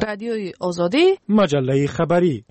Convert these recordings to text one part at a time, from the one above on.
رادیوی آزادی، مجله خبری.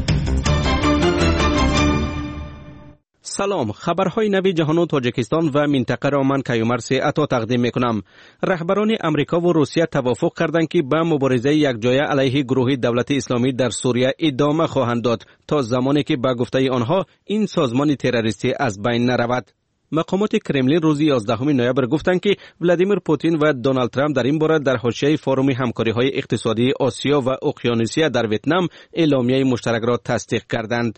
سلام، خبرهای نوی جهان و تاجیکستان و منطقه را من کیومرث عطا تقدیم میکنم. رهبران امریکا و روسیه توافق کردند که به مبارزه یکجایه علیه گروه دولت اسلامی در سوریه ادامه خواهند داد تا زمانی که به گفته آنها این سازمان تروریستی از بین نرود. مقامات کرملین روز 11 نوامبر گفتند که ولادیمیر پوتین و دونالد ترامپ در این باره در حاشیه فروم همکاری‌های اقتصادی آسیا و اقیانوسیه در ویتنام اعلامیه مشترک را تصدیق کردند.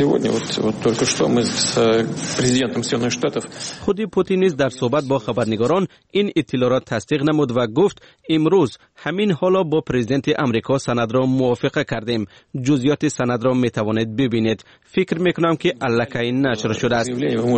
خود پوتین نیز در صحبت با خبرنگاران این اطلاع را تصدیق نمود و گفت امروز همین حالا با پرزیدنت امریکا سند را موافقه کردیم. جزئیات سند را می توانید ببینید. فکر میکنم که الکی نشر شده است.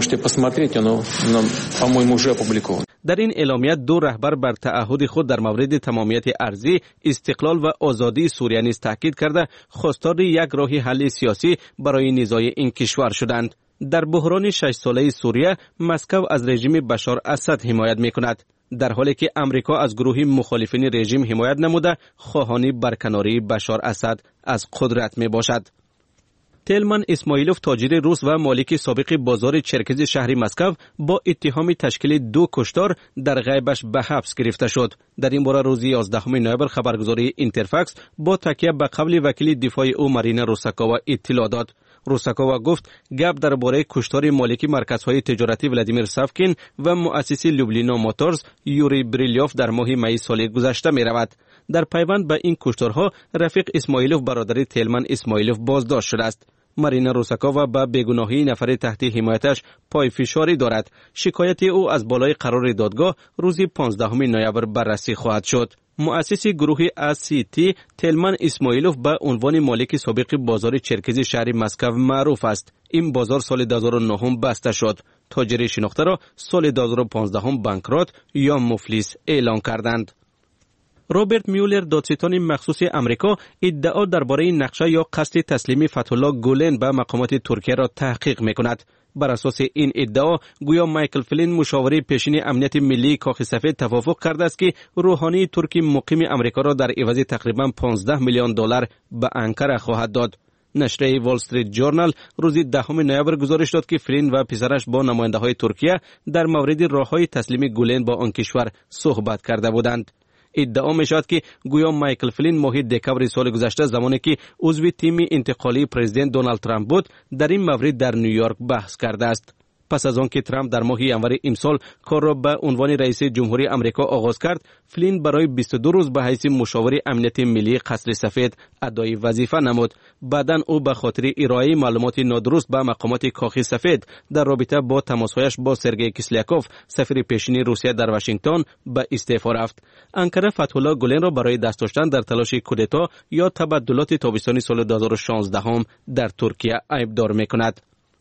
در این اعلامیه دو رهبر بر تعهد خود در مورد تمامیت ارضی، استقلال و آزادی سوریه نیز تاکید کرده خواستار یک راه حل سیاسی برای نزاع این کشور شدند. در بحران 6 ساله سوریه، مسکو از رژیم بشار اسد حمایت میکند، در حالی که امریکا از گروه مخالفین رژیم حمایت نموده خواهان برکناری بشار اسد از قدرت می باشد. تلمان اسماعیلوف، تاجر روس و مالک سابق بازار چرکز شهر مسکو، با اتهام تشکیل 2 کشتار در غیبش به حبس گرفته شد. در این باره روز 11 نوامبر خبرگزاری اینترفاکس با تکیه به قول وکیل دفاع او مارینا روساکووا اطلاع داد. روساکووا گفت گپ درباره کشتار مالک مرکزهای تجارتی ولادیمیر سافکین و مؤسس لوبلینا موتورز یوری بریلیوف در ماه می سال گذشته می رود. در پیوند به این کشتارها رفیق اسماعیلوف برادر تلمان اسماعیلوف بازداشت شده است. مارینا روساکووا به بیگناهی نفر تحت حمایتش پای فشاری دارد. شکایت او از بالای قرار دادگاه روز 15 نوامبر بررسی خواهد شد. مؤسس گروه ACT تلمان اسماعیلوف به عنوان مالک سابق بازار چرکز شهر مسکو معروف است. این بازار سال 2009 بسته شد. تاجر شناخته را سال 2015 بانکرات یا مفلس اعلان کردند. روبرت میولر، دادستان مخصوص امریکا، ادعا درباره نقشه یا قصد تسلیم فتح‌الله گولن به مقامات ترکیه را تحقیق می‌کند. بر اساس این ادعا گویا مایکل فلین، مشاور پیشین امنیت ملی کاخ سفید، توافق کرده است که روحانی ترکی مقیم امریکا را در عوض تقریباً 15 میلیون دلار به انقره خواهد داد. نشریه وال استریت جورنال روز 10 نوامبر گزارش داد که فلین و پسرش با نماینده‌های ترکیه در مورد راه‌های تسلیم گولن با آن کشور صحبت کرده بودند. ادعا می شود که گویا مایکل فلین ماه دکمبر سال گذشته، زمانی که عضو تیم انتقالی پرزیدنت دونالد ترامپ بود، در این مورد در نیویورک بحث کرده است. پس از آنکه ترامپ در ماه ژانویه امسال کار را به عنوان رئیس جمهوری امریکا آغاز کرد، فلین برای 22 روز به حیث مشاور امنیت ملی قصر سفید ادای وظیفه نمود. بعداً او به خاطر ارائه معلومات نادرست به مقامات کاخ سفید در رابطه با تماسهایش با سرگئی کسلیاکوف، سفیر پیشین روسیه در واشنگتن، به استعفا رفت. انقره فتح‌الله گولن را برای دست داشتن در تلاش کودتا یا تبدلات تابستان سال 2016 در ترکیه عیبدار می‌کند.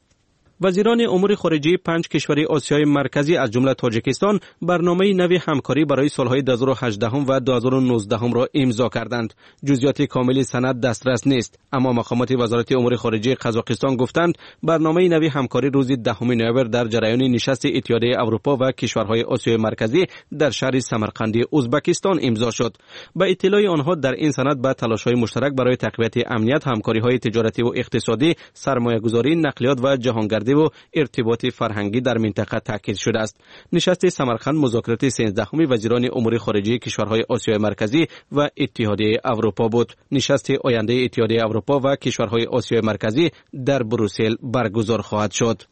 وزیران امور خارجه 5 کشور آسیای مرکزی از جمله تاجیکستان برنامه نوی همکاری برای سالهای 2018 و 2019 را امضا کردند. جزئیات کامل سند دسترس نیست، اما مقامات وزارت امور خارجه قزاقستان گفتند برنامه نوی همکاری روز 10 نوامبر در جریان نشست اتحادیه اروپا و کشورهای آسیای مرکزی در شهر سمرقندی ازبکستان امضا شد. به اطلاع آنها در این سند به تلاش‌های مشترک برای تقویت امنیت، همکاری‌های تجارتی و اقتصادی، سرمایه‌گذاری، نقلیات و جهانگردی و ارتباط فرهنگی در منطقه تاکید شده است. نشست سمرقند مذاکرات 13 وزیران امور خارجه کشورهای آسیای مرکزی و اتحادیه اروپا بود. نشست آینده اتحادیه اروپا و کشورهای آسیای مرکزی در بروسل برگزار خواهد شد.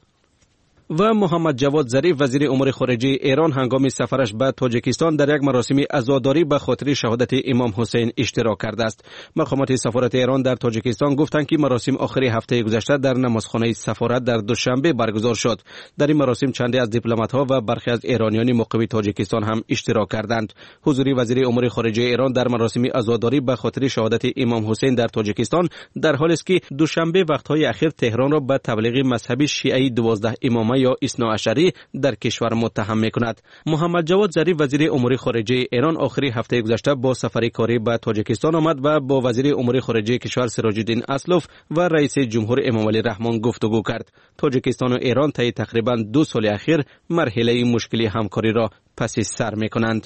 و محمد جواد ظریف، وزیر امور خارجه ایران، هنگام سفرش به تاجیکستان در یک مراسم عزاداری به خاطر شهادت امام حسین اشتراک کرده است. مقامات سفارت ایران در تاجیکستان گفتند که مراسم آخر هفته گذشته در نمازخانه سفارت در دوشنبه برگزار شد. در این مراسم چندی از دیپلمات‌ها و برخی از ایرانیان مقیم تاجیکستان هم اشتراک کردند. حضور وزیر امور خارجه ایران در مراسم عزاداری به خاطر شهادت امام حسین در تاجیکستان در حالی است که دوشنبه وقت‌های اخیر تهران را به تبلیغ مذهبی شیعی 12 امامه یا اثناعشری در کشور متهم می‌کند. محمد جواد ظریف، وزیر امور خارجه ایران، آخر هفته گذشته با سفر کاری به تاجیکستان آمد و با وزیر امور خارجه کشور سراج‌الدین اسلوف و رئیس جمهور امامعلی رحمان گفتگو کرد. تاجیکستان و ایران طی تقریباً 2 سال اخیر مرحله مشکلی همکاری را پس سر میکنند.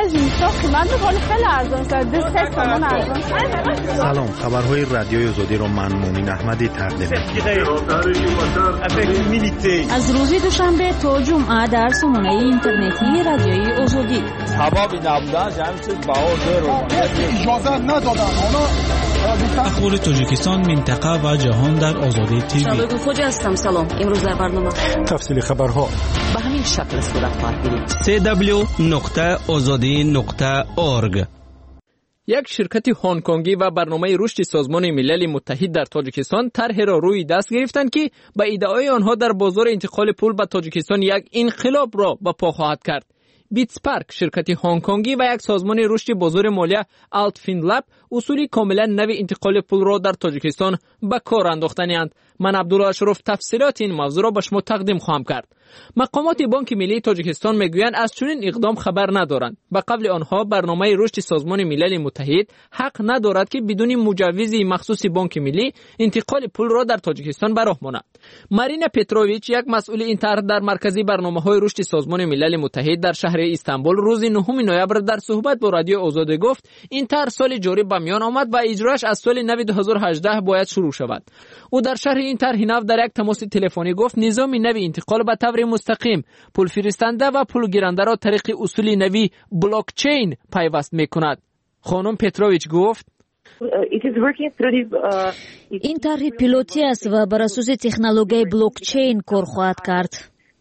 سلام، خبرهای رادیوی آزادی رو من مومن احمدی تقدیم از روز دوشنبه تا جمعه در سامانه اینترنتی رادیوی آزادی. اخبار تاجیکستان، منطقه و جهان در آزادی تیوی. شبکه خوج هستم. سلام. امروز در برنامه تفصیل خبرها به همین شکل صورت خواهد گرفت. www.azadi.org. یک شرکت هنگ کنگی و برنامه رشد سازمان ملل متحد در تاجیکستان طرح را روی دست گرفتند که با ایده‌های آنها در بازار انتقال پول به تاجیکستان یک انقلاب را به پا خواهد کرد. بیتسپارک، شرکت هنگ کنگی و یک سازمان رشد بازار مالی آلت فینلاب اصولی کاملا نوی انتقال پول را در تاجیکستان به کار انداخته‌اند. من عبدالله اشرف تفصیلات این موضوع را به شما تقدیم خواهم کرد. مقامات بانک ملی تاجیکستان میگویند از چنین اقدام خبر ندارند. به قول آنها برنامه رشد سازمان ملل متحد حق ندارد که بدون مجوز مخصوص بانک ملی انتقال پول را در تاجیکستان به راه ماند. مارینا پتروویچ، یک مسئول این طرح در مرکزی برنامه‌های رشد سازمان ملل متحد در شهر استانبول روز 9 نوامبر در صحبت با رادیو آزادی گفت این طرح سال جاری به میان آمد و اجراش از سال نو 2018 باید شروع شود. او در شرح این طرح نو در یک تماس تلفنی گفت نظام نوی انتقال به طور مستقیم پول فرستنده و پول گیرنده را طریق اصول نوی بلاک چین پیوست میکند. خانم پتروویچ گفت این طرح پیلوتی است و بر اساس تکنولوژی بلاک چین کار خواهد کرد.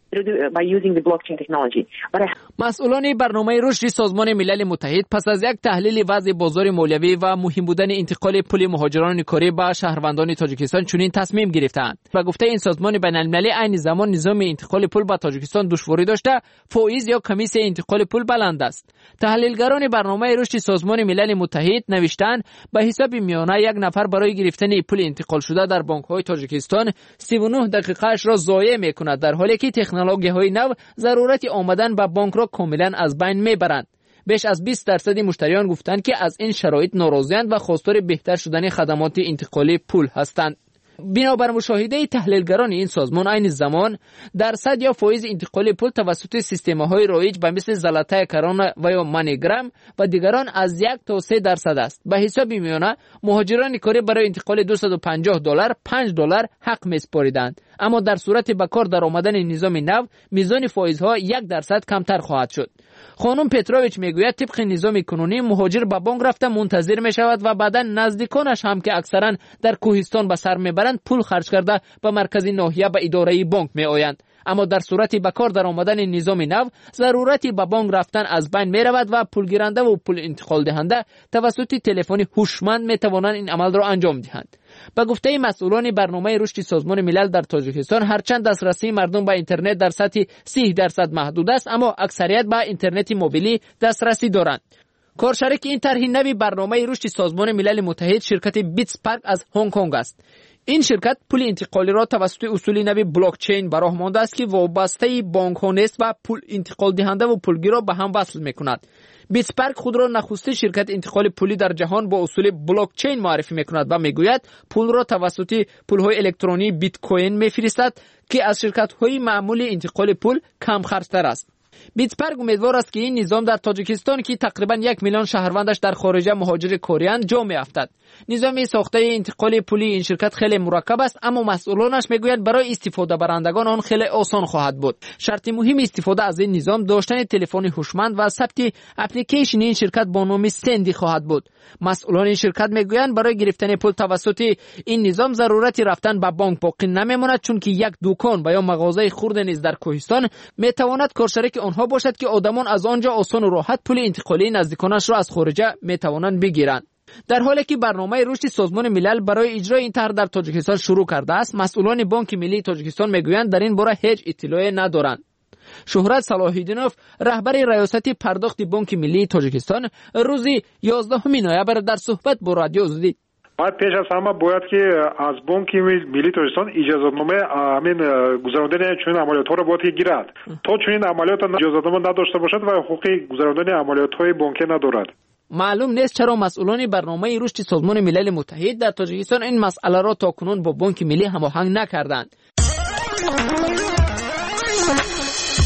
مسئولان برنامه رشد سازمان ملل متحد پس از یک تحلیل وضع بازار مالیوی و مهم بودن انتقال پول مهاجران کاری به شهروندان تاجیکستان چنین تصمیم گرفتند. و گفته این سازمان بین‌المللی عین زمان نظام انتقال پول به تاجیکستان دشواری داشته، فایز یا کمیس انتقال پول بلند است. تحلیلگران برنامه رشد سازمان ملل متحد نوشتند به حساب میانه یک نفر برای گرفتن پول انتقال شده در بانک‌های تاجیکستان 39 دقیقه‌اش را ضایع می‌کند، در حالی که تکنولوژی‌های نو ضرورت آمدن به بانک را کاملا از بین میبرند. بیش از 20% مشتریان گفتند که از این شرایط ناراضی‌اند و خواستار بهتر شدن خدمات انتقال پول هستند. بنابر مشاهده تحلیلگران این سازمان عین زمان درصد یا فایز انتقال پول توسط سیستم‌های رایج به مثل زلاتای کران و یا مانیگرام و دیگران از 1 تا 3% است. به حساب میانه مهاجران کاری برای انتقال $250 $5 حق می‌سپاریدند، اما در صورت به کار در آمدن نظام نو میزان فایزها 1% کمتر خواهد شد. خانم پتروویچ میگوید طبق نظام کنونی مهاجر به بانک رفته منتظر می شود و بعدا نزدیکانش هم که اکثرا در کوهستان به سر میبرند پول خرج کرده به مرکز ناحیه به اداره بانک می آیند. اما در صورت به کار در آمدن نظام نو ضرورتی به بانک رفتن از بین می رود و پول گیرنده و پول انتقال دهنده توسط تلفن هوشمند می توانند این عمل را انجام دهند. به گفته مسئولان برنامه رشد سازمان ملل در تاجیکستان هرچند دسترسی مردم به اینترنت در سطح 30% محدود است، اما اکثریت به اینترنت موبیلی دسترسی دارند. کارشریک این طرح نوی برنامه رشد سازمان ملل متحد شرکت بیتسپارک از هنگ کنگ است. این شرکت پول انتقالی را توسط اصول نوی بلاک چین به راه مانده است که وابسته بانک ها نیست و پول انتقال دهنده و پولگیر را به هم وصل میکند. بیتسپارک خود را نخستین شرکت انتقال پولی در جهان با اصول بلاک چین معرفی میکند و میگوید پول را توسط پولهای الکترونی بیت کوین میفرستد که از شرکت‌های معمولی انتقال پول کم خرج‌تر است. بیتسپارک امیدوار است که این نظام در تاجیکستان که تقریبا 1 میلیون شهروندش در خارج مهاجر کوریان جا میافتد. نظام ساخته انتقال پولی این شرکت خیلی مرکب است، اما مسئولانش میگویند برای استفاده برندگان آن خیلی آسان خواهد بود. شرط مهم استفاده از این نظام داشتن تلفن هوشمند و ثبت اپلیکیشن این شرکت با نام سندی خواهد بود. مسئولان این شرکت میگویند برای گرفتن پول توسط این نظام ضرورتی رفتن به بانک باقی نمیماند، چون که یک دکان و یا مغازه خرد نیز در کوهستان میتواند کارشریک آنها باشد که آدمان از آنجا آسان و راحت پول انتقالی نزدیکانش را از خارج میتوانند بگیرند. در حالی که برنامه رشد سازمان ملل برای اجرای این طرح در تاجیکستان شروع کرده است، مسئولان بانک ملی تاجیکستان میگویند در این باره هیچ اطلاعی ندارند. شهرت صلاح‌الدینوف، رهبر ریاست پرداخت بانک ملی تاجیکستان، روز 11 نوامبر در صحبت با رادیو آزادی پیش از همه باید که از بانک ملی تاجیکستان اجازه‌نامه همین گذراندن چنین عملیات‌ها را باید گیرد. تا چنین عملیات اجازه‌نامه نداشته باشد و حقوق گذراندن عملیات‌های بانکی ندارد. معلوم نیست چرا مسئولان برنامه رشد سازمان ملل متحد در تاجیکستان این مسئله را تاکنون با بانک ملی هماهنگ نکردند.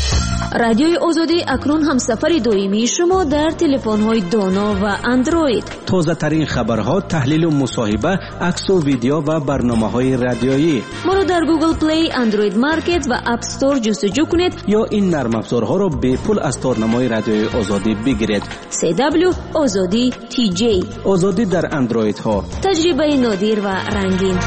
رادیوی آزادی اکنون هم سفر دائمی شما در تلفن‌های دانا و اندروید. تازه ترین خبرها، تحلیل و مصاحبه، عکس و ویدیو و برنامه‌های رادیویی. ما را در گوگل پلی، اندروید مارکت و اپ استور جستجو کنید یا این نرم افزارها را به پول از تارنمای رادیوی آزادی بگیرید. CW آزادی TJ. آزادی در اندروید ها. تجربه نادر و رنگین.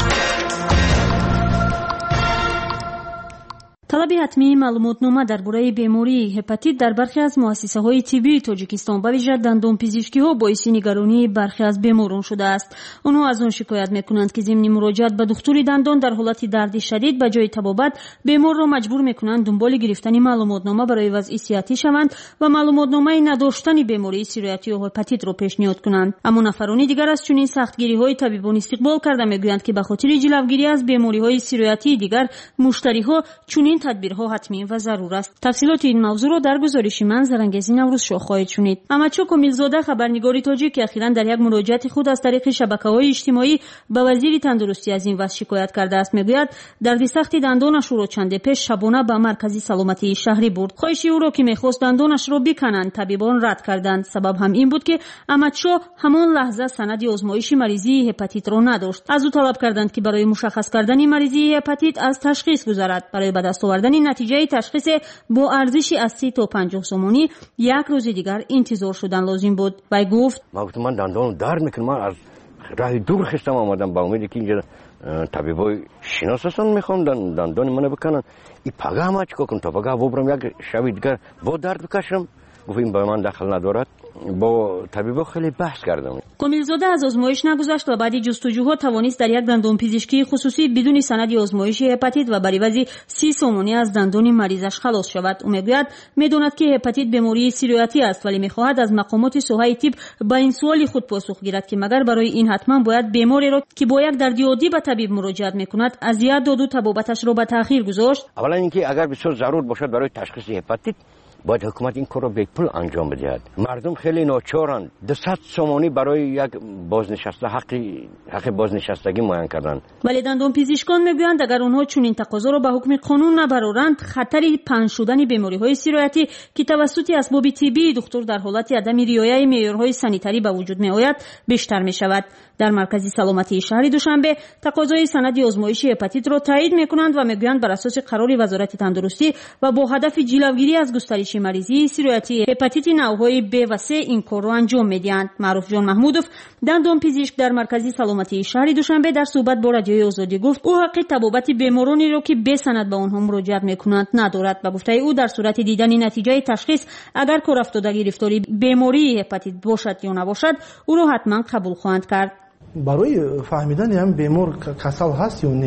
طلب حتمی معلوماتنامه درباره بیماری هپاتیت در برخی از مؤسسه‌های طبی تاجیکستان به ویژه دندانپزشکی‌ها باعث نگرانی برخی از بیماران شده است. آنها از آن شکایت می‌کنند که ضمن مراجعت به دکتر دندان در حالت درد شدید به جای طبابت بیمار را مجبور می‌کنند دنبال گرفتن معلوماتنامه برای وضع صحتی شوند و معلوماتنامه نداشتن بیماری سیرویاتی یا هپاتیت را پیشنهاد کنند. اما نفرانی دیگر از چنین سختگیری‌های طبیبان استقبال کرده می‌گویند که به خاطر جلوگیری از بیماری‌های سیرویاتی دیگر مشتری‌ها چنین تدبیرها حتمی و ضرور است. تفصیلات این موضوع را در گزارش من زرنگزی نوروز شاه خواهید شنید. امچو کمیلزاده خبرنگار تاجیک اخیراً در یک مراجعت خود از طریق شبکه‌های اجتماعی به وزیر تندرستی از این وضع شکایت کرده است. میگوید درد سخت دندانش را چند پیش شبانه به مرکز سلامتی شهری برد. خواهش او را که می‌خواست دندانش را بکنند طبیبان رد کردند. سبب هم این بود که امچو همان لحظه سند آزمایش مریضی هپاتیت را نداشت. از او طلب کردند که برای مشخص کردن مریضی هپاتیت از تشخیص گذرد. برای به دست آوردن نتیجه تشخیص با ارزش از 30 تا 50 سومانی یک روز دیگر انتظار شدن لازم بود. وی گفت من دندانم درد میکنه، من از راه دور خستم آمدم با امید که اینجا طبیبای شناس هستن میخوام دندان منو بکنن. این پگه همه چیکار کنم تا پگه ببرم یک شب دیگر با درد بکشم. گفت این با من دخل ندارد. با طبیبا خیلی بحث کردم. کمیلزاده از آزمایش نگذشت و بعد جستجوها توانست در یک دندانپزشکی خصوصی بدون سند آزمایش هپاتیت و بر عوض 30 سومانی از دندان مریضش خلاص شود. او میگوید میداند که هپاتیت بیماری سیرویاتی است ولی میخواهد از مقامات سوهای طب با این سوال خود پاسخ گیرد که مگر برای این حتما باید بیماری را که با یک درد عادی به طبیب مراجعت میکند اذیت داد و طبابتش را به تأخیر گذاشت. اولا اینکه اگر بسیار ضرور باشد برای تشخیص هپاتیت باید حکومت این کار را به پول انجام بدهد. مردم خیلی ناچارند. 200 سومانی برای یک بازنشسته حق بازنشستگی معین کردند. ولی دندانپزشکان میگویند اگر آنها چنین تقاضا را به حکم قانون نبرارند خطر پنهان شدن بیماری‌های سیرویاتی که توسط اسباب طبی دکتر در حالت عدم رعایت معیارهای سانیتری به وجود میآید بیشتر میشود. در مرکز سلامتی شهری دوشنبه تقاضای سند آزمایش هپاتیت را تایید میکنند و میگویند بر اساس قرار وزارت تندرستی و با هدف جلوگیری از گسترش مریضی سیرویاتی هپاتیت نوع‌های B و C این کار را انجام میدهند. معروف جان محمودوف دندانپزشک در مرکز سلامتی شهری دوشنبه در صحبت با رادیوی آزادی گفت او حق طبابت بیمارانی را که به سند به آنها مراجعت میکنند ندارد و گفته او در صورت دیدن نتیجه تشخیص اگر کار افتاده گرفتاری بیماری هپاتیت باشد یا نباشد او را حتما قبول خواهند کرد. برای فهمیدن هم بیمار کسل هست یا نه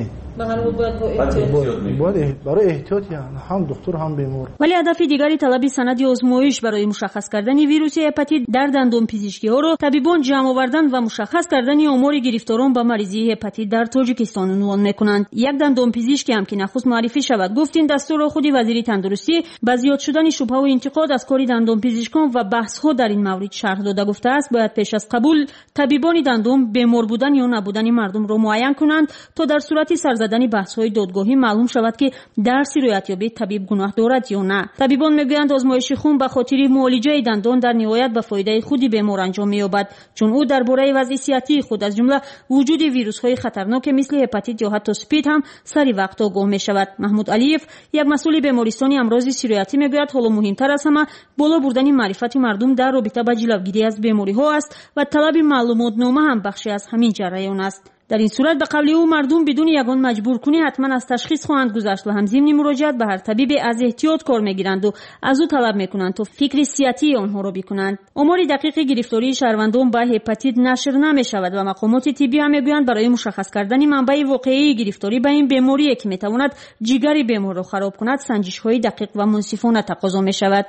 برای احتیاط هم دکتر هم بیمار. ولی هدف دیگری طلب سند آزمایش برای مشخص کردن ویروس هپاتیت در دندانپزشکی ها را طبیبان جمع آوردن و مشخص کردن آمار گرفتاران به مریضی هپاتیت در تاجیکستان عنوان میکنند. یک دندانپزشکی هم که نخست معرفی شود گفت این دستور را خود وزیر تندرستی با زیاد شدن شبهه و انتقاد از کار دندانپزشکان و بحث ها در این مورد شرح داده گفته است باید پیش از قبول طبیبان دندان بیمار بودن یا نبودن مردم را معین کنند تا در صورت سرزدن بحث‌های دادگاهی معلوم شود که در سیرویاتیابی طبیب گناه دارد یا نه. طبیبان میگویند آزمایش خون به خاطر معالجه دندان در نهایت به فایده خود بیمار انجام می‌یابد چون او درباره وضع صحتی خود از جمله وجود ویروس‌های خطرناک مثل هپاتیت یا حتی اسپید هم سری وقت آگاه می‌شود. محمود علیف یک مسئول بیمارستان امراض سیرویاتی میگوید حالا مهمتر از همه بالا بردن معرفت مردم در رابطه با جلوگیری از بیماری‌ها است و طلب معلوماتنامه هم بخشی از همین جریان است. در این صورت به قول او مردم بدون یگان مجبور کنی حتما از تشخیص خواهند گذشت و هم ضمن مراجعت به هر طبیب از احتیاط کار میگیرند و از او طلب میکنند تا فکر صحتی آنها را بکنند. آمار دقیق گرفتاری شهروندان به هپاتیت نشر نمیشود و مقامات طبی هم میگویند برای مشخص کردن منبع واقعی گرفتاری به این بیماری که میتواند جگر بیمار را خراب کند سنجش های دقیق و منصفانه تقاضا میشود.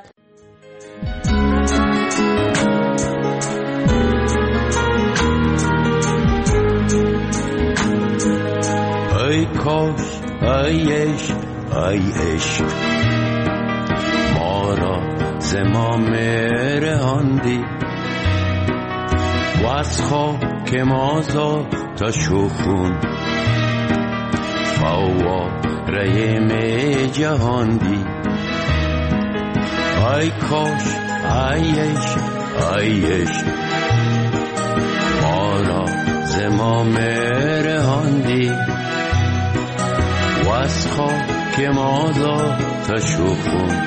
ای کاش ای عشق ما را زمام رهاندی و از خاک مازا تا شخون فواره می جهاندی ای کاش ایش ایش ما را ز ما رهاندی و از خاک ما ذاتش و خون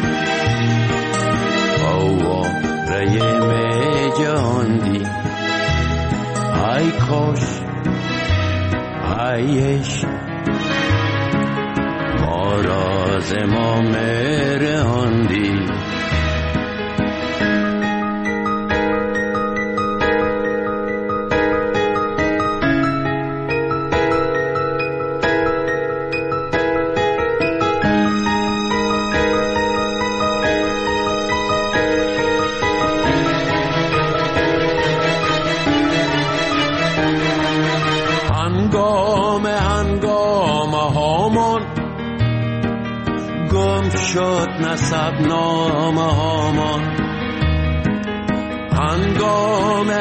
آواره می جهاندی ای کاش ایش ما را ز ما رهاندی شد نسب نامه هامان هنگام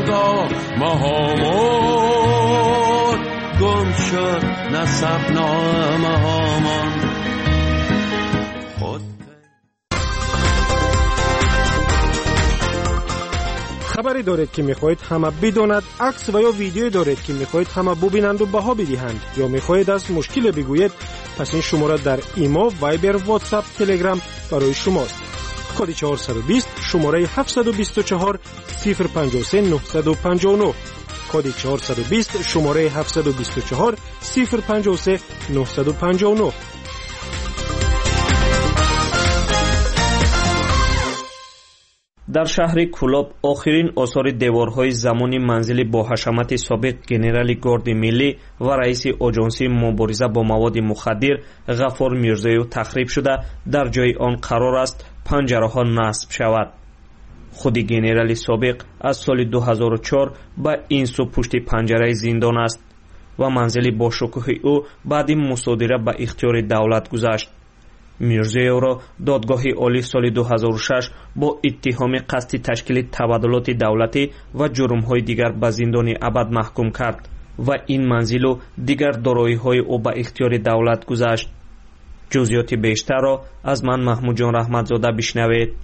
هامان گم شد نسب نامه هامان خبری دارید که میخواهید همه بداند، عکس و یا ویدیویی دارید که میخواهید همه ببینند و بها بدهند، یا میخواهید از مشکل بگویید، پس این شماره در ایما، وایبر، واتساپ، تلگرام برای شماست. کد 420 شماره 724 053 959 کد 420 شماره 724 053 959. در شهر کولاب آخرین آثار دیوارهای زمانی منزل با حشمت سابق گنرال گارد ملی و رئیس آژانس مبارزه با مواد مخدر غفار میرزایو تخریب شده در جای آن قرار است پنجره‌ها نصب شود. خود گنرال سابق از سال 2004 به این سو پشت پنجره زندان است و منزل با شکوه او بعد مصادره به اختیار دولت گذشت. میرزایو را دادگاه عالی سال 2006 با اتهام قصد تشکیل تبادلات دولتی و جرم‌های دیگر به زندان ابد محکوم کرد و این منزل و دیگر دارایی‌های او به اختیار دولت گذاشت. جزئیات بیشتر را از من محمود جان رحمتزاده بشنوید.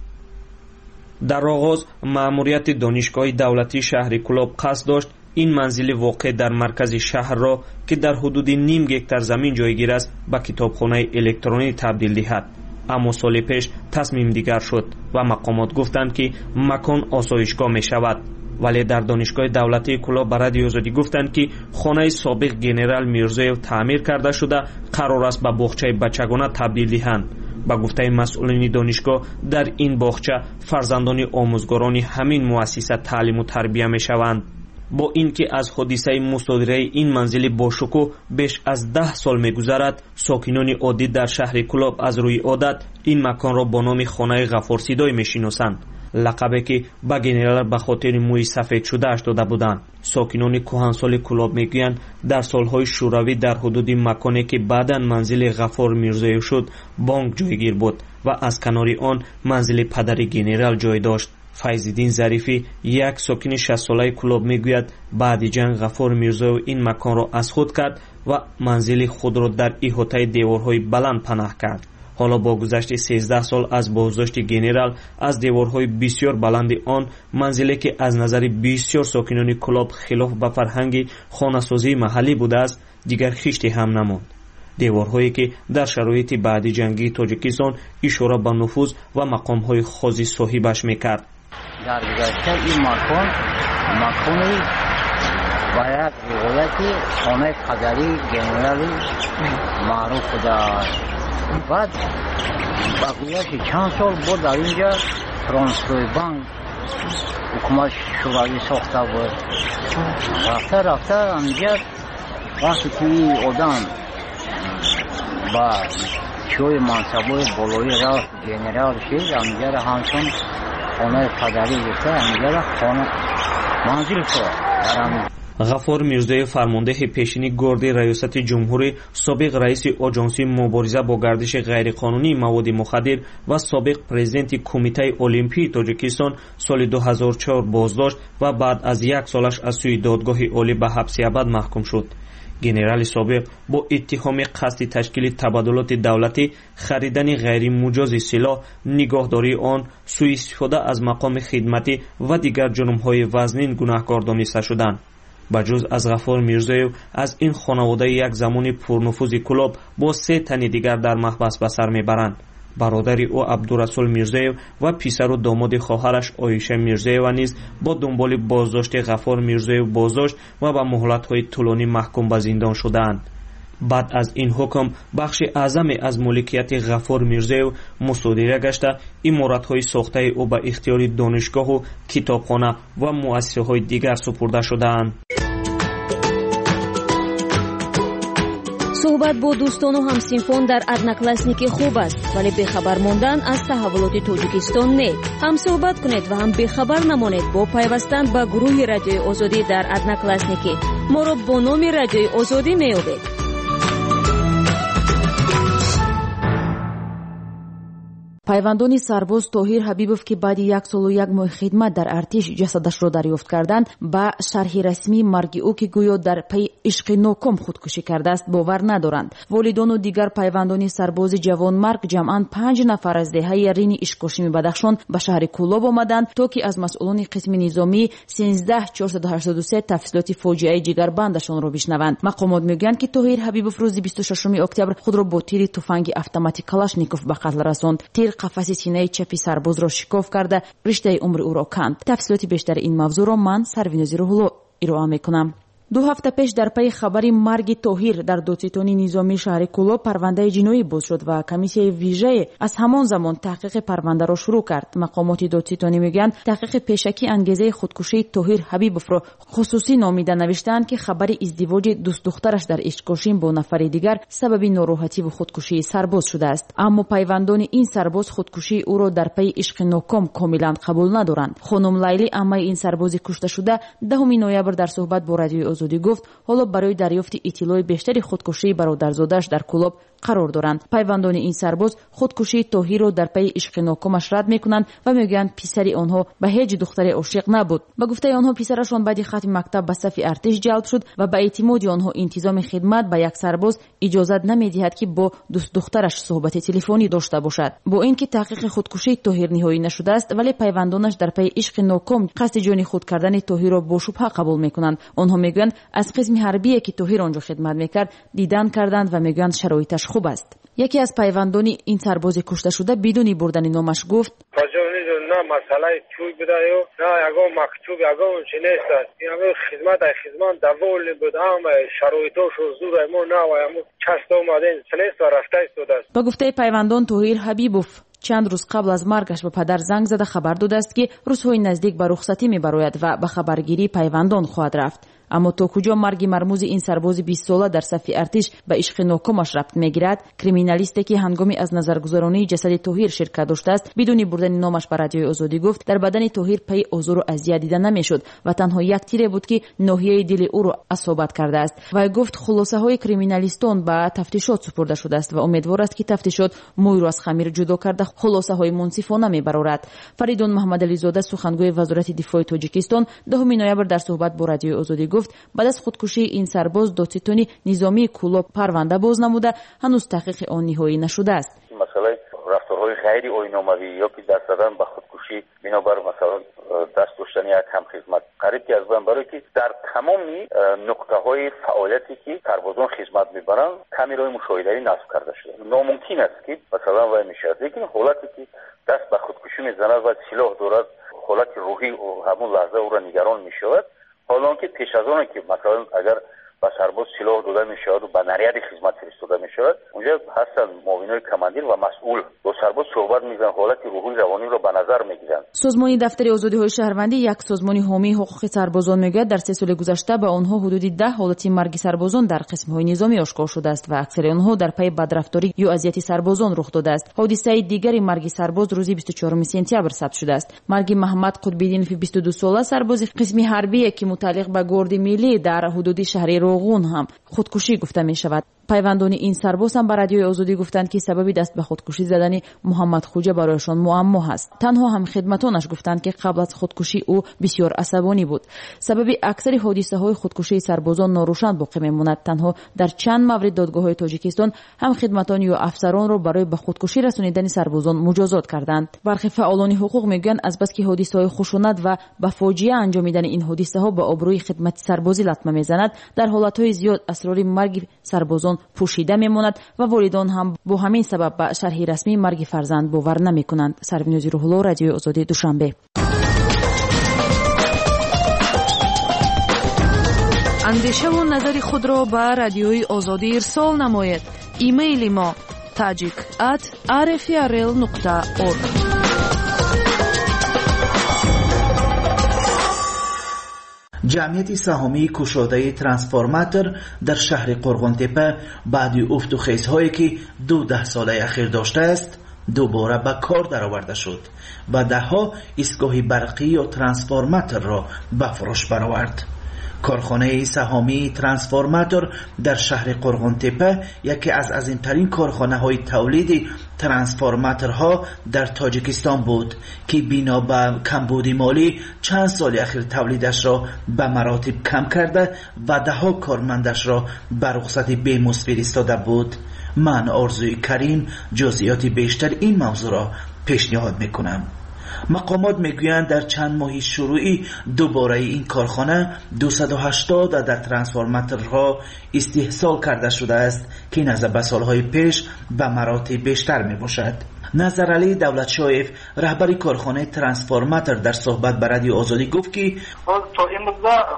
در آغاز مأموریت دانشگاه دولتی شهر کولاب قصد داشت این منزل واقع در مرکز شهر را که در حدود نیم گکتار زمین جایگیر است به کتابخانه الکترونی تبدیل دهد، اما سال پیش تصمیم دیگر شد و مقامات گفتند که مکان آسایشگاه می شود. ولی در دانشگاه دولتی کولاب به رادیو آزادی گفتند که خانه سابق گنرال میرزایو تعمیر کرده شده قرار است به باغچه بچگانه تبدیل دهند. با گفته مسئولین دانشگاه در این باغچه فرزندان آموزگاران همین مؤسسه تعلیم و تربیت می شوند. با اینکه از حادثه مصادره این منزل با شکوه بیش از 10 سال می‌گذرد، ساکنان عادی در شهر کولاب از روی عادت این مکان را با نام خانه غفارسیدای می‌شناسند، لقبی که به گنرال به خاطر موی سفید شده اش داده بودند. ساکنان کهنسال کولاب میگویند در سالهای شوروی در حدود مکانی که بعداً منزل غفار میرزایو شد بانک جایگیر بود و از کنار آن منزل پدر گنرال جای داشت. فیض‌الدین ظریفی یک ساکن 60 ساله کولاب میگوید بعد جنگ غفار میرزایو این مکان را از خود کرد و منزل خود را در احاطه دیوارهای بلند پناه کرد. حالا با گذشت 13 سال از بازداشت گنرال از دیوارهای بسیار بلند آن منزلی که از نظر بسیار ساکنان کولاب خلاف به فرهنگ خانه‌سازی محلی بوده است دیگر خشتی هم نماند. دیوارهایی که در شرایط بعدی جنگی تاجیکستان اشاره به نفوذ و مقام‌های خاص صاحبش می‌کرد. در گذشته این مکانی باید روایت خانه پدری گنرالی معروف بوده است. بعد با گذشت چند سال بود در اینجا ترانسفر بانک حکومت شوروی ساخته بود. رفته اینجا وقتی که این آدم با چوی منصبای بالایی رفت گنرال شد، اینجا را همچون خانه پدری گفته اینجا را خانه منزل شد. ғаффор мирзоев фармондеҳи пешини горди раёсати ҷумҳурӣ, собиқ раиси оҷонсии мубориза бо гардиши ғайриқонунии маводи мухаддир ва собиқ президенти кумитаи олимпии тоҷикистон соли 2004 боздошт ва баъд аз 1 солаш аз сӯи додгоҳи олӣ ба ҳабси абад маҳкум шуд. генерали собиқ бо иттиҳоми қасди ташкили табаддулоти давлатӣ, харидани ғайримуҷози силоҳ, нигоҳдории он, сӯистифода аз мақоми хидматӣ ва дигар ҷурмҳои вазнин гунаҳкор дониста шуданд. ба ҷуз аз ғаффор мирзоев, аз ин хонаводаи як замони пурнуфузи кулоб бо 3 тани дигар дар маҳбас ба сар мебаранд. бародари ӯ абдурасул мирзоев ва писару домоди хоҳараш оиша мирзоева низ бо дунболи боздошти ғаффор мирзоев боздошт ва ба муҳлатҳои тӯлонӣ маҳкум ба зиндон шудаанд. баъд аз ин ҳукм бахши аъзаме аз мулкияти ғаффор мирзоев мусодира гашта, иморатҳои сохтаи ӯ ба ихтиёри донишгоҳу китобхона ва муассисаҳои дигар супурда шудаанд. суҳбат бо дӯстону ҳамсинфон дар одноклассники хуб аст, вале бехабар мондан аз таҳаввулоти Тоҷикистон не. ҳам суҳбат кунед ва ҳам бехабар намонед бо пайвастан ба гурӯҳи Радиои Озодӣ дар одноклассники. моро бо номи Радиои Озодӣ меёбед. пайвандони сарбоз Тоҳир Ҳабибов ки баъди 1 солу 1 моҳи хидмат дар артиш ҷасадашро дарёфт карданд, ба шарҳи расмии марги ӯ ки гӯё дар паи ишқи ноком худкушӣ кардааст бовар надоранд. волидону дигар пайвандони сарбози ҷавонмарг ҷамъан 5 нафар аз деҳаи Рини Ишкошими Бадахшон ба шаҳри Кӯлоб омаданд, то ки аз масъулони қисми низомии 13483 тафсилоти фоҷиаи ҷигарбандашонро бишнаванд. мақомот мегӯянд ки Тоҳир Ҳабибов рӯзи 26 октябр худро бо тири туфанги автомати Калашников ба қатл расонд. тир қафаси синаи чапи сарбозро шикоф карда, риштаи умри ӯро канд. тафсилоти бештари ин мавзӯъро ман Сарвинози Рӯҳулло ироа мекунам. 2 ҳафта пеш дар пайи хабари марги Тоҳир дар додситони низомии шаҳри Кӯлоб парвандаи ҷиноӣ боз шуд ва комиссияи вижае аз ҳамон замон таҳқиқи парвандаро шурӯъ кард. мақомоти додситонӣ мегӯянд, таҳқиқи пешакӣ ангезаи худкушии Тоҳир Ҳабибовро хусусӣ номида навиштаанд ки хабари издивоҷи дӯстдухтараш дар Ишкошим бо нафари дигар сабаби нороҳативу худкушии сарбоз шудааст. аммо пайвандони ин сарбоз худкушии ӯро дар пайи ишқи ноком комилан қабул надоранд. хонум Лайли, аммаи ин сарбози кушташуда, 10 ноябр дар суҳбат бо Радиои Озодӣ гуфт, ҳоло барои дарёфти иттилои бештари худкушии бародарзодааш дар Кӯлоб қарор доранд. пайвандони ин сарбоз худкушии Тоҳирро дар пайи ишқи нокомаш рад мекунанд ва мегӯянд писари онҳо ба ҳеҷ духтаре ошиқ набуд. ба гуфтаи онҳо, писарашон баъди хатми мактаб ба сафи артиш ҷалб шуд ва ба эътимоди онҳо интизоми хидмат ба як сарбоз иҷозат намедиҳад ки бо дӯстдухтараш суҳбати телефонӣ дошта бошад. бо ин ки таҳқиқи худкушии Тоҳир ниҳоӣ нашудааст, вале пайвандонаш дар пайи ишқи ноком қасди ҷони худ кардани Тоҳирро бошубҳа қабул мекунанд. онҳо мегӯянд, аз қисми ҳарбие ки Тоҳир онҷо хидмат мекард дидан карданд ва мегӯянд шароиташ хуб аст. яке аз пайвандони ин сарбози кушташуда бидуни бурдани номаш гуфт: на масъалаи чӯй будаю, на ягон мактуб, ягон чи нест. ягон хизмат даволни будам, шароитошо зур мо наваям част омаден селест ва рафта истодааст. ба гуфтаи пайвандон, Тоҳир Ҳабибов чанд рӯз қабл аз маргаш ба падар занг зада хабар додааст ки рӯзҳои наздик ба рухсатӣ мебарояд ва ба хабаргирии пайвандон хоҳад рафт. аммо то куҷо марги мармӯзи ин сарбози 20 сола дар сафи артиш ба ишқи нокомаш рабт мегирад? криминалисте ки ҳангоми аз назаргузаронии ҷасади Тоҳир ширкат доштааст, бидуни бурдани номаш ба Радиои Озодӣ гуфт, дар бадани Тоҳир паи озору азият дида намешуд ва танҳо як тире буд ки ноҳияи дили ӯро асобат кардааст. вай гуфт, хулосаҳои криминалистон ба тафтишот супурда шудааст ва умедвор аст ки тафтишот мӯйро аз хамир ҷудо карда хулосаҳои мунсифона мебарорад. Фаридон Маҳмадализода, сухангӯи Вазорати дифои Тоҷикистон, 10 ноябр дар суҳбат бо Радиои Озодӣ гуфт, баъд аз худкушии ин сарбоз додситони низомии Кӯлоб парванда боз намуда, ҳанӯз таҳқиқи он ниҳоӣ нашудааст. масъалаи рафторҳои ғайри оиномавӣ ё ки даст задан ба худкушӣ бинобар масалан даст доштани як ҳамхизмат қариб ки аз бан, барои ки дар тамоми нуқтаҳои фаъолияте ки сарбозон хизмат мебаранд камераҳои мушоҳидаӣ насб карда шуда. номумкин аст ки масалан вай мешавад, лекин ҳолате ки даст ба худкушӣ мезанад ва силоҳ дорад, ҳолати рӯҳӣ ҳамон лаҳза ӯро нигарон мешавад. ҳолон ки пеш аз оне ки масалан агар به سرباز سلاح داده می شود و به نریاد خدمت فرستاده می شود. اونجا هستن معاونای کماندیر و مسئول با سرباز صحبت میکنن، حالت روحی روانی رو به نظر میگیرن. سازمان دفتر آزادی‌های شهروندی، یک سازمان حامی حقوق سربازان، میگوید در 3 سال گذشته به آنها حدود 10 حالت مرگ سربازان در قسم‌های نظامی آشکار شده است و اکثر آنها در پی بدرفتاری یا اذیت سربازان رخ داده است. حادثه دیگری مرگ سرباز روز 24 سپتامبر ثبت شده است. مرگ محمد قطب‌الدینوی 22 ساله سرباز قسم حربی که متعلق به گارد ملی در حدود شهر روغون هم خودکشی گفته می شود. پیوندان این سرباز هم به رادیوی آزادی گفتند که سبب دست به خودکشی زدن محمد خوجه برایشان معما است. تنها هم خدمتانش گفتند که قبل از خودکشی او بسیار عصبانی بود. سبب اکثر حادثه های خودکشی سربازان ناروشن باقی میماند. تنها در چند مورد دادگاه های تاجیکستان هم خدمتان یا افسران را برای به خودکشی رسانیدن سربازان مجازات کردند. برخی فعالان حقوق میگویند از بس که حادثه های خشونت و به فاجعه انجامیدن این حادثه ها به آبروی خدمت سربازی لطمه میزند، در حالت های زیاد اسرار مرگ سربازان پوشیده میماند و والدان هم با همین سبب به شرح رسمی مرگ فرزند باور نمیکنند. سروینوز روح الله، رادیو آزادی، دوشنبه. اندیشه و نظر خود را به رادیوی آزادی ارسال نمایید. ایمیل ما tajik@rfrl.org. جمعیت سهامی کشاده ترانسفورماتور در شهر قرغن‌تپه بعد افت و خیزهایی که 12 ساله اخیر داشته است دوباره به کار درآورده شد و دهها ایستگاه برقی و ترانسفورماتور را به فروش برآورد. کارخانه سهامی ترانسفورماتور در شهر قرغن‌تپه یکی از عظیم‌ترین کارخانه‌های تولید ترانسفورماتورها در تاجیکستان بود که بنا به کمبود مالی چند سال اخیر تولیدش را به مراتب کم کرده و دهها کارمندش را به رخصت بیمزد فرستاده بود. من آرزوی کریم جزئیات بیشتر این موضوع را پیشنهاد میکنم. مقامات میگویند در چند ماه شروعی دوباره این کارخانه 280 عدد ترانسفورماتورها استحصال کرده شده است که نسبت به سالهای پیش به مراتب بیشتر می باشد. نظرعلی دولتشاهیف رهبر کارخانه ترانسفورماتور در صحبت با رادیو آزادی گفت که تا امروز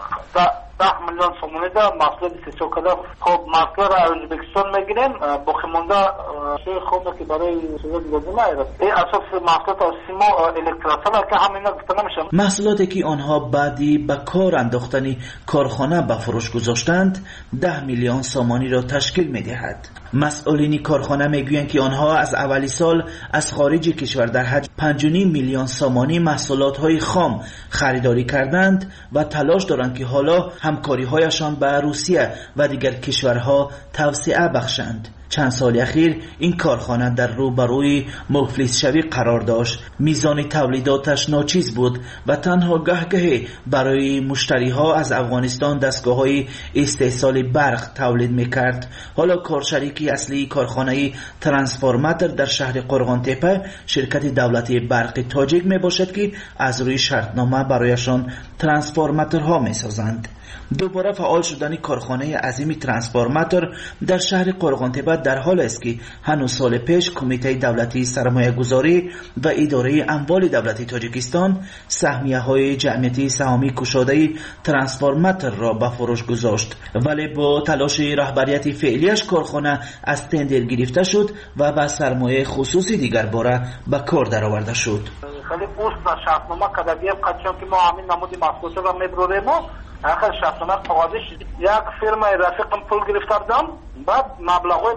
10 میلیون سومونی دا محصول استحصال کرده. خب محصول را از ازبکستان میگیریم، باقی مونده شیء خوبه که برای سوزد لازم است. این اساس محصولات سیما الکتراسال که همینا گفته نمیشه. محصولاتی که آنها بعدی به کار انداختن کارخانه به فروش گذاشتند 10 میلیون سومانی را تشکیل میدهد. مسئولین کارخانه میگویند که آنها از اولی سال از خارج کشور در حجم 5.5 میلیون سومانی محصولات خام خریداری کردند و تلاش دارند که حالا همکاری‌هایشان با روسیه و دیگر کشورها توسعه بخشند. چند سال اخیر این کارخانه در روبروی مفلس شوی قرار داشت. میزان تولیداتش ناچیز بود و تنها گهگاهی برای مشتریها از افغانستان دستگاه‌های استحصال برق تولید میکرد. حالا کارشریکی اصلی کارخانه ترانسفورماتور در شهر قرغن‌تپه شرکت دولتی برق تاجیک میباشد که از روی شرطنامه برایشان ترانسفورماتورها میسازند. دوباره فعال شدن کارخانه عظیم ترانسفورماتور در شهر قرغن‌تپه در حال است که هنوز سال پیش کمیته دولتی سرمایه گذاری و اداره اموال دولتی تاجیکستان سهمیه های جمعیتی سهامی کشاده ترانسفورماتور را به فروش گذاشت، ولی با تلاش رهبریت فعلیش کارخانه از تندر گرفته شد و به سرمایه خصوصی دیگر باره به کار درآورده شد. خیلی پست شرطنامه کدبیه قچان که ما همین نمودی محصولات را میبروریم آخر شرطنامه قواعدش یک فرمای رفیقم پول گرفته بودم بعد مبلغ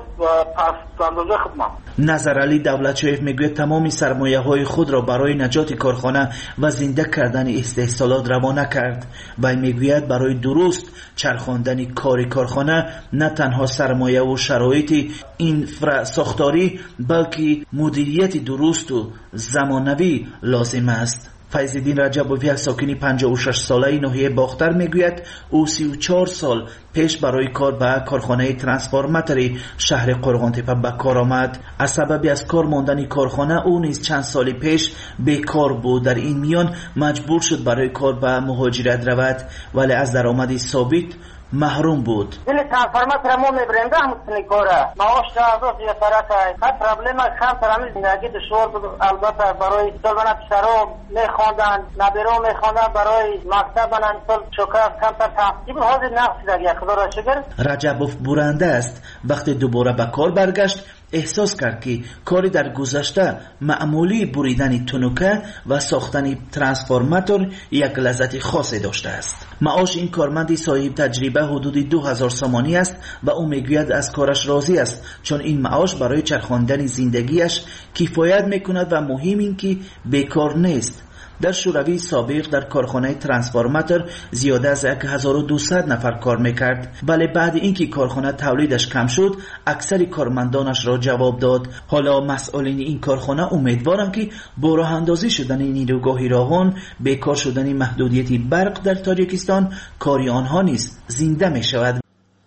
پس اندازه خدمت. نظرعلی دولتشاهیف میگوید تمام سرمایه های خود را برای نجات کارخانه و زنده کردن استحصالات روانه کرد و میگوید برای درست چرخاندن کار کارخانه نه تنها سرمایه و شرایط اینفراساختاری بلکه مدیریت درست و زمانوی لازم است. فیض‌الدین رجبوی یک ساکن 56 ساله ناحیه باختر میگوید او 34 سال پیش برای کار به کارخانه ترانسفورماتوری شهر قرغن‌تپه به کار آمد. از سبب از کار ماندن کارخانه او نیز چند سال پیش بیکار بود. در این میان مجبور شد برای کار به مهاجرت رود، ولی از درآمد ثابت محروم بود. دل ترانسفورماتور ما میبریم ده مستنی کاره معاش جهازات یا سرکای خط پرابلم کم ترمی زندگی دشوار بود. البته برای سالبانه پسرو میخواندن نبیرو میخواندن برای مکتب بنان سال شکر کمتر تحصیل حاضر نقصی دیگه خدا را شکر. رجبوف برنده است. وقتی دوباره به کار برگشت احساس کرد که کاری در گذشته معمولی بریدن تنوکه و ساختن ترانسفورماتور یک لذت خاصی داشته است. معاش این کارمند صاحب تجربه حدود 2000 سامانی است و او میگوید از کارش راضی است چون این معاش برای چرخاندن زندگیش کفایت میکند و مهم این که بیکار نیست. در شوروی سابق در کارخانه ترانسفورماتور زیاده از 1200 نفر کار میکرد، ولی بعد اینکه کارخانه تولیدش کم شد اکثر کارمندانش را جواب داد. حالا مسئولین این کارخانه امیدوارند که با راه اندازی شدن نیروگاه راهان بیکار شدن محدودیت برق در تاجیکستان کاری آنها نیز زنده می شود.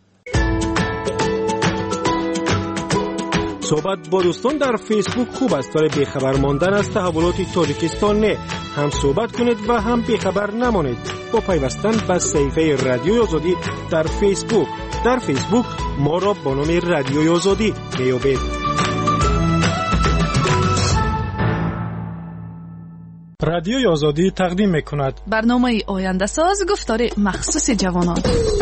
صحبت با دوستان در فیسبوک خوب است، برای بیخبر ماندن از تحولات تاجیکستان نه. هم صحبت کنید و هم بیخبر نمانید با پیوستن به صفحه رادیوی آزادی در فیسبوک. در فیسبوک ما را با نام رادیوی آزادی میابید. رادیوی آزادی تقدیم میکند برنامه آینده ساز، گفتار مخصوص جوانان.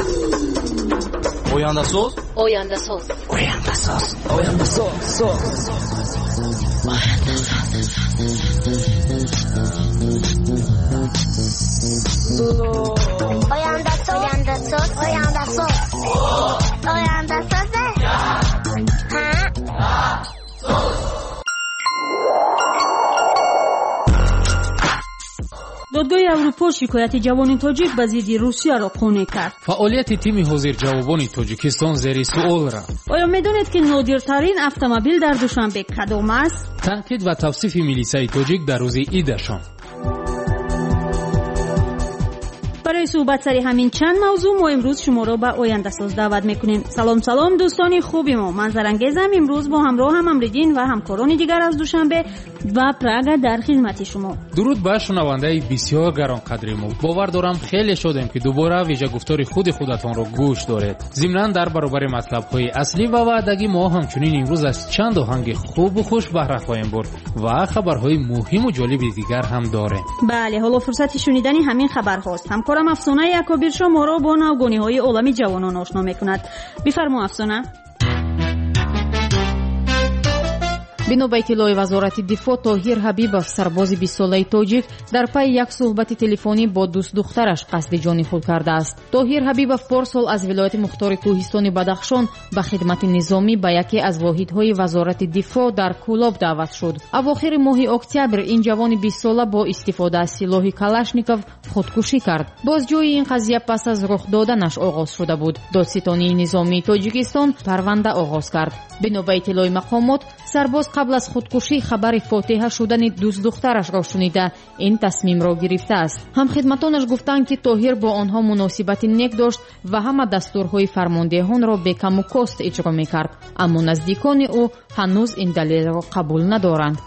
آینده ساز، آینده ساز، آینده ساز، آینده ساز. دادگاه اروپا شکایت جوان تاجیک به ضد روسیه را قانع کرد. فعالیت تیم حاضرجوابان تاجیکستان زیر سوال رفت. آیا میدانید که نادرترین اتومبیل در دوشنبه کدام است؟ تنقید و توصیف میلیسای تاجیک در روز عیدشان. برای صحبت سر همین چند موضوع ما امروز شما را به آینده ساز دعوت میکنیم. سلام دوستان خوبی ما، من زرنگیزم. امروز با همراه هم امریدین و همکاران دیگر از دوشنبه و پراگ در خدمت شما. درود به شنونده بسیار گرانقدر ما. باور دارم خیلی شدیم که دوباره ویژه گفتار خودتان را گوش دارید. ضمناً در برابر مطلب‌های اصلی و وعدگی ما همچنین امروز از چند آهنگ خوب و خوش بهره خواهیم برد و خبرهای مهم و جالب دیگر هم داریم. بله، حالا فرصت شنیدن همین خبرهاست. همکارم افسانه یکابیر شما را با نوگانی‌های عالمی جوانان آشنا می‌کند. بفرما افسانه. бино ба иттилои вазорати дифоъ тоҳир ҳабибов сарбози 20 солаи тоҷик дар пайи як суҳбати телефонӣ бо дӯст духтараш қасди ҷони худ кардааст. тоҳир ҳабибов порсол аз вилояти мухтори кӯҳистони бадахшон ба хидмати низомӣ ба яке аз воҳидҳои вазорати дифоъ дар кӯлоб даъват шуд. авохири моҳи октябр ин ҷавони 20 сола бо истифода аз силоҳи калашников худкушӣ кард. бозҷӯи ин қазия пас аз рух доданаш оғоз шуда буд. додситонии низомии тоҷикистон парванда оғоз кард. бино ба иттилои мақомот сарбоз қабл аз худкушӣ хабари фотиҳа шудани дӯст духтарашро шунида ин тасмимро гирифтааст. ҳамхидматонаш гуфтанд ки тоҳир бо онҳо муносибати нек дошт ва ҳама дастурҳои фармондеҳонро бекаму кост иҷро мекард, аммо наздикони ӯ ҳанӯз ин далелро қабул надоранд.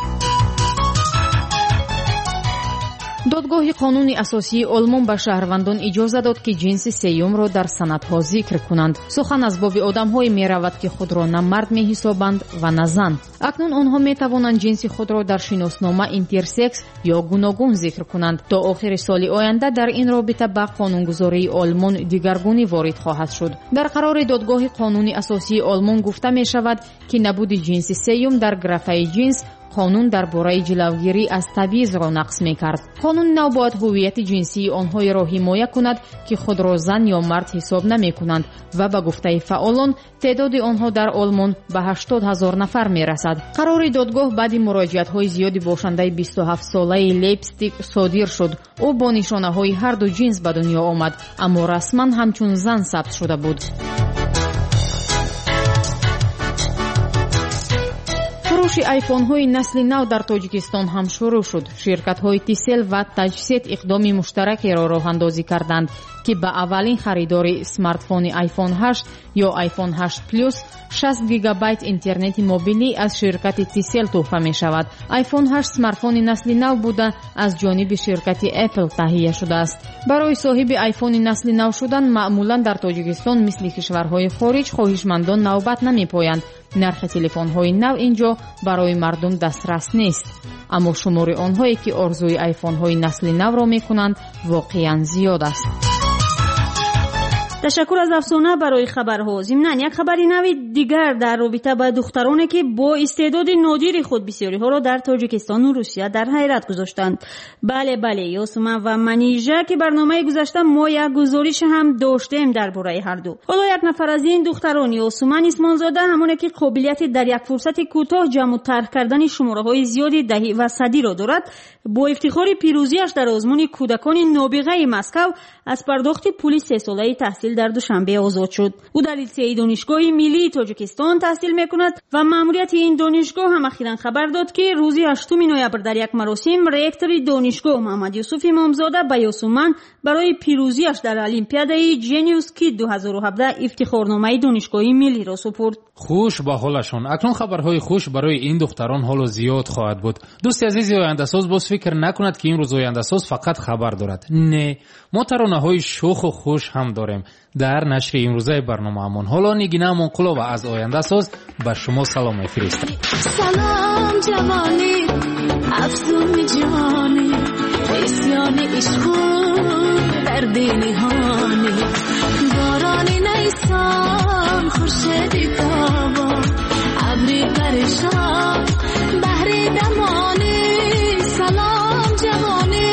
додгоҳи қонуни асосии олмон ба шаҳрвандон иҷоза дод ки ҷинси сеюмро дар санадҳо зикр кунанд. сухан аз боби одамҳое меравад ки худро на мард меҳисобанд ва на зан. акнун онҳо метавонанд ҷинси худро дар шиноснома интерсекс ё гуногун зикр кунанд. то охири соли оянда дар ин робита ба қонунгузории олмон дигаргунӣ ворид хоҳад шуд. дар қарори додгоҳи қонуни асосии олмон гуфта мешавад ки набуди ҷинси сеюм дар графаи ҷинс қонун дар бораи ҷилавгирӣ аз табъизро нақс мекард. қонун набояд ҳуввияти ҷинсии онҳоеро ҳимоя кунад ки худро зан ё мард ҳисоб намекунанд ва ба гуфтаи фаъолон теъдоди онҳо дар олмон ба 80 000 нафар мерасад. қарори додгоҳ баъди муроҷиатҳои зиёди бошандаи 27 солаи лейпстик содир шуд. ӯ бо нишонаҳои ҳарду ҷинс ба дунё омад, аммо расман ҳамчун зан сабт шуда буд. фурӯши айфонҳои насли нав дар тоҷикистон ҳам шурӯъ шуд. Ширкатҳои Тисел ва Таҷсет иқдоми муштаракеро роҳандозӣ карданд, ки ба аввалин харидори смартфони iPhone 8 ё iPhone 8 Plus 60 гигабайт интернети мобилӣ аз ширкати Тисел тӯҳфа мешавад. iPhone 8 смартфони насли нав буда аз ҷониби ширкати Apple таҳия шудааст. барои соҳиби iPhone насли нав шудан маъмулан дар тоҷикистон мисли кишварҳои хориҷ хоҳишмандон навбат намепоянд. нархи телефонҳои нав инҷо барои мардум дастрас нест, аммо шумори онҳое ки орзуи айфонҳои насли навро мекунанд воқеан зиёд аст. ташаккур аз афсона барои хабарҳо. зимнан як хабари нави дигар дар робита ба духтароне ки бо истеъдоди нодири худ бисёриҳоро дар тоҷикистону русия дар ҳайрат гузоштанд. бале ёсуман ва манижа ки барномаи гузашта мо як гузориш ҳам доштем дар бораи ҳарду. ҳоло як нафар аз ин духтарон ёсуман исмонзода, ҳамоне ки қобилияти дар як фурсати кӯтоҳ ҷамъу тарҳ кардани шумораҳои зиёдидаҳӣ ва садиро дорад, бо ифтихори пирӯзиаш дар озмуни кӯдакони нобиғаи Москав аз пардохти пули 3 солаи таҳсил дар душанбе озод шуд. ӯ дар литсеи донишгоҳи миллии тоҷикистон таҳсил мекунад ва маъмурияти ин донишгоҳ ҳам ахиран хабар дод, ки рӯзи 8 ноябр дар як маросим ректори донишгоҳ Муҳаммад Юсуф Имомзода ба Ёсуман барои пирӯзиаш дар олимпиадаи Genius Kid 2017 ифтихорномаи донишгоҳи миллиро супурд. хуш ба ҳолашон. акнун хабарҳои хуш барои ин духтарон ҳоло зиёд хоҳад буд. дӯсти азизи ояндасоз боз фикр накунад ки имрӯз ояндасоз фақат хабар дорад. не, мо таронаҳои шӯху хуш ҳам дорем. дар нашри имрӯзаи барномаамон ҳоло нигина монқулова аз ояндасоз ба шумо салом мефиристад. салом ҷавонӣ афзуни ҷавонӣ исёни ишқу дар дилиҳонӣ борони найсон хуршеди тобон абри паришон баҳри дамонӣ салом ҷавонӣ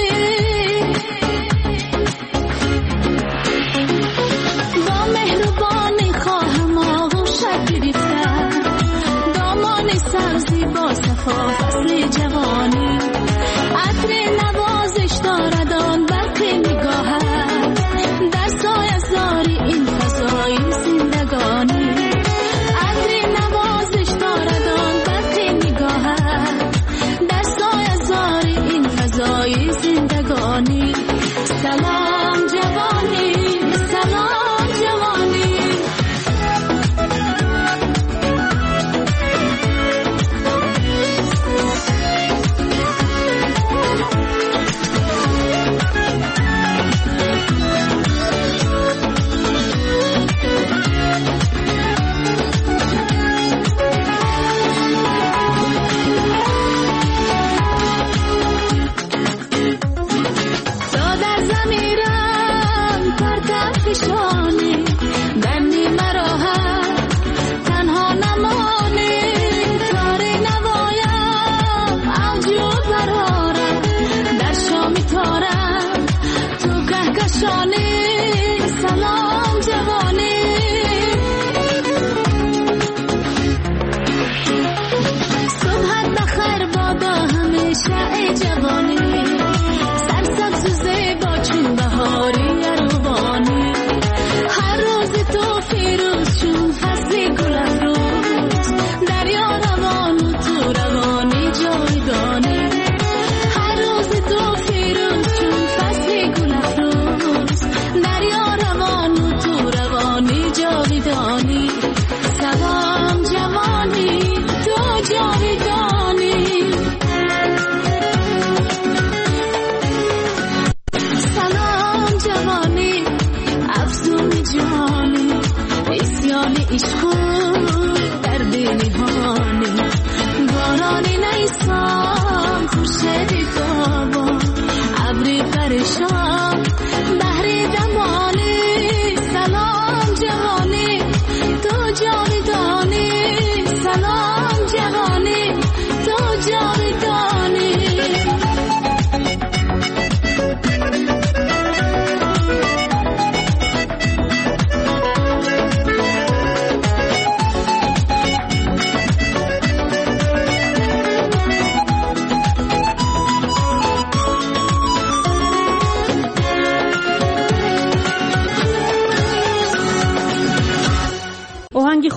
با مهربانی خواهم آغوشت گرفتن دامان سبزی با صفا فصل جوانی عطر نوازش دارد آن برق نگاهت در سایه زاری این فضای زندگانی عطر نوازش دارد آن برق نگاهت در سایه زاری این فضای زندگانی سلام جوانی سلام جوانی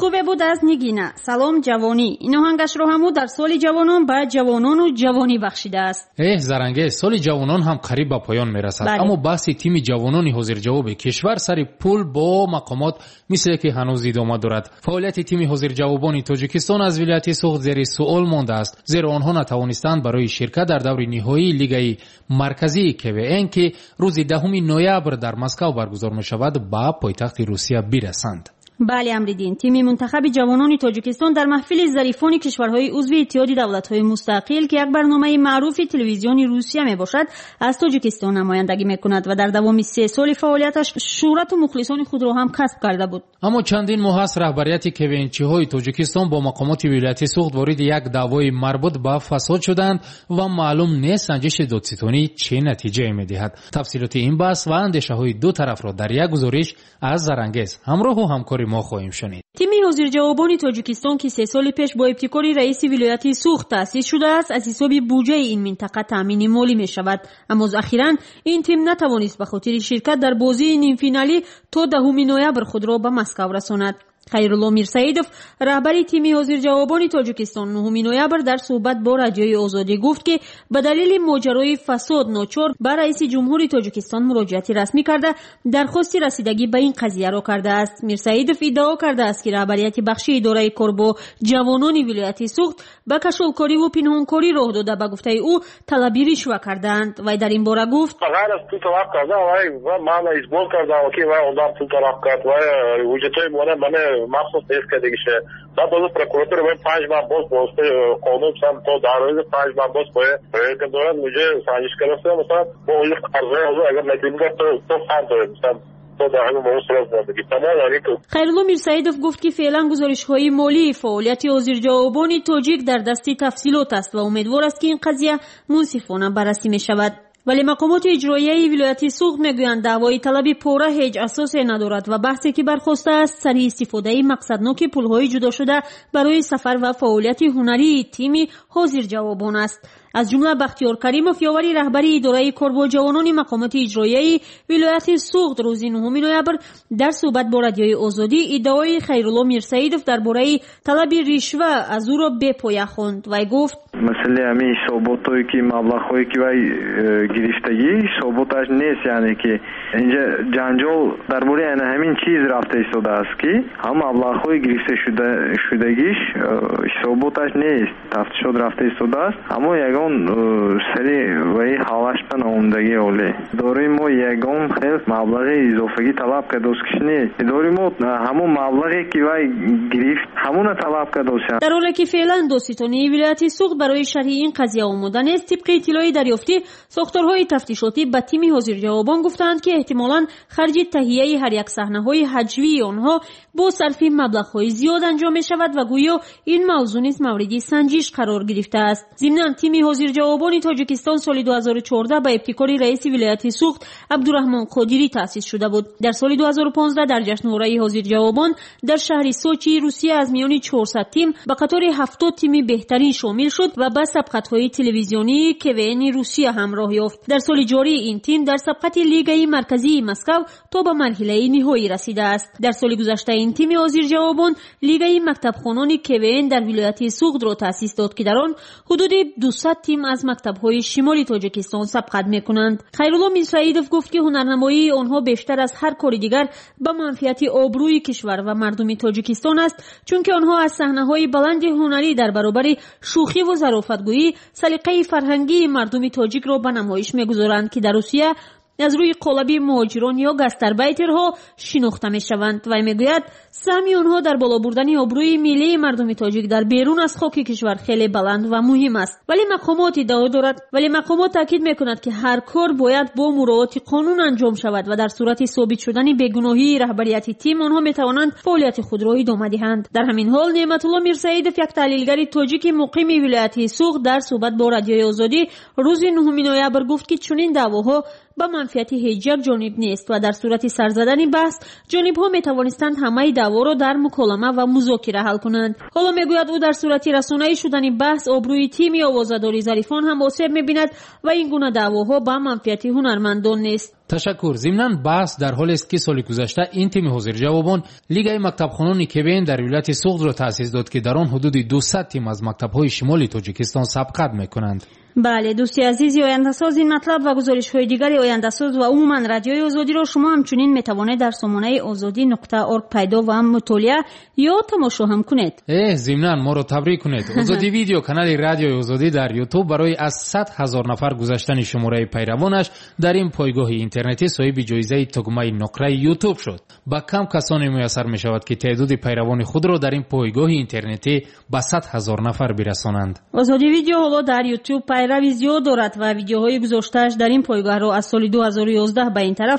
خوبه بود از نگینه. سلام جوانی. این آهنگش رو همو در سال جوانان به جوانان و جوانی بخشیده است. زرنگه، سال جوانان هم قریب به پایان میرسد. اما بحث تیم جوانان حاضر جواب کشور سر پول با مقامات مثل که هنوز ادامه دارد. فعالیت تیم حاضر جوابان تاجیکستان از ولایت سوخت زیر سوال مانده است، زیرا آنها نتوانستند برای شرکت در دور نهایی لیگ مرکزی KVN که روز 10 نوامبر در مسکو برگزار می شود به پایتخت روسیه برسند. بله امریدین، تیم منتخب جوانان تاجیکستان در محفل ظریفان کشورهای عضو اتحاد دولت‌های مستقل که یک برنامه معروف تلویزیونی روسیه میباشد از تاجیکستان نمایندگی میکند و در دوام 3 سال فعالیتش شهرت و مخلصان خود را هم کسب کرده بود. اما چندین ماه است رهبریت KVN-چی‌های تاجیکستان با مقامات ولایت سوخت وارد یک دعوای مربوط به فساد شدند و معلوم نیست سنجش دادستانی چه نتیجه میدهد. تفصیلات این بحث و اندیشه‌های دو طرف را در یک گزارش از زرنگز همراه و همکار ما خواهیم شنید. تیم حاضر جوابان تاجیکستان که 3 سال پیش با ابتکار رئیس ولایت سوخت تأسیس شده است از حساب بودجه این منطقه تامین مالی می شود، اما اخیراً این تیم نتوانست به خاطر شرکت در بازی نیم فینالی تا 10 نوامبر خود را به مسکو رساند. خیرالله میرسیدوف رهبر تیم حاضر جوابان تاجیکستان 9 نوامبر در صحبت با رادیوی آزادی گفت که به دلیل ماجرای فساد ناچار به رئیس جمهوری تاجیکستان مراجعه رسمی کرده درخواست رسیدگی به این قضیه را کرده است. میرسیدوف ادعا کرده است که رهبریت بخش اداره کار با جوانان ولایت سوخت به کشالکاری و پنهانکاری راه داده به گفته او طلبی رشوه کردند و در این باره گفت غیر از تو طلب کرده و من ازبال کرده و که و اون تو طلب کرد و وجودای مونه مخصوص دیست که دیگه شه بعد از پروکوراتور باید 5 ماه باز باسته قانون سم تا در روز 5 ماه باز باید که دولت مجھے سانجش کرده مثلا با اون قرضه اگر نتیجه تو فرد داره مثلا خیرالله میرسیدوف گفت که فعلا گزارش‌های مالی فعالیت حاضر جوابان تاجیک در دست تفصیلات است و امیدوار است که این قضیه منصفانه بررسی می شود. ولی مقامات اجرایی ولایت سوخت میگویند دعوای طلب پوره هیچ اساسی ندارد و بحثی که برخاسته است سر استفاده مقصدناک پولهای جدا شده برای سفر و فعالیت هنری تیم حاضر جوابان است. از جمله بختیار کریموف یاوری رهبر اداره کار با جوانان مقامات اجرایی ولایت سوخت روز 9 نوامبر در صحبت با رادیوی آزادی ادعای خیرالله میرسیدوف درباره طلب رشوه از او را به پایه خواند و گفت مسئله همین ثباتایی که مبلغ‌هایی که وای گرفتگی ثباتش نیست، یعنی که اینجا جنجال درباره همین چیز رفته ایستاده است که هم مبلغ‌های گرفته شدگیش ثباتش نیست، تفتیشات رفته ایستاده است، اما یگان سری وای حالش به نمایندگی اولی داریم ما یگان خیلی مبلغ اضافه‌ای طلب کرده است که نیست داریم ما همون مبلغی که وای گرفت همون طلب کرده است. در حالی که فعلا دادستانی ولایت سوخت برای شرح این قضیه آماده نیست، طبق اطلاعی دریافتی ساختارهای تفتیشاتی به تیم حاضر جوابان گفتند که احتمالاً خرج تهیه هر یک صحنه‌های حجوی آنها با صرف مبلغ‌های زیاد انجام می شود و گویا این موضوع نیز مورد سنجش قرار گرفته است. ضمناً تیم حاضر جوابان تاجیکستان سال 2014 به ابتکار رئیس ولایت سوخت عبدالرحمن قادری تأسیس شده بود. در سال 2015 در جشنواره حاضر جوابان در شهر سوچی روسیه از میان 400 تیم به قطار 70 تیم بهترین شامل شد و به سبقت‌های تلویزیونی KVN روسیه همراه یافت. در سال جاری این تیم در سبقت لیگ مرکزی مسکو تا به مرحله نهایی رسیده است. در سال گذشته این تیم حاضر جوابان لیگ مکتبخوانان KVN در ولایت سوخت را تأسیس داد که در آن حدود 200 تیم از مکتب‌های شمالی تاجیکستان سبقت می‌کنند. خیرالله میرسیدوف گفت که هنرنمایی آنها بیشتر از هر کار دیگر به منفعت آبروی کشور و مردم تاجیکستان است، چون که آنها از صحنه‌های بلند هنری در برابر شوخی و ظرافتگویی سلیقه فرهنگی مردم تاجیک را به نمایش می‌گذارند که در روسیه از روی قالب مهاجران یا گاستاربایترها شناخته می‌شوند و میگوید سهمی آنها در بالا بردن آبروی ملی مردم تاجیک در بیرون از خاک کشور خیلی بلند و مهم است. ولی مقامات تاکید می‌کند که هر کار باید با مراعات قانون انجام شود و در صورت ثابت شدن بیگناهی رهبریت تیم آنها می‌توانند فعالیت خود را ادامه دهند. در همین حال نعمت الله میرسیدوف یک تحلیلگر تاجیک مقیم ولایت سوخت در صحبت با رادیوی آزادی روز 9 نوامبر گفت که چنین دعواها به منفیت هیچ یک جانب نیست و در صورت سر زدن بحث جانب‌ها می‌توانستند همه دعوا را در مکالمه و مذاکره حل کنند. حالا میگوید او در صورت رسانه‌ای شدن بحث آبروی تیم آوازه‌داری ظریفان هم آسیب می‌بیند و این گونه دعواها به منفیت هنرمندان نیست. تشکر. ضمناً بحث در حالی است که سال گذشته این تیم حاضر جوابان لیگ مکتبخوانان کبین در ولایت سوغد را تأسیس داد که در آن حدود 200 تیم از مکتب‌های شمالی تاجیکستان سبقت می‌کنند. بله دوستی عزیزی، آینده‌ساز این مطلب و گزارش‌های دیگری آینده‌ساز و عموماً رادیوی آزادی را شما همچنین می‌توانید در سامانه azadi.org پیدا و هم مطالعه یا تماشا هم کنید. ضمناً ما را تبریک کنید. آزادی ویدیو کانال رادیوی آزادی در یوتیوب برای از 100,000 نفر گذاشتن شماره پیروانش در این پایگاه اینترنتی صاحب جایزه تگمه نقره یوتیوب شد. با کم کسانی میسر می‌شود که تعداد پیروان خود را در این پایگاه اینترنتی به 100,000 نفر برسانند. آزادی ویدیو حالا در یوتیوب پیروی زیاد دارد و ویدیوهای گذاشته‌اش در این پایگاه را از سال 2011 به این طرف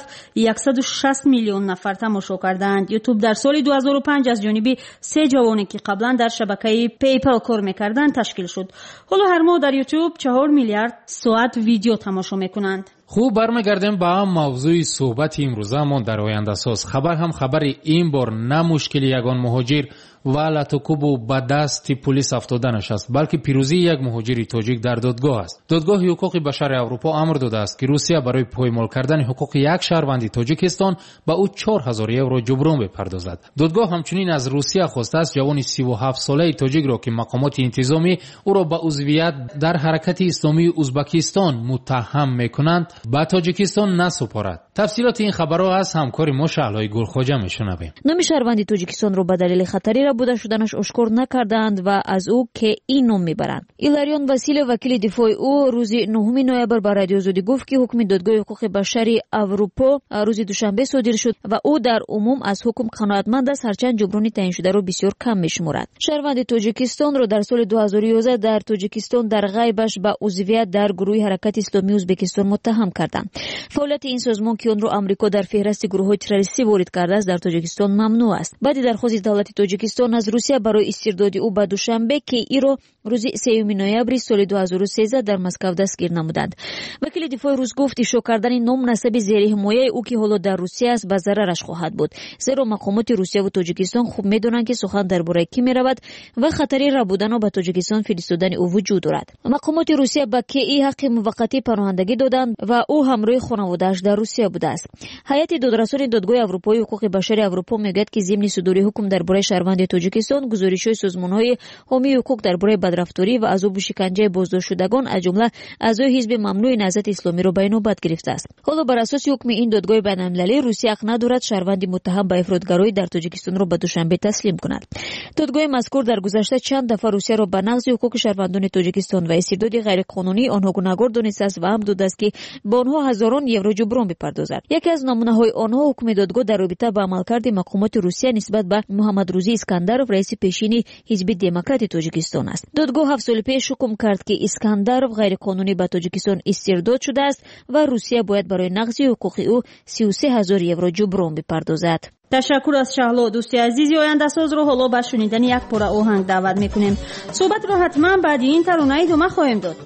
160 میلیون نفر تماشا کردند. یوتیوب در سال 2005 از جانب 3 جوانی که قبلا در شبکه پیپل کار می‌کردند تشکیل شد. حالا هر ماه در یوتیوب 4 میلیارد ساعت ویدیو تماشا می‌کنند. خوب برمیگردیم به موضوع صحبت امروزمون در آینده ساز. خبر هم خبری این بار نه مشکل یگان مهاجر و لطوکوب و به دست پلیس افتادنش است، بلکه پیروزی یک مهاجر تاجیک در دادگاه است. دادگاه حقوق بشر اروپا امر داده است که روسیه برای پایمال کردن حقوق یک شهروند تاجیکستان به او 4000 یورو جبران بپردازد. دادگاه همچنین از روسیه خواسته است جوان 37 ساله تاجیک را که مقامات انتظامی او را به عضویت در حرکت اسلامی ازبکستان متهم می‌کنند به تاجیکستان نسپارد. تفصیلات این خبرها از همکار ما شعلای گلخواجه میشنویم. نام شهروند تاجیکستان را به دلیل خطری ربوده شدنش اشکار نکردند و از او که این نام میبرند. ایلاریون وسیل وکیل دفاع او روز 9 نوامبر به رادیو آزادی گفت که حکم دادگاه حقوق بشری اروپا روز دوشنبه صادر شد و او در عموم از حکم قناعتمند است، هرچند جبران تعیین شده را بسیار کم میشمارد. شهروند تاجیکستان را در سال 2011 در تاجیکستان در غیبش به عضویت در گروه حرکت اسلامی ازبکستان متهم کردند. فعالیت این سازمان که آن را آمریکا در فهرست گروه‌های تروریستی وارد کرده است در تاجیکستان ممنوع است. بعد درخواست دولت تاجیکستان از روسیه برای استرداد او به دوشنبه که ای را روز 3 نوامبر سال 2013 در مسکو دستگیر نمودند. وکیل دفاع روس گفت افشا کردن نام نسب زیر حمایه او که حالا در روسیه است به ضررش خواهد بود، زیرا مقامات روسیه و تاجیکستان خوب میدونند که سخن درباره کی میرود و خطری ربودن به تاجیکستان فرستادن او وجود دارد. مقامات روسیه به کی ای حق موقتی پناهندگی دادند و او همراه خانواده‌اش در روسیه بوده است. هیئت دادرسان دادگاه اروپایی حقوق بشر اروپا میگوید که ضمن صدور حکم درباره شهروند تاجیکستان گزارش‌های سازمان‌های حامی حقوق درباره بدرفتاری و عذاب و شکنجه بازداشت شدگان از جمله اعضای حزب ممنوع نهضت اسلامی را به نوبت گرفته است. حالا بر اساس حکم این دادگاه بین‌المللی روسیه حق ندارد شهروند متهم به افراطگرایی در تاجیکستان را به دوشنبه تسلیم کند. دادگاه مذکور در گذشته چند دفعه روسیه را به نقض حقوق شهروندان تاجیکستان و استرداد غیرقانونی آنها گناهکار دانسته است و هم داده است که به آنها هزاران یورو جبران بپردازد. یکی از نمونه‌های آنها حکم دادگاه در رابطه با عملکرد مقامات روسیه نسبت به محمد روزی اسکندرов رئیس پیشین حزب دموکرات تاجیکستان است. دادگاه 7 سال پیش حکم کرد که اسکندرov غیرقانونی به تاجیکستان استرداد شده است و روسیه باید برای نقض حقوق او 33000 یورو جبران بپردازد. تشکر از شهلا. دوستی عزیزی آینده ساز رو حالا به شنیدن یک پاره آهنگ دعوت میکنیم. صحبت رو حتما بعد این ترانه ادامه خواهیم داد.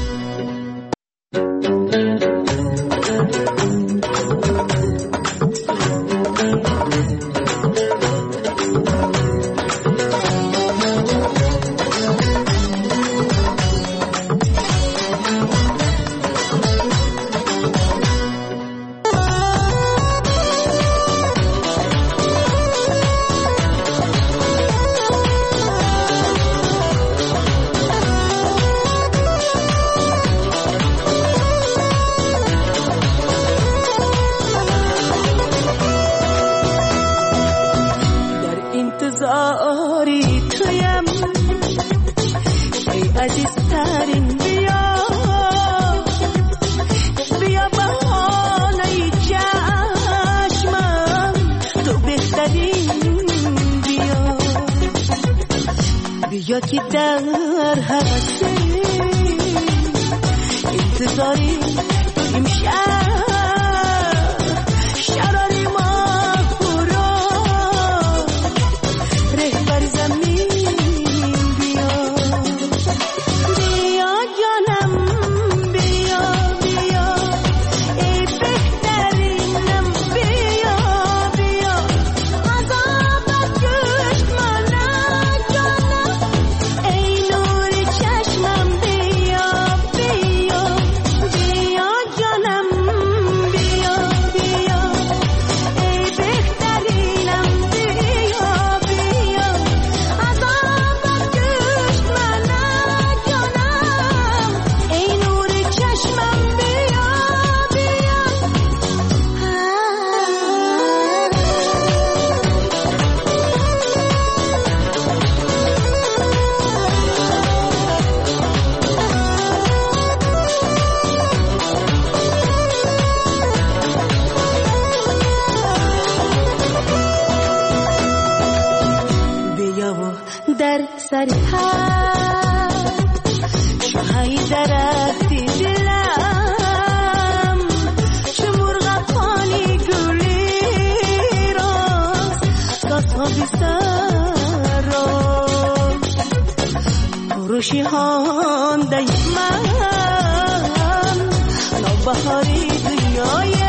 بیا که در حوث انتظاری امشب شراری ما خورا رهبر زمین بیا بیا جانم بیا بیا ای در سر پر شاهی درختی دلم چه مرغ پانی گلی راست ساسا بی سر راست پروشی هانده من نوبهاری دنیای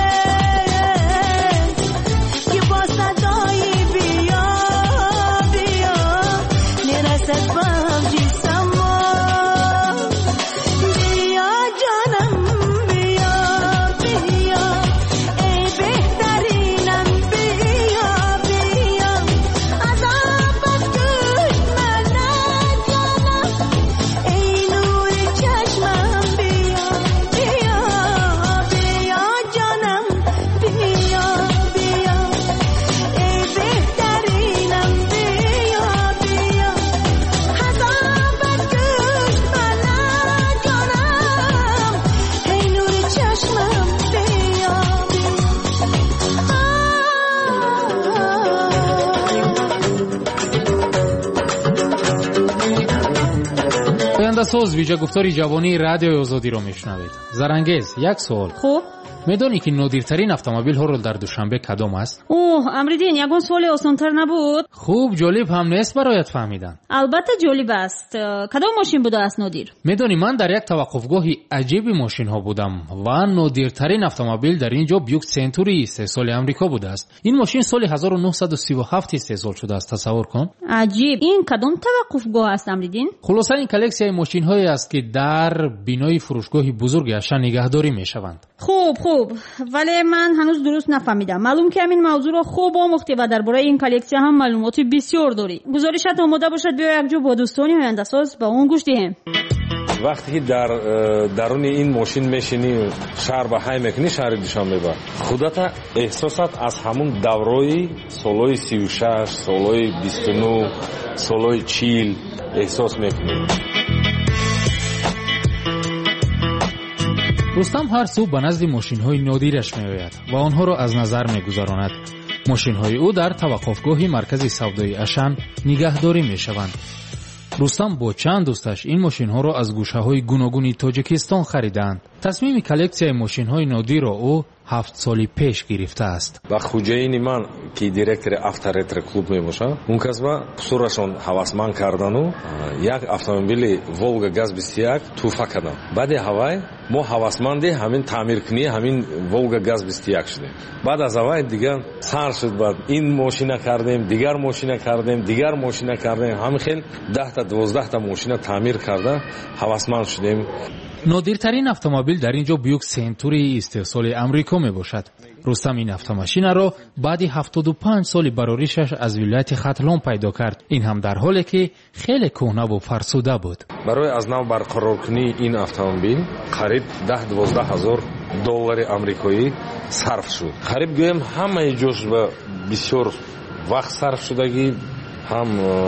ساز ویژه گفتاری جوانی رادیو آزادی رو میشنوید. زرانگیز، یک سوال. خب میدونی که نادرترین اتومبیل ها رو در دوشنبه کدام است؟ اوه امریدین، یگان سوال آسان‌تر نبود؟ خوب جالب هم نیست برایت فهمیدن. البته جالب است. کدام ماشین بوده است نادر؟ میدونی من در یک توقفگاهی عجیب ماشین ها بودم و نادرترین اتومبیل در اینجا بیوک سنتوری 3 سال آمریکا بوده است. این ماشین سال 1937 استحصال شده است. تصور کن. عجیب. این کدام توقفگاه است امریدین؟ خلاصه این کلکسیای ماشین هایی است که در بینای فروشگاه بزرگ اشن نگهداری میشوند. خوب ولی من هنوز درست نفهمیدم. معلوم که همین موضوع رو خوب آموختی و درباره این کلکسی هم معلومات بسیار داری. گزارشت آماده باشد بیا یک جا با دوستانی آینده ساز با اون گوش دهیم. وقتی که در درون این ماشین میشینی شهر به های میکنی شهر دوشنبه با خودت احساسات از همون دورای سالای 36 سالای 29 سالای 40 احساس میکنی. رستم هر صبح به نزد ماشین‌های نادرش می‌آید و آنها را از نظر می‌گذراند. ماشین‌های او در توقفگاه مرکز سودای اشن نگهداری می‌شوند. رستم با چند دوستش این ماشین‌ها را از گوشه‌های گوناگون تاجیکستان خریدند. تصمیم کلکسیای ماشین‌های نادر را او 7 سال پیش گرفته است. با خوجاین من که دیرکتور авторетро клуб میباشم اون کسبا قصورشون حواسمند کردن و یک автомобили Volga Gaz 21 توفا کردن. بعد هوای ما حواسمند همین تعمیر کنی همین Volga Gaz 21 شدیم. بعد از هوای دیگه سر شد بعد این ماشینا کردیم دیگر ماشینا کردیم دیگر ماشینا کردیم همین خیلی 10 تا 12 تا ماشینا تعمیر کرده حواسمند شدیم. نادرترین اتومبیل در اینجا بیوک سنتوری استحصال آمریکا می باشد. رستم این اتوماشین را بعد 75 سال براریشش از ولایت ختلان پیدا کرد. این هم در حالی که خیلی کهنه و فرسوده بود. برای از نو برقرار کنی این اتومبیل قریب 10-12 هزار دلار آمریکایی صرف شد. قریب گویم همه جوش به بسیار وقت صرف شدگی، هم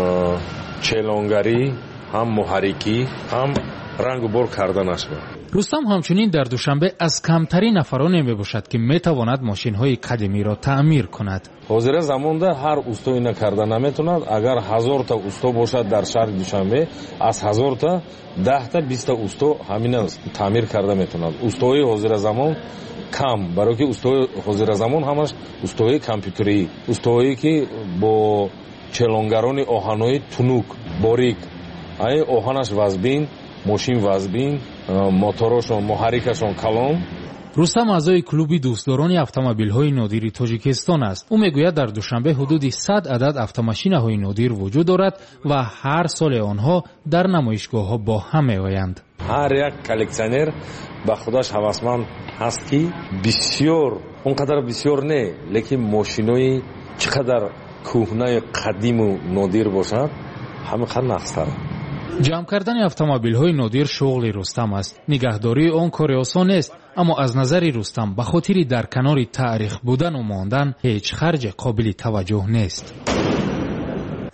چلانگری، هم محرکی، هم رنگ و بار کردنش بود. رستم همچنین در دوشنبه از کمترین نفرانی میباشد که میتواند ماشین‌های قدیمی را تعمیر کند. حاضر زمانده هر اوستایی نکرده نمیتوند. اگر 1000 تا اوستا باشد در شهر دوشنبه از 1000 تا 10 تا 20 تا اوستا همین تعمیر کرده میتوند. اوستای حاضر زمان کم، برای که اوستای حاضر زمان همش اوستای کامپیوتری، اوستایی که با چلانگران آهنای تونوک باریک ای آهنش وزبین ماشین وزبین موتورشون محرکشون کلان. رستم اعضای کلوب دوستداران اتومبیل‌های نادر تاجیکستان است. او میگوید در دوشنبه حدود 100 عدد اتوماشین‌های نادر وجود دارد و هر سال آنها در نمایشگاه‌ها با هم می‌آیند. هر یک کلکسیونر با خودش هوسمند هست که بسیار اونقدر بسیار نه لیکن ماشینای چقدر کهنه قدیم و نادر باشد همه خیلی نقص‌تر. جمع کردن اتومبیل‌های نادر شغل رستم است. نگهداری آن کار آسان است، اما از نظر رستم به خاطر در کنار تاریخ بودن و ماندن هیچ خرج قابل توجه نیست.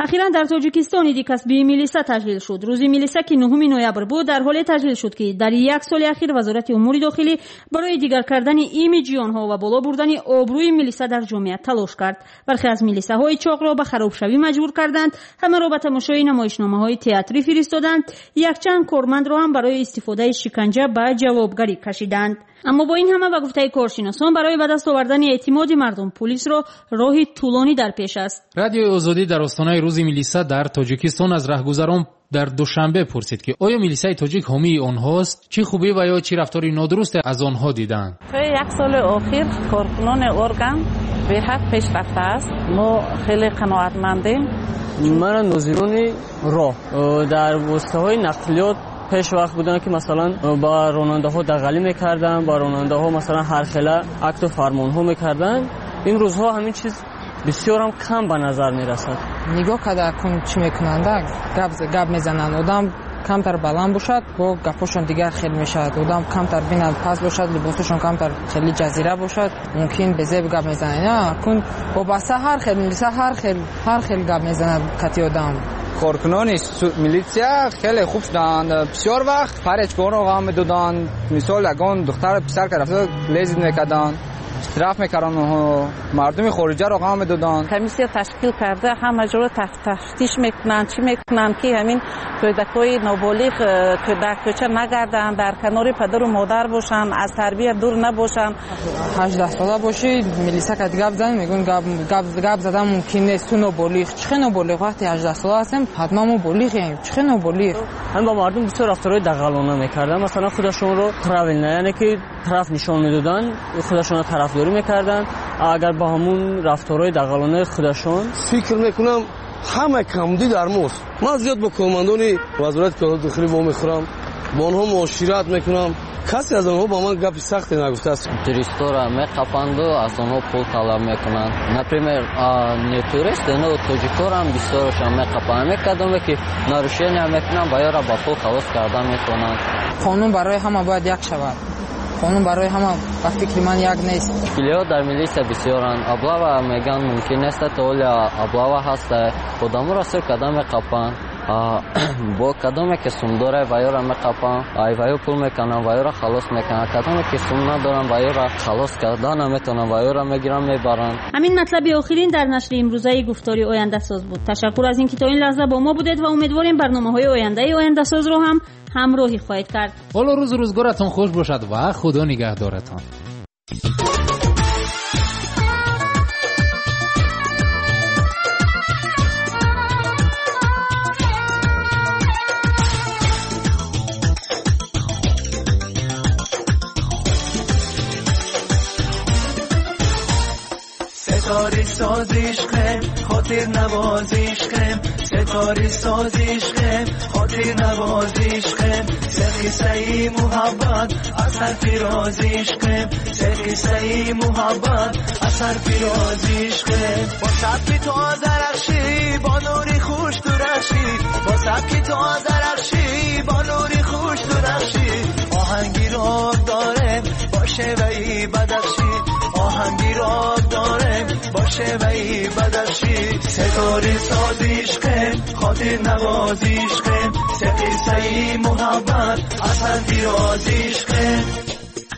اخیراً در تاجیکستان دیکسبی میلیسا تشکیل شد. روز میلیسا که 9 نوامبر بود در حال تشکیل شد که در یک سال اخیر وزارت امور داخلی برای دیگر کردن ایمیج آنها و بالا بردن آبروی میلیسا در جامعه تلاش کرد. برخی از میلیساهای چاق را به خرابشوی مجبور کردند، همه را به تماشای نمایشنامه‌های تئاتری فرستادند، یک چند کارمند را هم برای استفاده شکنجه به جوابگری کشیدند. اما با این همه به گفته کارشناسان برای به دست آوردن اعتماد مردم پلیس را راهی طولانی در پیش است. رادیوی آزادی در آستانه روز میلیسا در تاجیکستان از راهگذران در دوشنبه پرسید که آیا میلیسای تاجیک حامی آنهاست؟ چه خوبی و یا چه رفتاری نادرست از آنها دیدند؟ طی یک سال اخیر کارکنان ارگان به حد پیشرفته است. ما خیلی قناعتمندیم. من ناظران راه در واسطه‌های نقلیات پیش وقت بودن که مثلا با راننده ها دغلی میکردن، با راننده ها مثلا هر خیلی اکت و فرمان ها میکردن. این روزها همین چیز بسیار هم کم به نظر میرسد. نگاه کرده کن چی میکنند، گپ میزنند، آدم کمتر بلند باشد با گپشون دیگر خیلی میشد، آدم کمتر بیند پس باشد، لباسشون کمتر خیلی جزیره باشد، ممکن به زیب گپ میزنند. نه کن با بسه هر خیلی گپ میزنند کتی آدم. کارکنان میلیسیا خیلی خوب شدند. بسیار وقت پرچگان رو غم میدادند. مثال اگان دختر پسر که رفته لیزید میکردند، اشتراف میکردن و مردم خارجی رو غم میدادن. کمیسیا تشکیل کرده، همه جور تفتیش میکنن، چی میکنن که همین کودکای نابالغ در کوچه نگردن، در کنار پدر و مادر باشن، از تربیت دور نباشن. 18 ساله باشی میلیسا که گپ زدن میگن گپ زدن ممکن نیست، تو نابالغ چه نابالغ وقتی 18 ساله هستیم حتما ما بالغیم، چه نابالغ. هم با مردم بسیار رفتارهای دغلانه میکردن، مثلا خودشون رو تراول نه، یعنی که طرف نشون میدادن، خودشون طرفداری میکردن. اگر با همون رفتارهای دغلانه خودشون فکر میکنم همه کمدی در ماست. من زیاد با کارمندان وزارت کار داخلی با میخورم، با آنها معاشرت میکنم، کسی از آنها با من گپ سختی نگفته است. توریستا را میقاپند و از آنها پول طلب میکنند. نپریمر نه توریست نه تاجیکا را هم بسیارشان میقاپند، میکردن که ناروشیانی هم میکنن باید را با پول خلاص کردن میکنند. قانون برای همه باید یک شود. قانون برای همه با فکر من یک نیست. کلیات در میلیسا بسیارند. ابلاوا میگن ممکن نیست تا ولی ابلاوا هست. خودمون را سر کدام میقاپند. با کدامی که سوم داره وایو را میقاپند، وایو پول میکنن، وایو را خلاص میکنن. کدامی که سوم ندارن وایو را خلاص کردن نمیتونن، وایو را میگیرن میبرن. همین مطلب آخرین در نشر امروزه گفتاری آینده ساز بود. تشکر از اینکه تا این لحظه با ما بودید و امیدواریم برنامه‌های آینده ساز رو هم همراهی خواهید کرد. حالا روزگارتون خوش باشد و خدا نگهدارتان. ستاره سازش خم خاطر نوازش خم، ستاره سازش خم خاطر نوازش خم، سخی سعی محبت اثر فرازش خم، سخی سعی محبت اثر فرازش خم. با سبک تو درخشی با نوری خوش درخشی، با سبک تو درخشی با نوری خوش درخشی، آهنگی را دارم باشه و ای بدخشی، آهنگی را دارم باشه و ای بدخشی. ستاره سازیش خم خاطر نوازیش خم، سقی سعی محبت اثر فرازیش خم.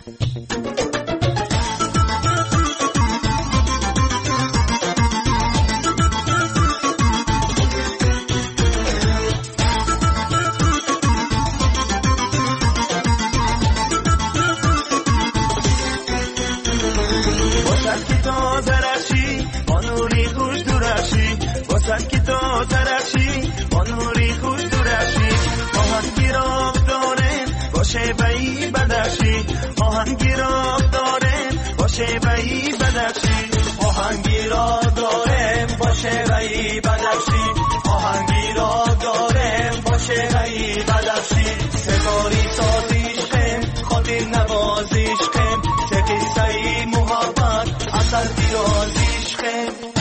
آهنگی را دارم باشه بایی بدخشی، آهنگی را دارم باشه بایی بدخشی، آهنگی را دارم باشه بایی بدخشی. ستاری سازیش خم خاطر نوازیش خم، سقی سعی محبت اثر فرازیش خم.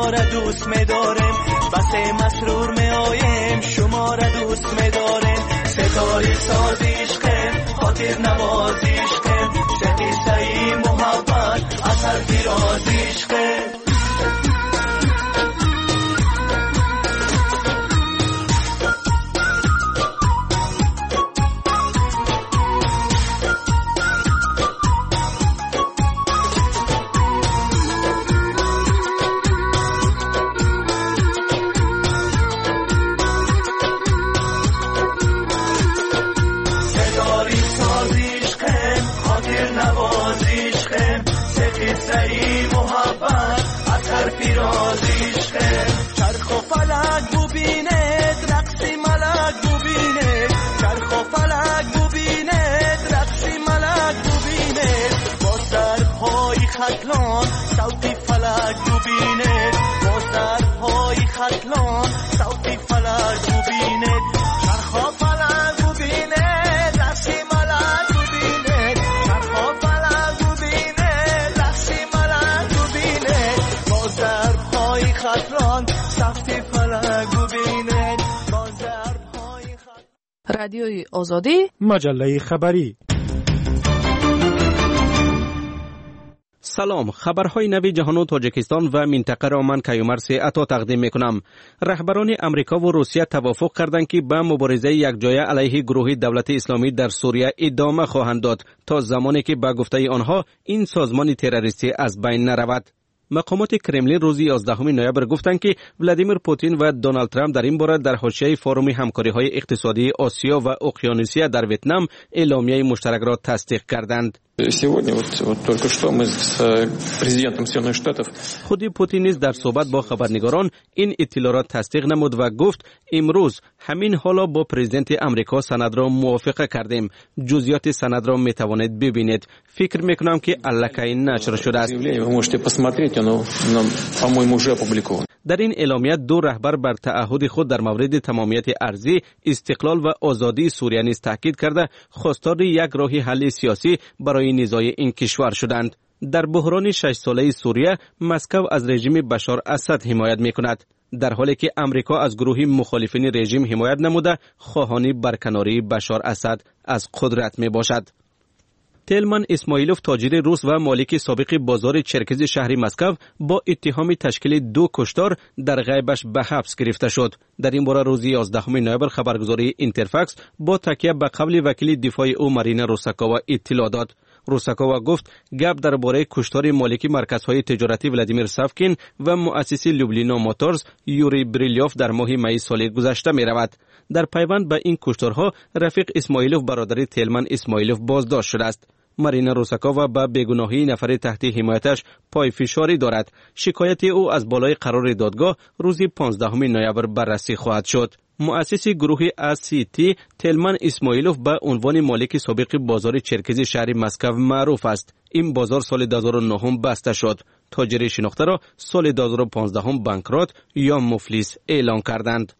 شما را دوست می‌داریم بس مسرور می‌آییم شما را دوست می‌داریم ستاره ساز عشقیم خاطر نواز عشقیم قصه محبت اثر فراز عشقیم چرخ و فلک ببیند رقصی ملک ببیند چرخ و فلک ببیند رقصی ملک ببیند با سرهای خطلان صوتی فلک ببیند با سرهای خطلان صوتی فلک ببیند چرخ و فلک ببیند رقصی ملک ببیند چرخ و فلک ببیند رقصی ملک ببیند با سرهای خطلان صوتی فلک ببیند با سرهای خطلان. رادیوی آزادی مجله خبری. سلام، خبرهای نوی جهان و تاجیکستان و منطقه را من کیومرث عطا تقدیم میکنم. رهبران امریکا و روسیه توافق کردند که به مبارزه یکجایه علیه گروه دولت اسلامی در سوریه ادامه خواهند داد تا زمانی که به گفته آنها این سازمان تروریستی از بین نرود. مقامات کرملین روز 11 نوامبر گفتند که ولادیمیر پوتین و دونالد ترامپ در این باره در حاشیه فوروم همکاری‌های اقتصادی آسیا و اقیانوسیه در ویتنام اعلامیه مشترک را تصدیق کردند. خود پوتین نیز در صحبت با خبرنگاران این اطلاع را تصدیق نمود و گفت امروز همین حالا با پرزیدنت امریکا سند را موافقه کردیم. جزئیات سند را می توانید ببینید. فکر میکنم که الکی نشر شده است. در این اعلامیه دو رهبر بر تعهد خود در مورد تمامیت ارضی، استقلال و آزادی سوریه نیز تاکید کرده خواستار یک راه حل سیاسی برای نزاع این کشور شدند. در بحران 6 ساله سوریه مسکو از رژیم بشار اسد حمایت میکند، در حالی که امریکا از گروه مخالفین رژیم حمایت نموده خواهان برکناری بشار اسد از قدرت می باشد. تلمان اسماعیلوف تاجر روس و مالک سابق بازار چرکز شهری مسکو با اتهام تشکیل 2 کشتار در غیبش به حبس گرفته شد. در این باره روز 11 نوامبر خبرگزاری اینترفاکس با تکیه به قول وکیل دفاع او مارینا روساکووا اطلاع داد. روساکووا گفت گپ درباره کشتار مالک مرکزهای تجارتی ولادیمیر سافکین و مؤسس لوبلینا موتورز یوری بریلیوف در ماه می سال گذشته می رود. در پیوند به این کشتارها رفیق اسماعیلوف برادر تلمان اسماعیلوف بازداشت شده است. مارینا روساکووا با بیگناهی نفر تحت حمایتش پای فشاری دارد. شکایت او از بالای قرار دادگاه روز 15 نوامبر بررسی خواهد شد. مؤسس گروه ACT تلمان اسماعیلوف به عنوان مالک سابق بازار چرکز شهر مسکو معروف است. این بازار سال 2009 بسته شد. تاجر شناخته را سال 2015 بانکرات یا مفلس اعلان کردند.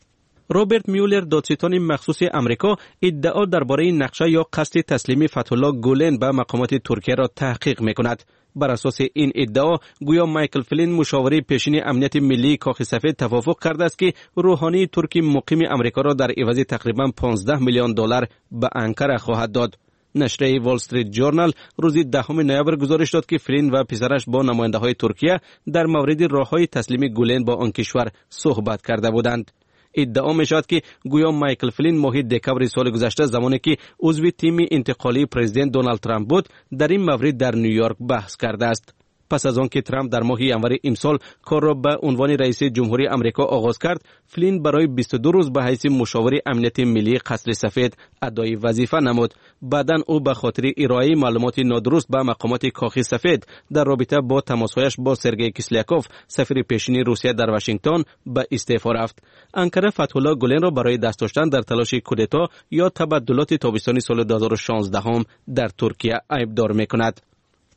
روبرت میولر دادستان مخصوص امریکا ادعا درباره نقشه یا قصد تسلیم فتح‌الله گولن به مقامات ترکیه را تحقیق می‌کند. بر اساس این ادعا گویا مایکل فلین مشاور پیشین امنیت ملی کاخ سفید توافق کرده است که روحانی ترکی مقیم امریکا را در عوض تقریباً 15 میلیون دلار به انقره خواهد داد. نشریه وال استریت جورنال روز 10 نوامبر گزارش داد که فلین و پسرش با نماینده‌های ترکیه در مورد راه‌های تسلیم گولن با آن کشور صحبت کرده بودند. ادعا می شود که گویا مایکل فلین ماه دکمبر سال گذشته زمانی که عضو تیم انتقالی پرزیدنت دونالد ترامپ بود در این مورد در نیویورک بحث کرده است. پس از آنکه ترامپ در ماه ژانویه امسال کار را به عنوان رئیس جمهوری آمریکا آغاز کرد، فلین برای 22 روز به حیث مشاور امنیت ملی قصر سفید ادای وظیفه نمود. بعداً او به خاطر ارائه معلومات نادرست به مقامات کاخ سفید در رابطه با تماسهایش با سرگئی کسلیاکوف سفیر پیشین روسیه در واشنگتن به استعفا رفت. انقره فتح‌الله گولن را برای دست داشتن در تلاش کودتا یا تبدلات تابستان سال 2016 در ترکیه عیبدار می‌کند.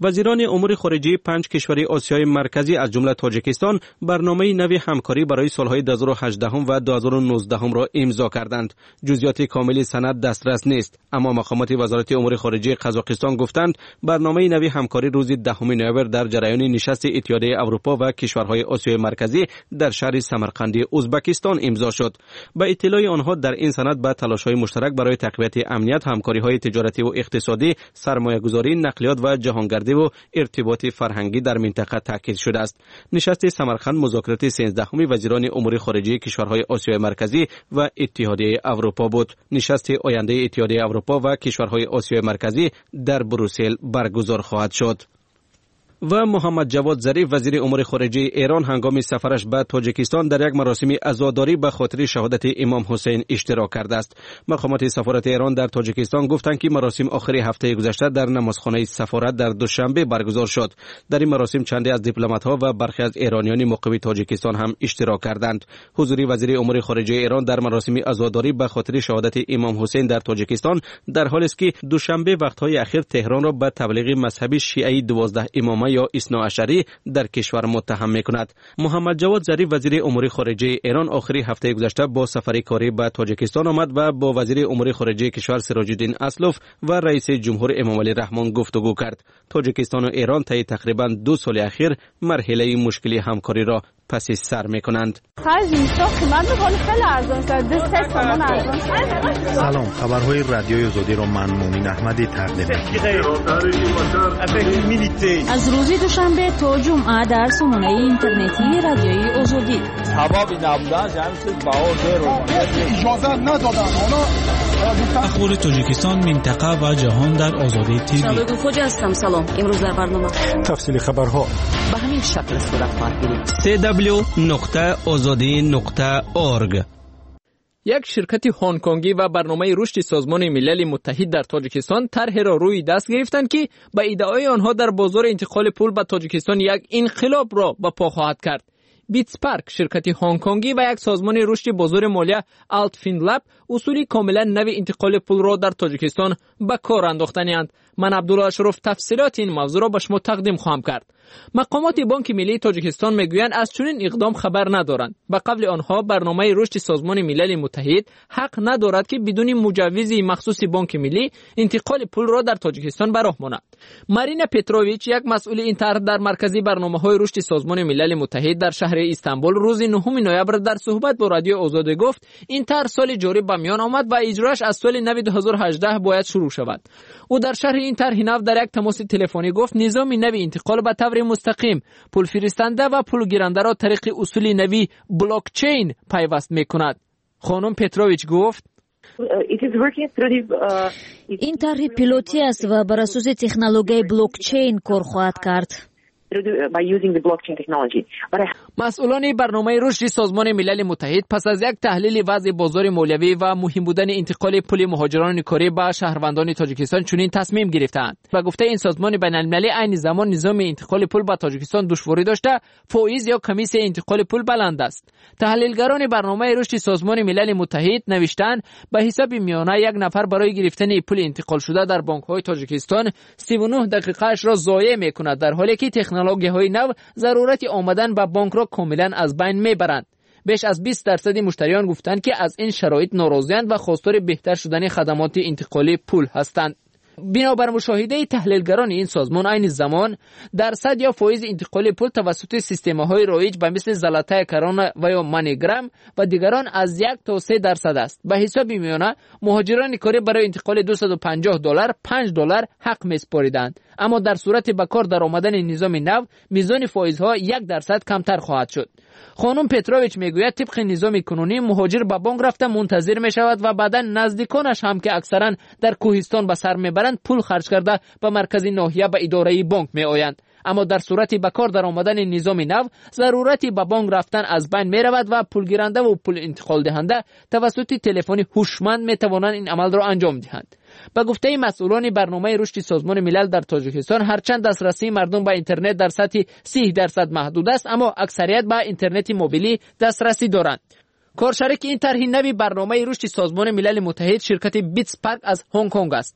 وزیران امور خارجه 5 کشور آسیای مرکزی از جمله تاجیکستان برنامه نوی همکاری برای سالهای 2018 و 2019 را امضا کردند. جزئیات کامل سند دسترس نیست، اما مقامات وزارت امور خارجه قزاقستان گفتند برنامه نوی همکاری روز 10 نوامبر در جریان نشست اتحادیه اروپا و کشورهای آسیای مرکزی در شهر سمرقند ازبکستان امضا شد. با اطلاع آنها در این سند به تلاش‌های مشترک برای تقویت امنیت، همکاری‌های تجارتی و اقتصادی، سرمایه‌گذاری، نقلیات و جهانگردی و ارتباط فرهنگی در منطقه تاکید شده است. نشست سمرقند مذاکرات 13 وزیران امور خارجه کشورهای آسیای مرکزی و اتحادیه اروپا بود. نشست آینده اتحادیه اروپا و کشورهای آسیای مرکزی در بروسل برگزار خواهد شد. و محمد جواد ظریف وزیر امور خارجه ایران هنگام سفرش به تاجیکستان در یک مراسم عزاداری به خاطر شهادت امام حسین اشتراک کرده است. مقامات سفارت ایران در تاجیکستان گفتند که مراسم آخر هفته گذشته در نمازخانه سفارت در دوشنبه برگزار شد. در این مراسم چندی از دیپلمات‌ها و برخی از ایرانیان مقیم تاجیکستان هم اشتراک کردند. حضور وزیر امور خارجه ایران در مراسم عزاداری به خاطر شهادت امام حسین در تاجیکستان در حالی است که دوشنبه وقت‌های اخیر تهران را به تبلیغ مذهبی شیعی 12 امامه یا اثناعشری در کشور متهم می‌کند. محمد جواد ظریف وزیر امور خارجه ایران آخر هفته گذشته با سفر کاری به تاجیکستان آمد و با وزیر امور خارجه کشور سراج الدین اسلوف و رئیس جمهور امام علی رحمان گفتگو کرد. تاجیکستان و ایران طی تقریباً 2 سال اخیر مرحله مشکلی همکاری را پس سر می‌کنند. سلام، خبرهای رادیوی آزادی را من مومن احمدی تقدیم می‌کنم. از روز دوشنبه تا جمعه در سامانه اینترنتی رادیوی آزادی. اجازه ندادن. اخبار تاجیکستان، منطقه و جهان در آزادی تیوی. سلام خوجا هستم. سلام. امروز در برنامه تفصیل خبرها به همین شکل صورت خواهد گرفت. www.azadi.org. یک شرکت هنگکنگی و برنامه رشد سازمان ملل متحد در تاجیکستان طرح را روی دست گرفتند که با ایده‌های آنها در بازار انتقال پول به تاجیکستان یک انقلاب را به پا خواهد کرد. بیتسپارک شرکت هنگکنگی و یک سازمان رشد بازار مالی آلت فینلاب اصولی کاملا نوی انتقال پول را در تاجیکستان به کار انداخته‌اند. من عبدالله اشرف تفصیلات این موضوع را به شما تقدیم خواهم کرد. مقامات بانک ملی تاجیکستان میگویند از چنین اقدام خبر ندارند. به قول آنها برنامه رشد سازمان ملل متحد حق ندارد که بدون مجوز مخصوص بانک ملی انتقال پول را در تاجیکستان به راه ماند. مارینا پتروویچ یک مسئول این طرح در مرکزی برنامه‌های رشد سازمان ملل متحد در شهر استانبول روز 9 نوامبر در صحبت با رادیو آزادی گفت این طرح سال جاری به میان آمد و اجراش از سال نو 2018 باید شروع شود. او در شرح این طرح نو در یک تماس تلفنی گفت نظام نوی انتقال به طور مستقیم پول فرستنده و پول گیرنده را طریق اصول نوی بلاک چین پیوست میکند. خانم پتروویچ گفت این طرح پیلوتی است و بر اساس تکنولوژی بلاک چین کار خواهد کرد. مسئولان برنامه رشد سازمان ملل متحد پس از یک تحلیل وضع بازار مالیوی و مهم بودن انتقال پول مهاجران کاری به شهروندان تاجیکستان چنین تصمیم گرفتند و گفته این سازمان بین‌المللی عین زمان نظام انتقال پول به تاجیکستان دشواری داشته، فایز یا کمیس انتقال پول بلند است. تحلیلگران برنامه رشد سازمان ملل متحد نوشتند به حساب میانه یک نفر برای گرفتن پول انتقال شده در بانک‌های تاجیکستان 39 دقیقه‌اش را ضایع می‌کند، در حالی که تکنولوژی‌های نو ضرورت آمدن به بانک را کاملا از بین میبرند. بیش از 20% مشتریان گفتند که از این شرایط ناراضی‌اند و خواستار بهتر شدن خدمات انتقال پول هستند. بنابر مشاهده تحلیلگران این سازمان عین زمان درصد یا فایز انتقال پول توسط سیستم‌های رایج به مثل زلاتای کرون و یا مانیگرام و دیگران از 1 تا 3% است. به حساب میانه مهاجران کاری برای انتقال $250 $5 حق می‌سپاریدند، اما در صورت به کار در آمدن نظام نو میزان فایزها 1% کمتر خواهد شد. خانم پتروویچ میگوید طبق نظام کنونی مهاجر به بانک رفته منتظر می شود و بعدا نزدیکانش هم که اکثرا در کوهستان به سر میبرند پول خرج کرده به مرکز ناحیه به اداره بانک می آیند. اما در صورت به کار در آمدن نظام نو ضرورتی به بانک رفتن از بین می رود و پول گیرنده و پول انتقال دهنده توسط تلفن هوشمند می توانند این عمل را انجام دهند. به گفته مسئولان برنامه رشد سازمان ملل در تاجیکستان هرچند دسترسی مردم به اینترنت در سطح 30% محدود است، اما اکثریت به اینترنت موبیلی دسترسی دارند. کارشریک این طرح نوی برنامه رشد سازمان ملل متحد شرکت بیتسپارک از هنگ کنگ است.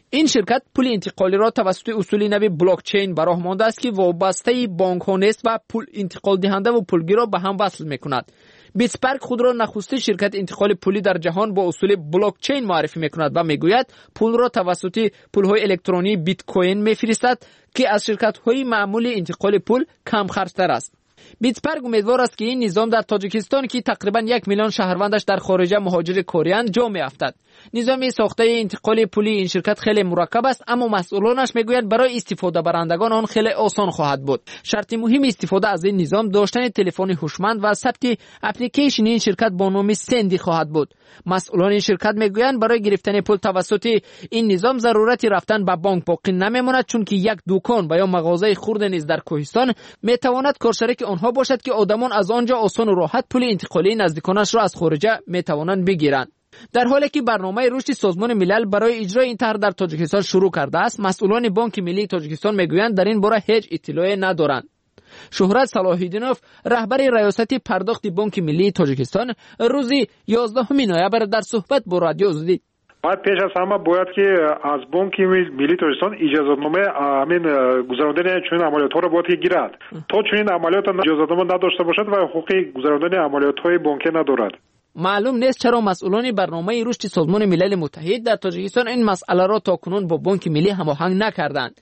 این شرکت پول انتقالی را توسط اصول نو بلاک چین به راه مانده است که وابسته بانک ها نیست و پول انتقال دهنده و پولگیر را به هم وصل میکند. بیتسپارک خود را نخسته شرکت انتقال پولی در جهان با اصول بلاک چین معرفی میکند و میگوید پول را توسط پولهای الکترونی بیت کوین میفرستد که از شرکت های معمولی انتقال پول کم خرجتر است. بیتسپارک امیدوار است که این نظام در تاجیکستان که تقریبا 1 میلیون شهروندش در خارج مهاجر کاری‌اند جا میافتد. نظام ساخته انتقال پولی این شرکت خیلی مرکب است، اما مسئولانش میگویند برای استفاده برندگان آن خیلی آسان خواهد بود. شرط مهم استفاده از این نظام داشتن تلفن هوشمند و ثبت اپلیکیشن این شرکت با نام سندی خواهد بود. مسئولان این شرکت میگویند برای گرفتن پول توسط این نظام ضرورتی رفتن به بانک باقی نمیماند، چون که یک دکان و یا مغازه خرد نیز در کوهستان میتواند کارشریک آنها باشد که آدمان از آنجا آسان و راحت پول انتقالی نزدیکانش را از خارج میتوانند بگیرند. در حالی که برنامه رشد سازمان ملل برای اجرای این طرح در تاجیکستان شروع کرده است، مسئولان بانک ملی تاجیکستان میگویند در این باره هیچ اطلاعی ندارند. شهرت صلاح‌الدینوف رهبر ریاست پرداخت بانک ملی تاجیکستان روز 11 نوامبر در صحبت با رادیو آزادی باید پیش از همه باید که از بانک ملی تاجیکستان اجازه‌نامه همین گذراندن چنین عملیات‌ها را باید گیرد. تا چنین عملیات اجازه‌نامه نداشته باشد و حقوق گذراندن عملیات‌های بانکی ندارد. معلوم نیست چرا مسئولان برنامه رشد سازمان ملل متحد در تاجیکستان این مسئله را تاکنون با بانک ملی هماهنگ نکردند.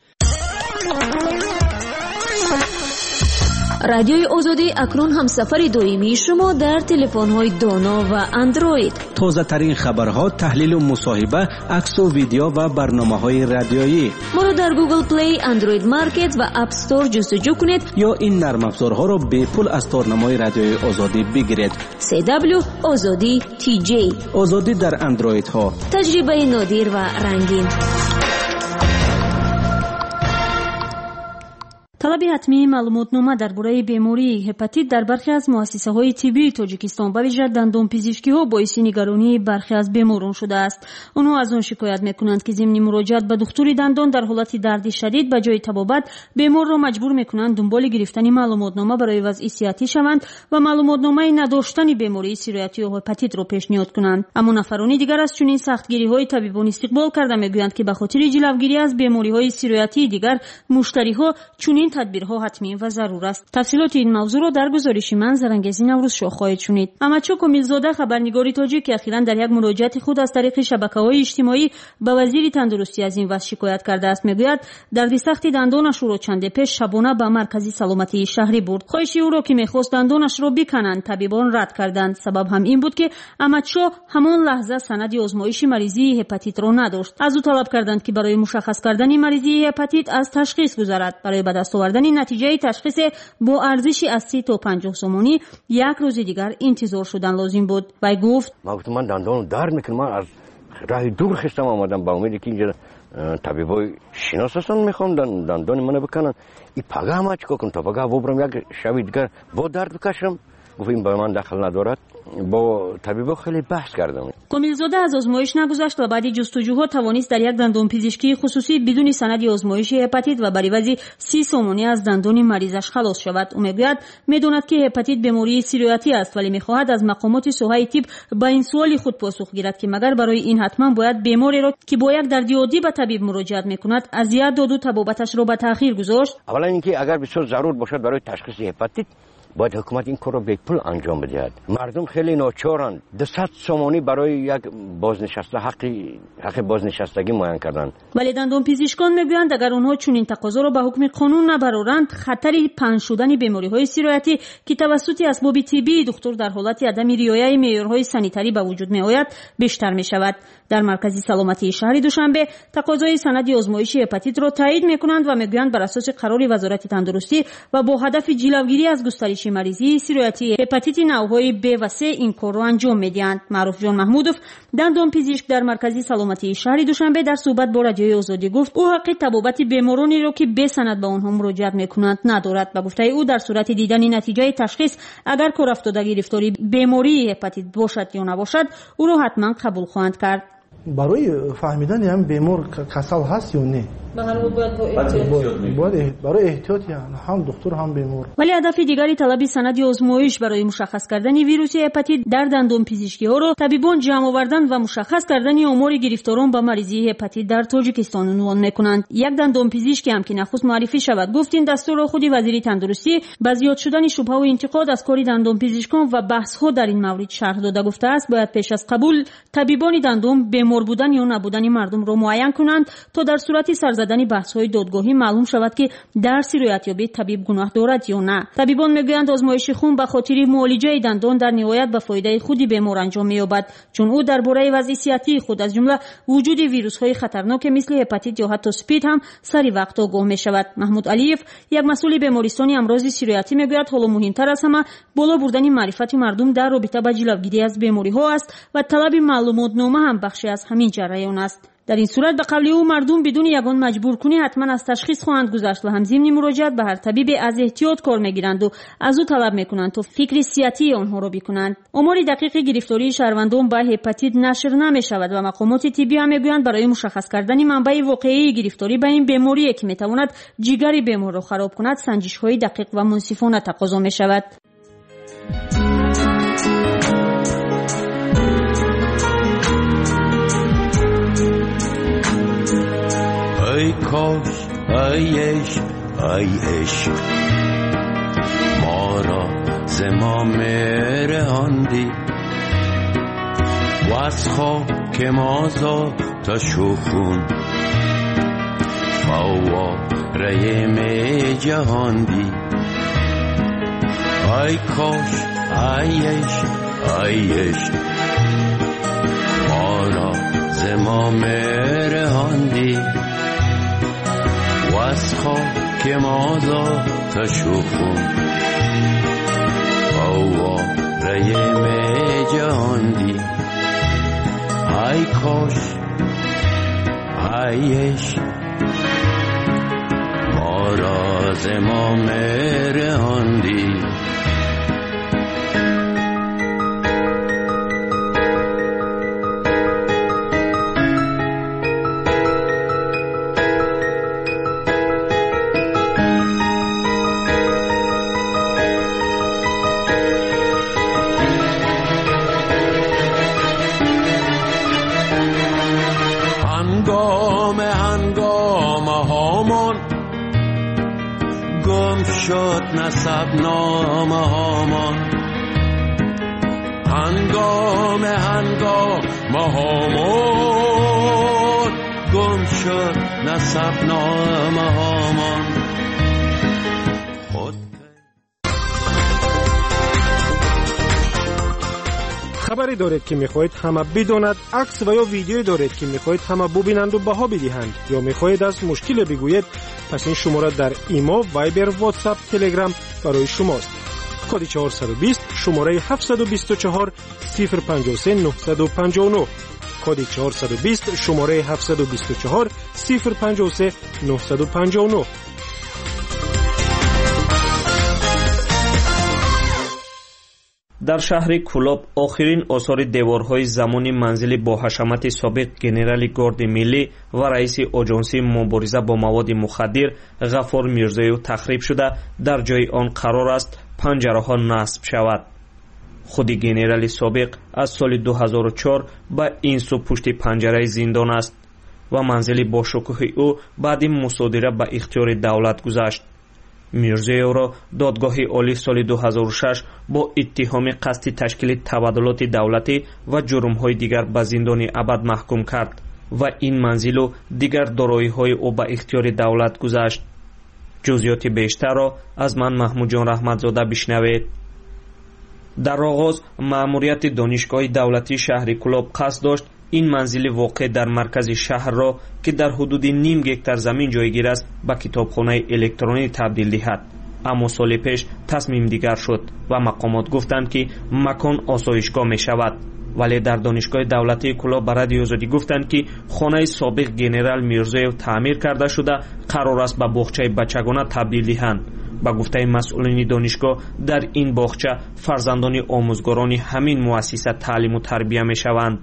رادیوی آزادی اکنون هم سفر دائمی شما در تلفن‌های دانا و اندروید. تازه ترین خبرها، تحلیل و مصاحبه، عکس و ویدیو و برنامه‌های رادیویی. ما را در گوگل پلی، اندروید مارکت و اپ استور جستجو کنید یا این نرم افزارها را به پول از تارنمای رادیوی آزادی بگیرید. CW آزادی TJ. آزادی در اندروید ها. تجربه نادر و رنگین. طلب حتمی معلوماتنامه درباره بیماری هپاتیت در برخی از مؤسسه‌های طبی تاجیکستان به ویژه دندانپزشکی‌ها باعث نگرانی برخی از بیماران شده است. آنها از آن شکایت می‌کنند که ضمن مراجعت به دکتر دندان در حالت درد شدید به جای طبابت بیمار را مجبور می‌کنند دنبال گرفتن معلوماتنامه برای وضع صحتی شوند و معلوماتنامه نداشتن بیماری سیرویاتی یا هپاتیت را پیشنهاد کنند. اما نفرانی دیگر از چنین سختگیری‌های طبیبان استقبال کرده می‌گویند که به خاطر جلوگیری از بیماری‌های سیرویاتی دیگر مشتری‌ها چنین تدبیرها حتمی و ضرور است. تفصیلات این موضوع را در گزارش من زرنگزی نوروز شاه خواهید شنید. امچو کمیلزاده خبرنگاری تاجیک که اخیراً در یک مراجعت خود از طریق شبکه‌های اجتماعی به وزیر تندرستی از این وضع شکایت کرده است. میگوید درد سخت دندانش را چند پیش شبانه به مرکز سلامتی شهری برد. خواهش او را که می‌خواست دندانش را بکنند طبیبان رد کردند. سبب هم این بود که امچو همان لحظه سند آزمایش مریضی هپاتیت را نداشت. از او طلب کردند که برای مشخص کردن مریضی هپاتیت از تشخیص گذرد. برای به دست آوردن نتیجه تشخیص با ارزش از 30 تا 50 سومانی یک روز دیگر انتظار شدن لازم بود. وی گفت من دندان درد میکنم، من از راه دور خستم آمدم با امید که اینجا طبیبای شناس هستن میخوام دندان منو بکنن. این پگه همه چیکار کنم تا پگه ببرم یک شب دیگر با درد بکشم. گفت این با من دخل ندارد. با طبیبا خیلی بحث کردم. کمیلزاده از آزمایش نگذشت و بعد جستجوها توانست در یک دندانپزشکی خصوصی بدون سند آزمایش هپاتیت و بر عوض 30 سومانی از دندان مریضش خلاص شود. او میگوید میداند که هپاتیت بیماری سیرویاتی است، ولی میخواهد از مقامات ساحه طب با این سوال خود پاسخ گیرد که مگر برای این حتما باید بیماری را که با یک درد عادی به طبیب مراجعت میکند اذیت داد و طبابتش را به تاخیر گذاشت؟ اولا اینکه اگر بسیار ضرور باشد برای تشخیص هپاتیت باید حکومت این کار را به پول انجام بدهد. مردم خیلی ناچارند. 200 سومانی برای یک بازنشسته حق بازنشستگی معین کردند. ولی دندانپزشکان میگویند اگر آنها چنین تقاضا را به حکم قانون نبرارند خطر پنهان شدن بیماری‌های سیرویاتی که توسط اسباب طبی دکتر در حالت عدم رعایت معیارهای سانیتری به وجود میآید بیشتر میشود. در مرکز سلامتی شهری دوشنبه تقاضای سند آزمایش هپاتیت را تایید میکنند و میگویند بر اساس قرار وزارت تندرستی و با هدف جلوگیری از گسترش مریضی سیرویاتی هپاتیت نوع‌های B و C این کار را انجام میدهند. معروف جان محمودوف دندانپزشک در مرکز سلامتی شهری دوشنبه در صحبت با رادیوی آزادی گفت او حق طبابت بیمارانی را که به سند به آنها مراجعت میکنند ندارد. به گفته او در صورت دیدن نتیجه تشخیص اگر کار افتاده گرفتاری بیماری هپاتیت باشد یا نباشد او را حتما قبول خواهند کرد. برای فهمیدن هم بیمار کسل هست یا نه باید برای احتیاط هم دکتر هم بیمار. ولی هدف دیگری طلب سند آزمایش برای مشخص کردن ویروس هپاتیت در دندان پزشکی ها را طبیبان جمع آوردن و مشخص کردن آمار گرفتاران به مریضی هپاتیت در تاجیکستان عنوان میکنند. یک دندان پزشکی هم که نخست معرفی شود گفت این دستور را خود وزیر تندرستی با زیاد شدن شبهه و انتقاد از کار دندان پزشکان و بحث ها در این مورد شرح داده گفته است باید پیش از قبول طبیبان دندان بیمار بودن یا نبودن مردم را معاین کنند تا در صورت سرزدن بحث‌های دادگاهی معلوم شود که در سیرایتیابی طبیب گناه دارد یا نه. طبیبان میگویند آزمایش خون به خاطر معالجه دندان در نهایت به فایده خود بیمار انجام می‌یابد، چون او درباره وضع صحتی خود از جمله وجود ویروس‌های خطرناک مثل هپاتیت یا حتی اسپید هم سری وقت آگاه می‌شود. محمود علیف یک مسئول بیمارستان امراض سیرایتی میگوید حالا مهمتر از همه بالا بردن معرفت مردم در رابطه با جلوگیری از بیماری‌ها است و طلب معلومات نامه هم بخشی از همین جریان است. در این صورت به قول او مردم بدون یگان مجبور کنی حتما از تشخیص خواهند گذشت و هم ضمن مراجعت به هر طبیب از احتیاط کار میگیرند و از او طلب میکنند تا فکر صحتی آنها را بکنند. آمار دقیق گرفتاری شهروندان به هپاتیت نشر نمیشود و مقامات طبی هم میگویند برای مشخص کردن منبع واقعی گرفتاری به این بیماری که میتواند جگر بیمار را خراب کند سنجش های دقیق و منصفانه تقاضا میشود. ای کاش ای عشق ما را ز ما مرهاندی و از خاک ما تا شخون فواره می جهاندی. ای کاش ای عشق ما را ز ما مرهاندی و از خاک ما تا شخون فواره می جهاندی. ای کاش ای عشق ما را ز ما مرهاندی. شد نسب نامه هامان هنگام هامان گم شد نسب نامه هامان. خبری دارید که میخواهید همه بداند، عکس و یا ویدیویی دارید که میخواهید همه ببینند و بها بدهند یا میخواهید از مشکل بگویید، پس این شماره در ایما، وایبر، واتساپ، تلگرام برای شماست. کد 420 شماره 724 053 959 کد 420 شماره 724 053 959. در شهر کولاب آخرین آثار دیوارهای زمانی منزل با حشمت سابق گنرال گارد ملی و رئیس آژانس مبارزه با مواد مخدر غفار میرزایو تخریب شده در جای آن قرار است پنجره‌ها نصب شود. خود گنرال سابق از سال 2004 با این سو پشت پنجره زندان است و منزل با شکوه او بعد مصادره به اختیار دولت گذشت. میرزایو را دادگاه عالی سال 2006 با اتهام قصد تشکیل تبادلات دولتی و جرم‌های دیگر به زندان ابد محکوم کرد و این منزل و دیگر دارایی‌های او به اختیار دولت گذاشت. جزئیات بیشتر را از من محمود جان رحمتزاده بشنوید. در آغاز مأموریت دانشگاه دولتی شهر کولاب قصد داشت این منزل واقع در مرکز شهر را که در حدود نیم گکتار زمین جایگیر است به کتابخانه الکترونی تبدیل دهد، اما سال پیش تصمیم دیگر شد و مقامات گفتند که مکان آسایشگاه می شود. ولی در دانشگاه دولتی کولاب به رادیو آزادی گفتند که خانه سابق گنرال میرزایو تعمیر کرده شده قرار است به باغچه بچگانه تبدیل دهند. با گفته مسئولین دانشگاه در این باغچه فرزندان آموزگاران همین مؤسسه تعلیم و تربیه می شوند.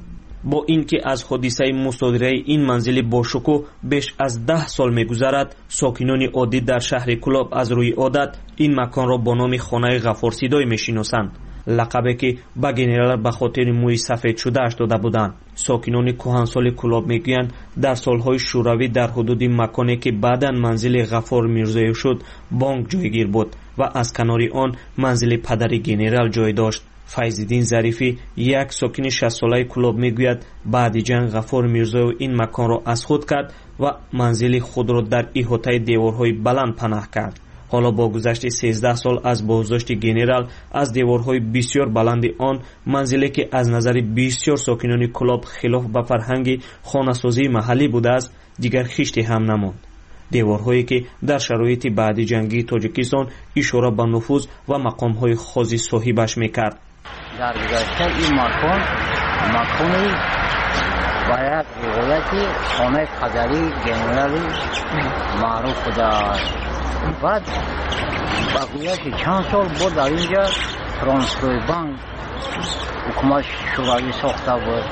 با اینکه از حادثه مصادره این منزل باشکوه بیش از 10 سال می‌گذرد، ساکنان عادی در شهر کلاب از روی عادت این مکان را با نام خانه غفارسیدای می‌شناسند، لقبی که به گنرال به خاطر موی سفید شده‌اش داده بودند. ساکنان کهنسال کلاب میگویند در سالهای شوروی در حدود مکانی که بعداً منزل غفار میرزایف شد بانک جایگیر بود و از کنار آن منزل پدر گنرال جای داشت. فیض‌الدین ظریفی، یک ساکن 60 ساله کلاب میگوید بعد جنگ غفار میرزایف این مکان را از خود کرد و منزل خود را در احاطه دیوارهای بلند پناه کرد. حالا با گذشت 13 سال از بازداشت گنرال از دیوارهای بسیار بلند آن منزلی که از نظر بسیار ساکنان کلاب خلاف به فرهنگ خانه‌سازی محلی بوده است دیگر خشتی هم نماند. دیوارهایی که در شرایط بعد جنگی تاجیکستان اشاره به نفوذ و مقام‌های خاص صاحبش می‌کرد. در گذشته این مکانی باید روایتی خانه پدری گنرالی معروف بوده است. بعد با گذشت چند سال بود در اینجا ترانسفر بانک حکومت شوروی ساخته بود.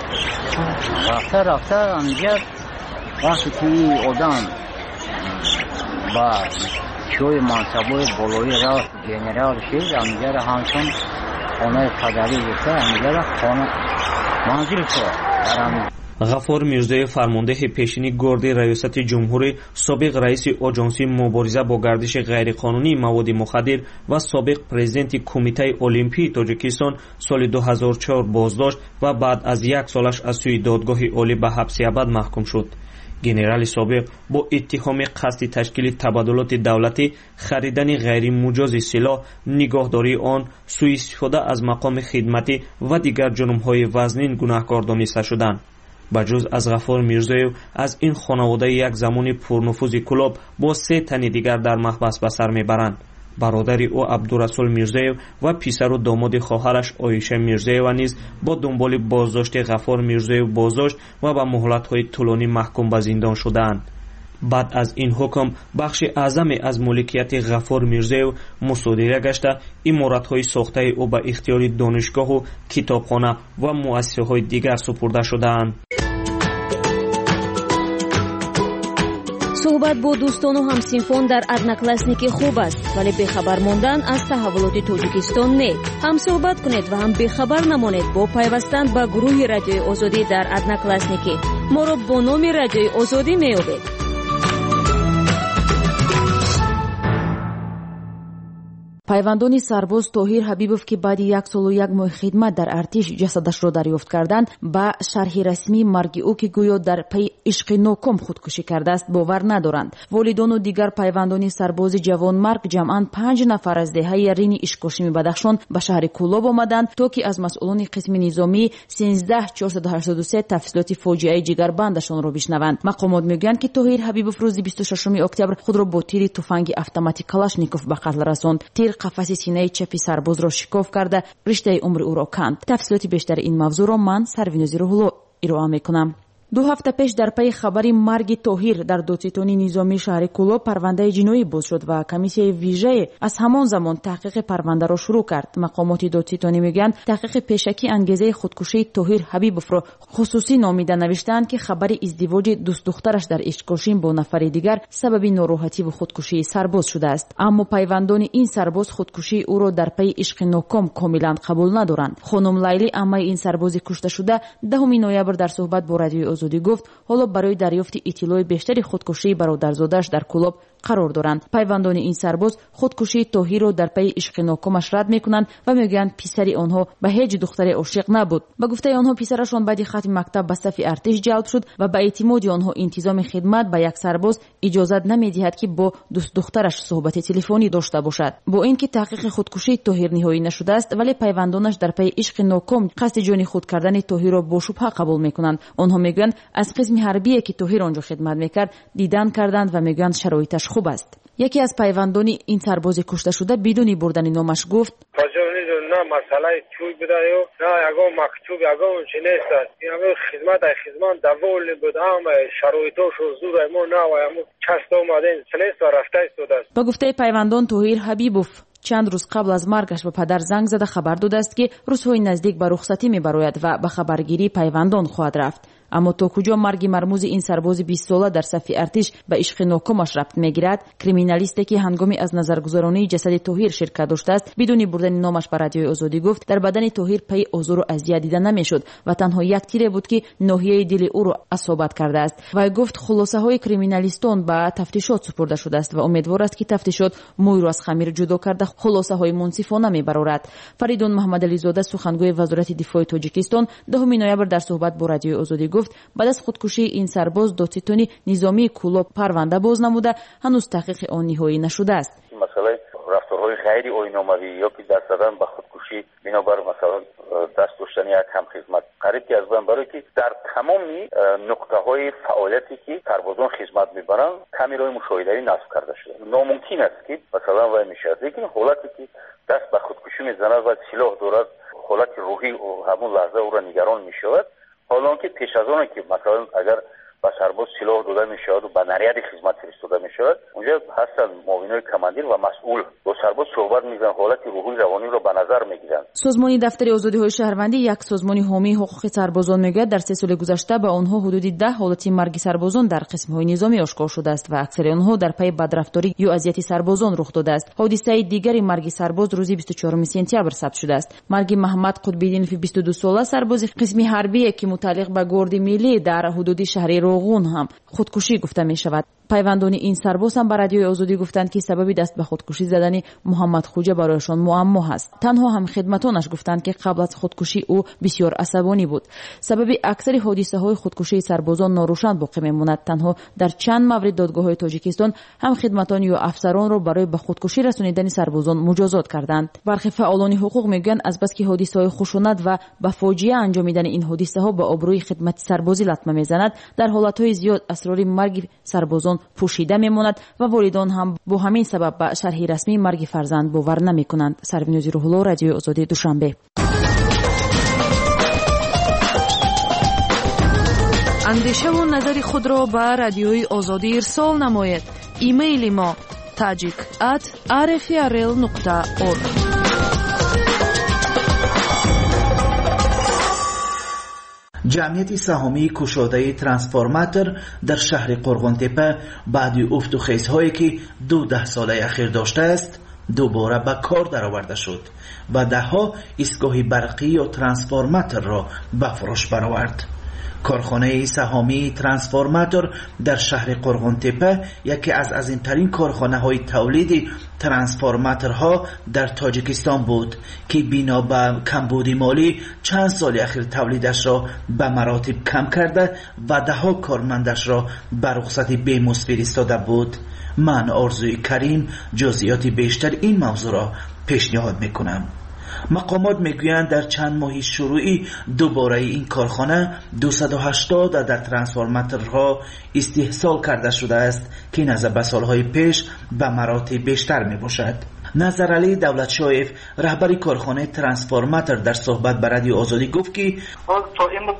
رفته اینجا وقتی که آدم با چوی منصبای بالایی رفت گنرال شد، اینجا را همچون خانه پدری گفته، اینجا را خانه منزل شد. غفار میرزایف فرمانده پیشین گارد ریاست جمهوری، سابق رئیس آژانس مبارزه با گردش غیرقانونی مواد مخدر و سابق پرزیدنت کمیته المپی تاجیکستان سال 2004 بازداشت و بعد از 1 سالش از سوی دادگاه عالی به حبس ابد محکوم شد. گنرال سابق با اتهام قصد تشکیل تبادلات دولتی، خریدن غیر مجاز سلاح، نگاهداری آن، سوء استفاده از مقام خدمتی و دیگر جرم‌های وزنین گناهکار دانسته شدند. بجز از غفار میرزایف از این خانواده یک زمان پرنفوذ کلاب با 3 تن دیگر در محبس به سر میبرند. برادر او عبدالرسول میرزایف و پسر و داماد خواهرش عایشه میرزایف نیز با دنبال بازداشت غفار میرزایف بازداشت و به مهلت‌های طولانی محکوم به زندان شدند. بعد از این حکم بخش اعظم از ملکیت غفار میرزایف مصادره گشته، عمارت‌های ساخته او به اختیار دانشگاه و کتابخانه و مؤسسه‌های دیگر سپرده شدند. صحبت با دوستان و همسینفون در одноклассники خوب است، ولی بخبر ماندن از تحولات تاجیکستان نه. هم صحبت کنید و هم بخبر نمانید با پیوستن به گروه رادیوی آزادی در одноклассники. ما را با نام رادیوی آزادی می‌یابید. пайвандони сарбоз тоҳир ҳабибов ки баъди 1 солу 1 моҳи хидмат дар артиш ҷасадашро дарёфт карданд ба шарҳи расмии марги ӯ ки гӯё дар паи ишқи ноком худкушӣ кардааст бовар надоранд. волидону дигар пайвандони сарбози ҷавонмарг ҷамъан 5 нафар аз деҳаи рини ишкошими бадахшон ба шаҳри кӯлоб омаданд то ки аз масъулони қисми низомии 13483 тафсилоти фоҷиаи ҷигарбандашонро бишнаванд. мақомот мегӯянд ки тоҳир ҳабибов рӯзи 26 октябр худро бо тири туфанги автомати калашников ба қатл расонд. тир қафаси синаи чапи сарбозро шикоф карда риштаи умри ӯро канд. тафсилоти бештари ин мавзӯъро ман сарвинози рӯҳулло ироа мекунам. 2 ҳафта пеш дар пайи хабари марги тоҳир дар додситони низомии шаҳри кӯлоб парвандаи ҷиноӣ боз шуд ва комиссияи вижае аз ҳамон замон таҳқиқи парвандаро шурӯъ кард. мақомоти додситонӣ мегӯянд таҳқиқи пешакӣ ангезаи худкушии тоҳир ҳабибовро хусусӣ номида навиштаанд ки хабари издивоҷи дӯстдухтараш дар ишкошин бо нафари дигар сабаби нороҳативу худкушии сарбоз шудааст. аммо пайвандони ин сарбоз худкушии ӯро дар пайи ишқи ноком комилан қабул надоранд. хонум лайли аммаи ин сарбози кушташуда 10 ноябр дар суҳбат бо радиои озодӣ гуфт ҳоло барои дарёфти иттилои бештари худкушии бародарзодааш дар кӯлоб қарор доранд. пайвандони ин сарбоз худкушии тоҳирро дар пайи ишқи нокомаш рад мекунанд ва мегӯянд писари онҳо ба ҳеҷ духтаре ошиқ набуд. ба гуфтаи онҳо писарашон баъди хатми мактаб ба сафи артиш ҷалб шуд ва ба эътимоди онҳо интизоми хидмат ба як сарбоз иҷозат намедиҳад ки бо дӯстдухтараш суҳбати телефонӣ дошта бошад. бо ин ки таҳқиқи худкушии тоҳир ниҳоӣ нашудааст, вале пайвандонаш дар пайи ишқи ноком қасди ҷони худ кардани тоҳирро бошубҳа қабул мекунанд. онҳо мегӯянд аз қисми ҳарбие ки тоҳир онҷо хидмат мекард дидан карданд ва мегӯянд шароиташ хуб аст. яке аз пайвандони ин сарбози кушташуда бидуни бурдани номаш гуфт: نه مسئله چوی بوده یا نه یگان مکتوب یگان چی نیست است. این خدمت دوال بود، همه شرایطاش و زور ما نه و همون چست آمدین سلیست و رفته ایستاده است. با گفته پیوندان توهیر حبیبوف чанд рӯз қабл аз маргаш ба падар занг зада хабар додааст ки рӯзҳои наздик ба рухсатӣ мебарояд ва ба хабаргирии пайвандон хоҳад рафт. аммо то куҷо марги мармӯзи ин сарбози 20 сола дар сафи артиш ба ишқи нокомаш рабт мегирад, криминалисте ки ҳангоми аз назаргузаронии ҷасади Тоҳир ширкат доштааст, бидуни бурдани номаш ба радиои Озодӣ гуфт, дар бадани Тоҳир паи озору азият дида намешуд ва танҳо як тире буд ки ноҳияи дили ӯро асобат кардааст. Вай гуфт хулосаҳои криминалистон ба тафтишот супурда шудааст ва умедвор аст ки тафтишот мӯйро аз хамир ҷудо карда хулосаҳои мунсифона мебарорад. Фаридун Маҳмадализода, сухангӯи вазорати дифои Тоҷикистон, 10 ноябр дар суҳбат бо радиои Озодӣ гуфт, بعد از خودکشی این سرباز دادستانی نظامی کولاب پرونده باز نموده، هنوز تحقیق آن نهایی نشده است. مسئله رفتارهای غیر آیین‌آمدی یا که دست زدن به خودکشی بنابر مثلا دست داشتنی یک هم خدمت قریب که از بین برای که در تمام نقطه‌های فعالیتی که سربازان خدمت می‌برند کامرای مشاهده‌ای نصب کرده شده. ناممکن است که مثلا وای میشه، لیکن حالتی که دست به خودکشی می‌زند و سلاح دارد، حالت روحی همون لحظه او را نگران می‌شود. حالا که پیش از آن که مثلا اگر با سرباز سلاح داده میشود و به نریاد خدمت فرستاده میشود، اونجا هستن معاونای کماندیر و مسئول با سرباز صحبت میکنن، حالت روحی روانی رو به نظر میگیرن. سازمان دفتر آزادی‌های شهروندی، یک سازمان حامی حقوق سربازان، میگوید در 3 سال گذشته به آنها حدود 10 حالت مرگ سربازان در قسم‌های نظامی آشکار شده است و اکثر آنها در پی بدرفتاری یا اذیت سربازان رخ داده است. حادثه دیگری مرگ سرباز روز 24 سپتامبر ثبت شده است. مرگ محمد قطب‌الدین 22 ساله سرباز قسم حربی که متعلق به گارد ملی در حدود شهر روغون هم خودکشی گفته می شود. پیوندان این سرباز هم به رادیوی آزادی گفتند که سبب دست به خودکشی زدن محمد خوجه برایشان معما است. تنها هم خدمتانش گفتند که قبل از خودکشی او بسیار عصبانی بود. سبب اکثر حادثه های خودکشی سربازان ناروشن باقی میماند. تنها در چند مورد دادگاه های تاجیکستان هم خدمتان یا افسران را برای به خودکشی رسانیدن سربازان مجازات کردند. برخی فعالان حقوق میگویند از بس که حادثه های خشونت و به فاجعه انجامیدن این حادثه ها به آبروی خدمت سربازی لطمه میزند، در حالت های زیاد اسرار مرگ سربازان پوشیده میماند و والدان هم با همین سبب به شرح رسمی مرگ فرزند باور نمیکنند. سروینوز روح‌الله، رادیو آزادی، دوشنبه. اندیشه و نظر خود را به رادیوی آزادی ارسال نمایید. ایمیل ما tajik@rfrl.org. جمعیت سهامی کشاده ترانسفورماتور در شهر قرغن‌تپه بعد افت و خیزهایی که 12 ساله اخیر داشته است دوباره به کار درآورده شد و دهها ایستگاه برقی یا ترانسفورماتور را به فروش برآورد. کارخانه سهامی ترانسفورماتور در شهر قرغن‌تپه یکی از عظیم‌ترین کارخانه‌های تولید ترانسفورماتورها در تاجیکستان بود که بنا به کمبود مالی چند سال اخیر تولیدش را به مراتب کم کرده و دهها کارمندش را به رخصت بیمزد فرستاده بود. من آرزوی کریم جزئیات بیشتر این موضوع را پیشنهاد میکنم. مقامات میگویند در چند ماه شروعی دوباره این کارخانه 280 در ترانسفورماتورها استحصال کرده شده است که نظر به سالهای پیش به مراتب بیشتر می باشد. نظرعلی دولتشایف رهبر کارخانه ترانسفورماتور در صحبت با رادیو آزادی گفت که تا امروز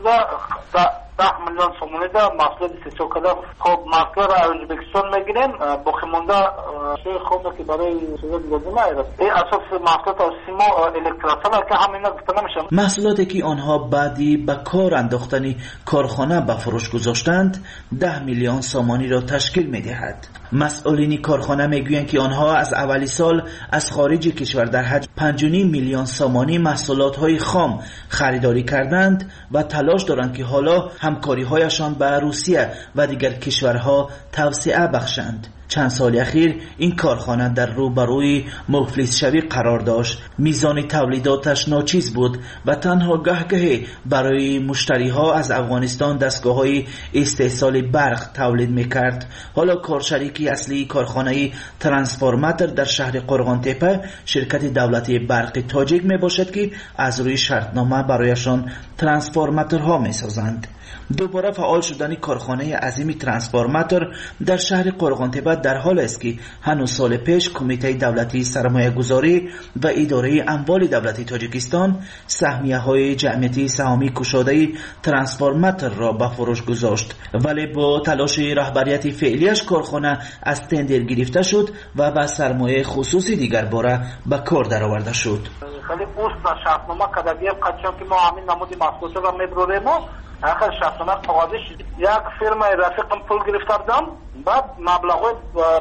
10 میلیون سومونی دا محصول استحصال کرده. خب محصول را ازبکستان میگیریم، باقی مونده شوی خوبه که برای سوزد لازم است. این اساس محصولات سیما الکتراسال که همینا گفته نمیشه. محصولاتی که آنها بعدی به کار انداختن کارخانه به فروش گذاشتند 10 میلیون سومانی را تشکیل میدهد. مسئولین کارخانه میگویند که آنها از اولی سال از خارج کشور در حجم 5.5 میلیون سومانی محصولات های خام خریداری کردند و تلاش دارند که حالا همکاری هایشان با روسیه و دیگر کشورها توسعه بخشند. چند سال اخیر این کارخانه در روبروی مفلس شوی قرار داشت. میزان تولیداتش ناچیز بود و تنها گهگاهی برای مشتری ها از افغانستان دستگاه های استحصال برق تولید میکرد. حالا کارشریکی اصلی کارخانه ترانسفورماتور در شهر قرغن‌تپه شرکت دولتی برق تاجیک می باشد که از روی شرطنامه برایشان ترانسفورماتورها می سازند. دوباره فعال شدن کارخانه عظیم ترانسفورماتور در شهر قرغانتبه در حال است که هنوز سال پیش کمیته دولتی سرمایه گذاری و اداره اموال دولتی تاجیکستان سهمیه های جمعیتی سهامی کشاده ترانسفورماتور را به فروش گذاشت، ولی با تلاش رهبریت فعلیش کارخانه از تندر گرفته شد و به سرمایه خصوصی دیگر باره به کار درآورده شد. خیلی پست شرطنامه کدبیه قچم که ما همین نمودی مسئولیت را میبروریم و آخر شرطنامه قواعدش یک فرم رفیقم پول گرفته بودم بعد مبلغ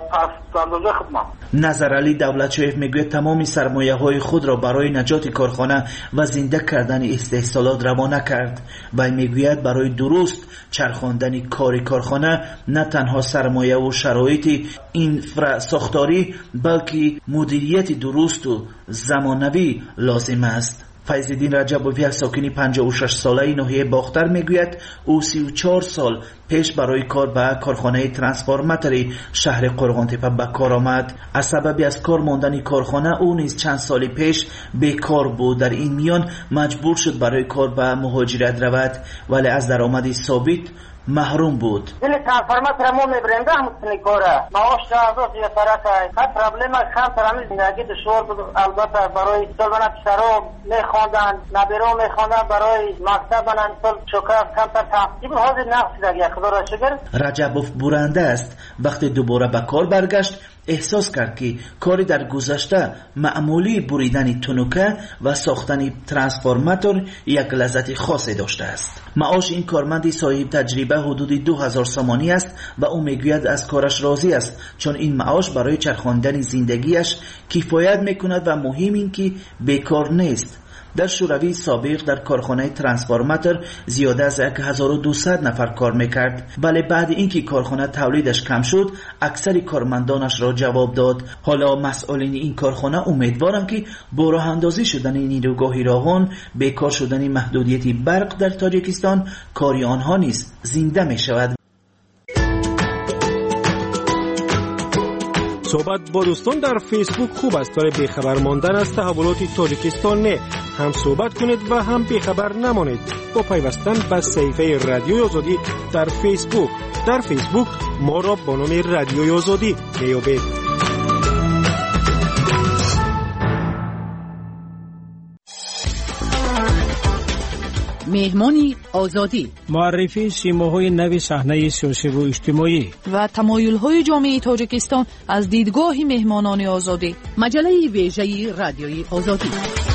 پس اندازه خدمت. نظرعلی دولتشویف میگوید تمام سرمایه های خود را برای نجات کارخانه و زنده کردن استحصالات روانه کرد و میگوید برای درست چرخاندن کار کارخانه نه تنها سرمایه و شرایط اینفراساختاری بلکه مدیریت درست و زمانوی لازم است. فیض‌الدین رجبوی یک ساکن 56 ساله ناحیه باختر میگوید او 34 سال پیش برای کار به کارخانه ترانسفورماتوری شهر قرغانتپه به کار آمد. از سبب از کار ماندن کارخانه او نیز چند سال پیش بیکار بود. در این میان مجبور شد برای کار به مهاجرت رود ولی از درآمد ثابت محروم بود. دل ترانسفورماتور ما میبرنده همون کاره معاش از یه طرف هست پرابلم خام ترامل زندگی دشوار بود. البته برای سالانه پسرا میخواندن نبیرا میخواندن برای مکتب برن سال شکر کمتر تحصیل حاضر نقص دیگه خدا را شکر. رجبوف برنده است. وقتی دوباره به کار برگشت احساس کرد که کاری در گذشته معمولی بریدن تنوکه و ساختن ترانسفورماتور یک لذت خاصی داشته است. معاش این کارمند صاحب تجربه حدود 2000 سومانی است و او میگوید از کارش راضی است چون این معاش برای چرخاندن زندگیش کفایت میکند و مهم این که بیکار نیست. در شوروی سابق در کارخانه ترانسفورماتور زیاده از 1200 نفر کار میکرد ولی بعد اینکه کارخانه تولیدش کم شد اکثر کارمندانش را جواب داد. حالا مسئولین این کارخانه امیدوارند که با راه اندازی شدن نیروگاه راهان بیکار شدن محدودیت برق در تاجیکستان کاری آنها نیز زنده می شود. صحبت با دوستان در فیسبوک خوب است برای بیخبر ماندن از تحولات تاجیکستان. نه هم صحبت کنید و هم بیخبر نمانید با پیوستن به صفحه رادیوی آزادی در فیسبوک. در فیسبوک ما را با نام رادیوی آزادی میابید. مهمانی آزادی، معرفی سیماهای نو صحنه سیاسی و اجتماعی و تمایل‌های جامعه تاجیکستان از دیدگاه مهمانان آزادی. مجله ویژه رادیوی آزادی.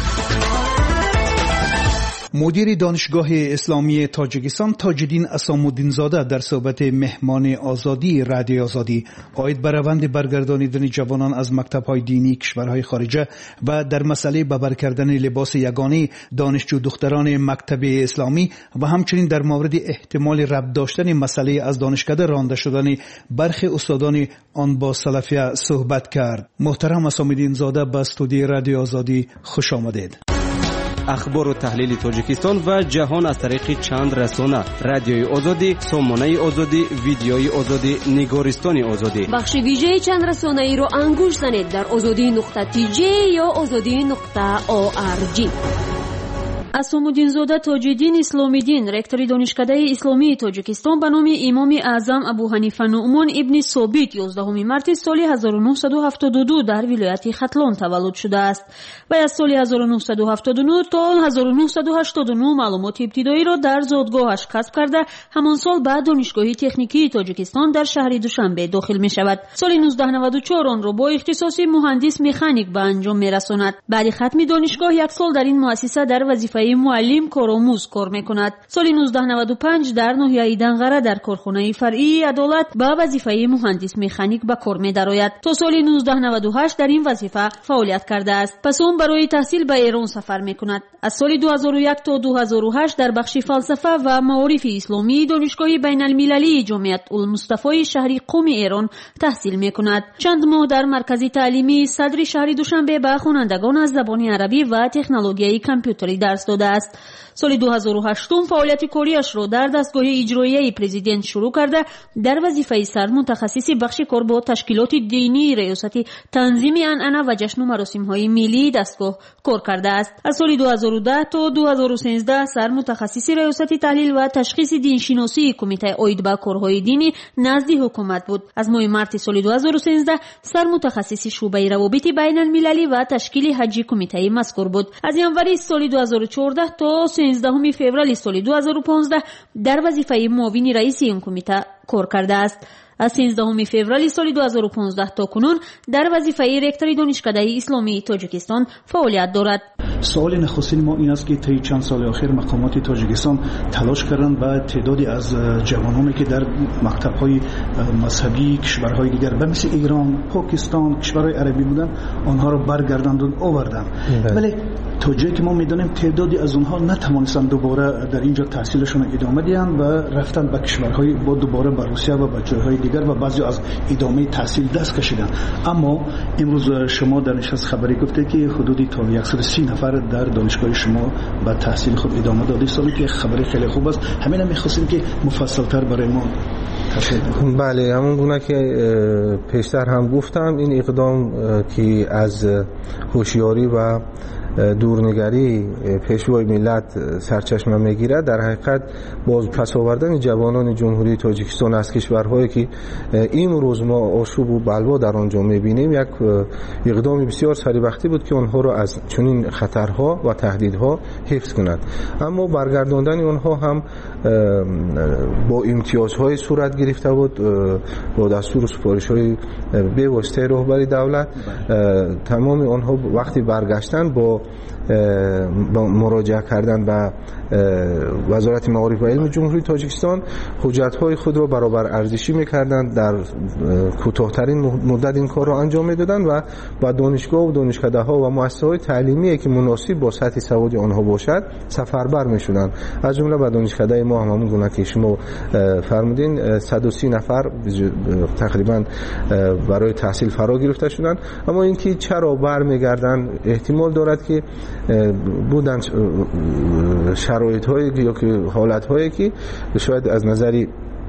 مدیر دانشگاه اسلامی تاجیکستان تاج‌الدین اسام‌الدین زاده در صحبت مهمان آزادی رادیوی آزادی عاید به روند برگردانیدن جوانان از مکتب‌های دینی کشورهای خارجه و در مسئله به بر کردن لباس یگانه دانشجو دختران مکتب اسلامی و همچنین در مورد احتمال ربط داشتن مسئله از دانشکده رانده شدن برخی استادان آن با سلفیه صحبت کرد. محترم اسام‌الدین زاده به استودیوی رادیوی آزادی خوش آمدید. اخبار و تحلیل تاجیکستان و جهان از طریق چند رسانه: رادیوی آزادی، سامانه آزادی، ویدیوی آزادی، نگارستان آزادی. بخش ویژه چند رسانه ای رو انگوش زنید در azadi.tj یا azadi.org. اسام‌الدین زاده تاج‌الدین اسلامی‌دین رکتور دانشکده اسلامی تاجیکستان به نام امام اعظم ابو حنیفه نعمان ابن ثابت 11 مارس سال 1972 در ولایت ختلان تولد شده است و از سال 1979 تا 1989 معلومات ابتدایی را در زادگاهش کسب کرده همان سال به دانشگاه تکنیکی تاجیکستان در شهر دوشنبه داخل می شود. سال 1994 آن را با اختصاص مهندس مکانیک به انجام می رساند. بعد ختم دانشگاه یک سال در این مؤسسه در وظیفه معلم کارآموز کار میکند. سال 1995 در ناحیه دنغره در کارخانه فرعی عدالت به وظیفه مهندس مکانیک به کار می‌دراید. تا سال 1998 در این وظیفه فعالیت کرده است. پس اون برای تحصیل به ایران سفر میکند. از سال 2001 تا 2008 در بخش فلسفه و معارف اسلامی دانشگاه بین المللی جامعه المصطفی شهر قم ایران تحصیل میکند. چند ماه در مرکز تعلیمی صدر شهر دوشنبه به خوانندگان از زبان عربی و تکنولوژی کامپیوتری درس داده است. سال 2008 فعالیت کاریش را در دستگاه اجرایی پرزیدنت شروع کرده در وظیفه سر متخصص بخش کار با تشکیلات دینی ریاست تنظیم عنعنه و جشن و مراسم‌های ملی دستگاه کار کرده است. از سال 2010 تا 2013 سر متخصص ریاست تحلیل و تشخیص دینشناسی کمیته عاید به کارهای دینی نزد حکومت بود. از ماه مارس سال 2013 سر متخصص شعبه روابط بین المللی و تشکیل حجی کمیته مذکور بود. از ینوری سال 2014 تا 13 فوریه سال 2015 در وظیفه معاون رئیس این کمیته کار کرده است. از 13 فوریه سال 2015 تا کنون در وظیفه رکتور دانشکده اسلامی تاجیکستان فعالیت دارد. سوال نخستین ما این است که طی چند سال اخیر مقامات تاجیکستان تلاش کردند و تعدادی از جوانانی که در مکتب‌های مذهبی کشورهای دیگر مثل ایران، پاکستان، کشورهای عربی بودند آنها را برگرداند و آوردند. ولی تا جایی که ما می‌دانیم تعدادی از آنها نتوانستند دوباره در اینجا تحصیلشون ادامه دهند و رفتن به کشورهای با دوباره به روسیه و به جاهای دیگر و بعضی از ادامه تحصیل دست کشیدند. اما امروز شما در نشست خبری گفته که حدودی تا 130 نفر در دانشگاه شما به تحصیل خود ادامه داده سالی که خبری خیلی خوب است. همین می‌خواستیم که مفصل‌تر برای ما بله، همون گونه که پیشتر هم گفتم این اقدام که از هوشیاری و دورنگری پیشوای ملت سرچشمه میگیرد در حقیقت باز پس آوردن جوانان جمهوری تاجیکستان از کشورهایی که این روز ما آشوب و بلوا در آنجا میبینیم یک اقدام بسیار سریع بود که آنها را از چنین خطرها و تهدیدها حفظ کند. اما برگرداندن آنها هم با امتیازهای صورت گرفته بود، با دستور و سفارش‌های به واسطه رهبری دولت. تمام آنها وقتی برگشتن با مراجعه کردن به وزارت معارف و علم جمهوری تاجیکستان حجت‌های خود را برابر ارزشی می‌کردند، در کوتاه‌ترین مدت این کار را انجام می‌دادند و با دانشگاه و دانشکده‌ها و مؤسسه‌های تعلیمی که مناسب با سطح سواد آنها باشد سفربر می‌شدند. از جمله به دانشکده ما همون گونه که شما فرمودین 130 نفر تقریبا برای تحصیل فرا گرفته شدند. اما اینکه چرا برمیگردن احتمال دارد که بودن شرایط‌هایی یا که حالت‌هایی که شاید از نظری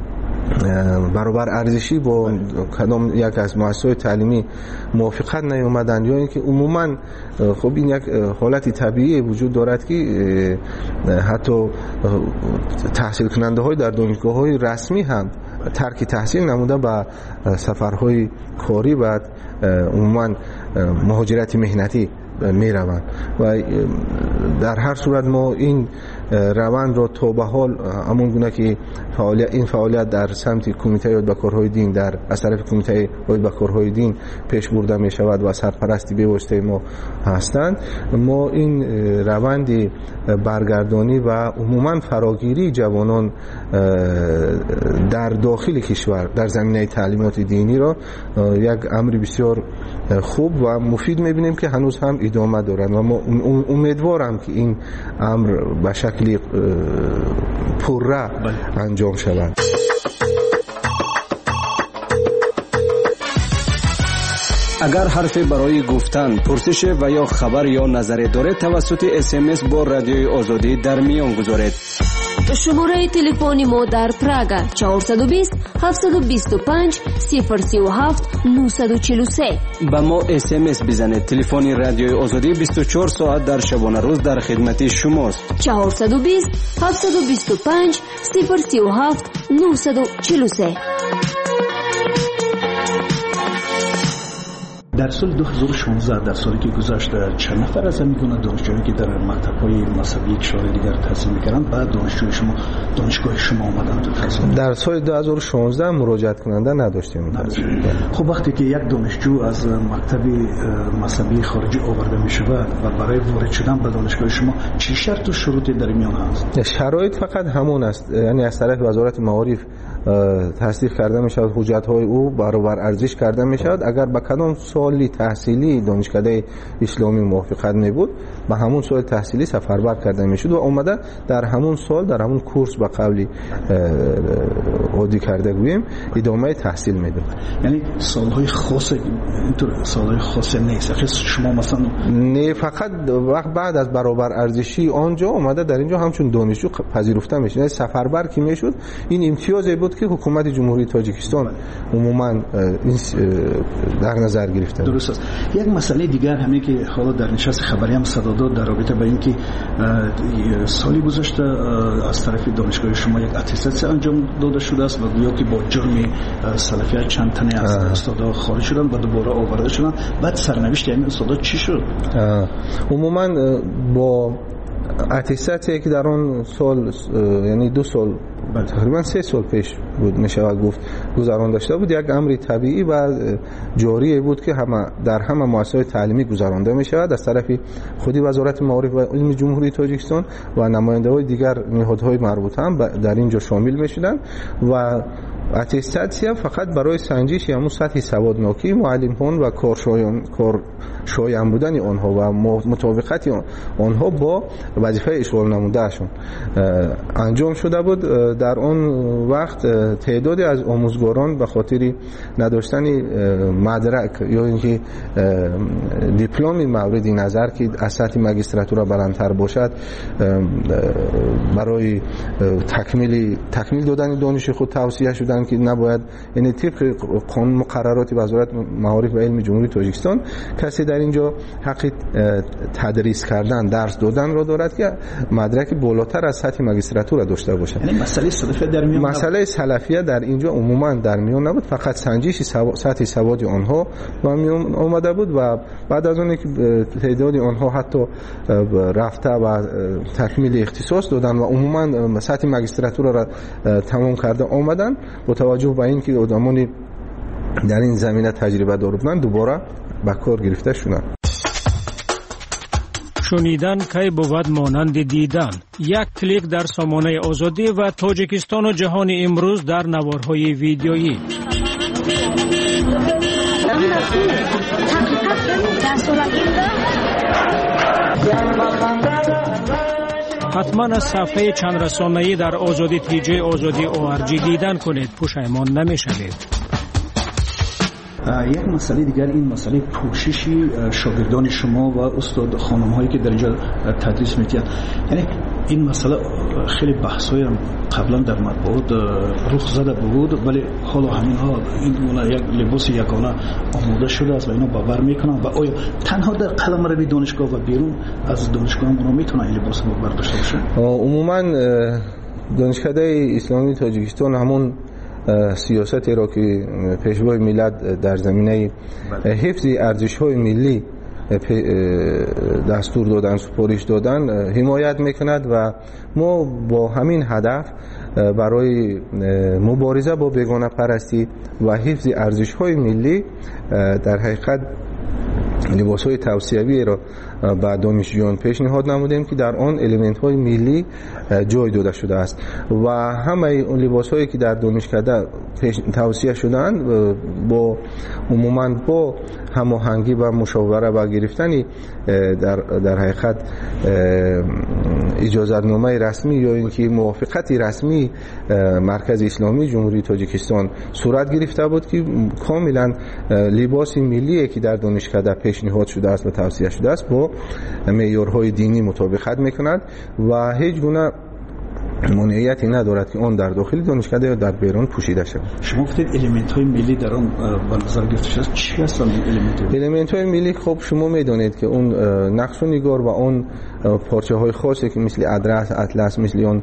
برابر ارزشی با کدام یک از مؤسسات تعلیمی موافقت نیامدن یا اینکه عموما خب این یک حالت طبیعی وجود دارد که حتی تحصیل کننده های در دانشگاه‌های رسمی هم ترک تحصیل نموده به سفرهای کاری و عموما مهاجرت مهنتی می روند و در هر صورت ما این روند را تا به حال همون گونه که این فعالیت در سمت کمیته عاید به کارهای دین از طرف کمیته عاید به کارهای دین پیش برده می شود و سرپرستی به واسطه ما هستند، ما این روند برگردانی و عموما فراگیری جوانان در داخل کشور در زمینه تعلیمات دینی را یک امر بسیار خوب و مفید می بینیم که هنوز هم ادامه دارند و ما امیدوارم که این امر به شکلی پرره انجام شود. اگر حرفی برای گفتن، پرسش و یا خبر یا نظری دارید توسط SMS با رادیوی آزادی در میان گذارید. شماره تلفنی ما در پراگ 420 725 037 943. با ما SMS بزنید. تلفن رادیوی آزادی 24 ساعت در شبانه روز در خدمت شماست. 420 725 037 943. در سال 2016 در سالی که گذشت چند نفر از همیگونه دانشجویی که در مکتب‌های مذهبی کشور دیگر تحصیل می‌کردند بعد دانشگاه شما آمدند تو تحصیل؟ در سال 2016 مراجعت کننده نداشتیم. خب وقتی که یک دانشجو از مکتب مذهبی خارجی آورده می‌شود و برای وارد شدن به دانشگاه شما چه شرط و شروطی در میان هست؟ شرایط فقط همون است، یعنی از طرف وزارت معارف تصدیق کرده می شود، حجت های او برابر ارزش کرده می شود. اگر به کدام سالی تحصیلی دانشکده اسلامی موافقت می بود به همون سال تحصیلی سفربر کرده می شد و اومده در همون سال در همون کورس به قبلی عادی کرده گوییم ادامه تحصیل می داد. یعنی سالهای خاص اینطور سالهای خاص نیست شما مثلا؟ نه، فقط وقت بعد از برابر ارزشی آنجا اومده در اینجا همچون دانشجو پذیرفته میشه. یعنی سفربر کی میشد این امتیازی بود که حکومت جمهوری تاجیکستان عموما در نظر گرفته. درست است. یک مسئله دیگر همین که حالا در نشست خبری هم صدا داد در رابطه با اینکه سالی گذشته از طرف دانشگاه شما یک اتستات انجام داده شده است و گویا که با جرم سلفیت چند تنه از استادا خارج شدن و دوباره آورده شدن. بعد سرنوشت این استادا چی شد؟ عموما با اتستاتی که در آن سال یعنی 2 سال تقریبا 3 سال پیش بود میشود گفت گذران داشته بود، یک امر طبیعی و جاری بود که در همه مؤسسات تعلیمی گذرانده میشود از طرف خودی وزارت معارف و علم جمهوری تاجیکستان و نماینده‌های دیگر نهادهای مربوطه هم در اینجا شامل میشدند و اتستاتیا فقط برای سنجش همون سطح سوادناکی معلمان و کارشایان بودن آنها و مطابقت آنها با وظیفه اشغال نمودهشون انجام شده بود. در آن وقت تعدادی از آموزگاران به خاطر نداشتن مدرک یا اینکه دیپلمی مورد نظر که از سطح ماجستراتور بلندتر باشد برای تکمیل دادن دانش خود توصیه شدن که نباید، یعنی طبق قانون مقررات وزارت معارف و علم جمهوری تاجیکستان کسی در اینجا حق تدریس کردن درس دادن را دارد که مدرک بالاتر از سطح ماجستراتور داشته باشد. یعنی مسئله سلفیت در اینجا عموما در میان نبود، فقط سنجش سطح سواد آنها و میان آمده بود و بعد از اون که تعداد آنها حتی رفته و تکمیل اختصاص دادن و عموما سطح ماجستراتور را تمام کرده آمدن با توجه به اینکه آدمانی در این زمینه تجربه دار بودند دوباره به کار گرفته شدند. شنیدن کی بود مانند دیدن. یک کلیک در سامانه آزادی و تاجیکستان و جهان امروز در نوارهای ویدیویی. حتما از صفحه چند رسانه‌ای در آزادی تیجه آزادی ORG دیدن کنید، پشیمان نمی‌شوید. یک مسئله دیگر این مسئله پوششی شاگردان شما و استاد خانم هایی که در اینجا تدریس می‌کنند. یعنی این مسئله خیلی بحث‌های قبلا در مطبوعات رخ زده بود، ولی حالا همین ها این یک لباس یگانه آماده شده است و اینا باور میکنن و آیا تنها در قلمرو دانشگاه و بیرون از دانشگاه اونا میتونن این لباس رو برداشته باشن؟ عموما دانشکده اسلامی تاجیکستان همون سیاستی را که پیشوای ملت در زمینه حفظ ارزش‌های ملی دستور دادن، سپارش دادن حمایت میکند و ما با همین هدف برای مبارزه با بیگانه پرستی و حفظ ارزش‌های ملی در حقیقت لباس‌های توصیوی را به دانشجویان پیشنهاد نمودیم که در آن المنت‌های ملی جای داده شده است و همه اون لباس‌هایی که در دانشکده توصیه شدند با عموماً با هماهنگی و مشاوره و گرفتن در حقیقت اجازه‌نامه رسمی یا اینکه موافقت رسمی مرکز اسلامی جمهوری تاجیکستان صورت گرفته بود که کاملا لباس ملی که در دانشکده پیشنهاد شده است و توصیه شده است با معیارهای دینی مطابقت میکند و هیچ گونه مانعیتی ندارد که آن در داخل دانشکده یا در بیرون پوشیده شود. شما گفتید المنت های ملی در آن به نظر گرفته شده، چی هستند المنت های ملی؟ خب شما میدونید که اون نقش و نگار و اون پارچه های خاصی که مثل ادرس، اطلس، مثل اون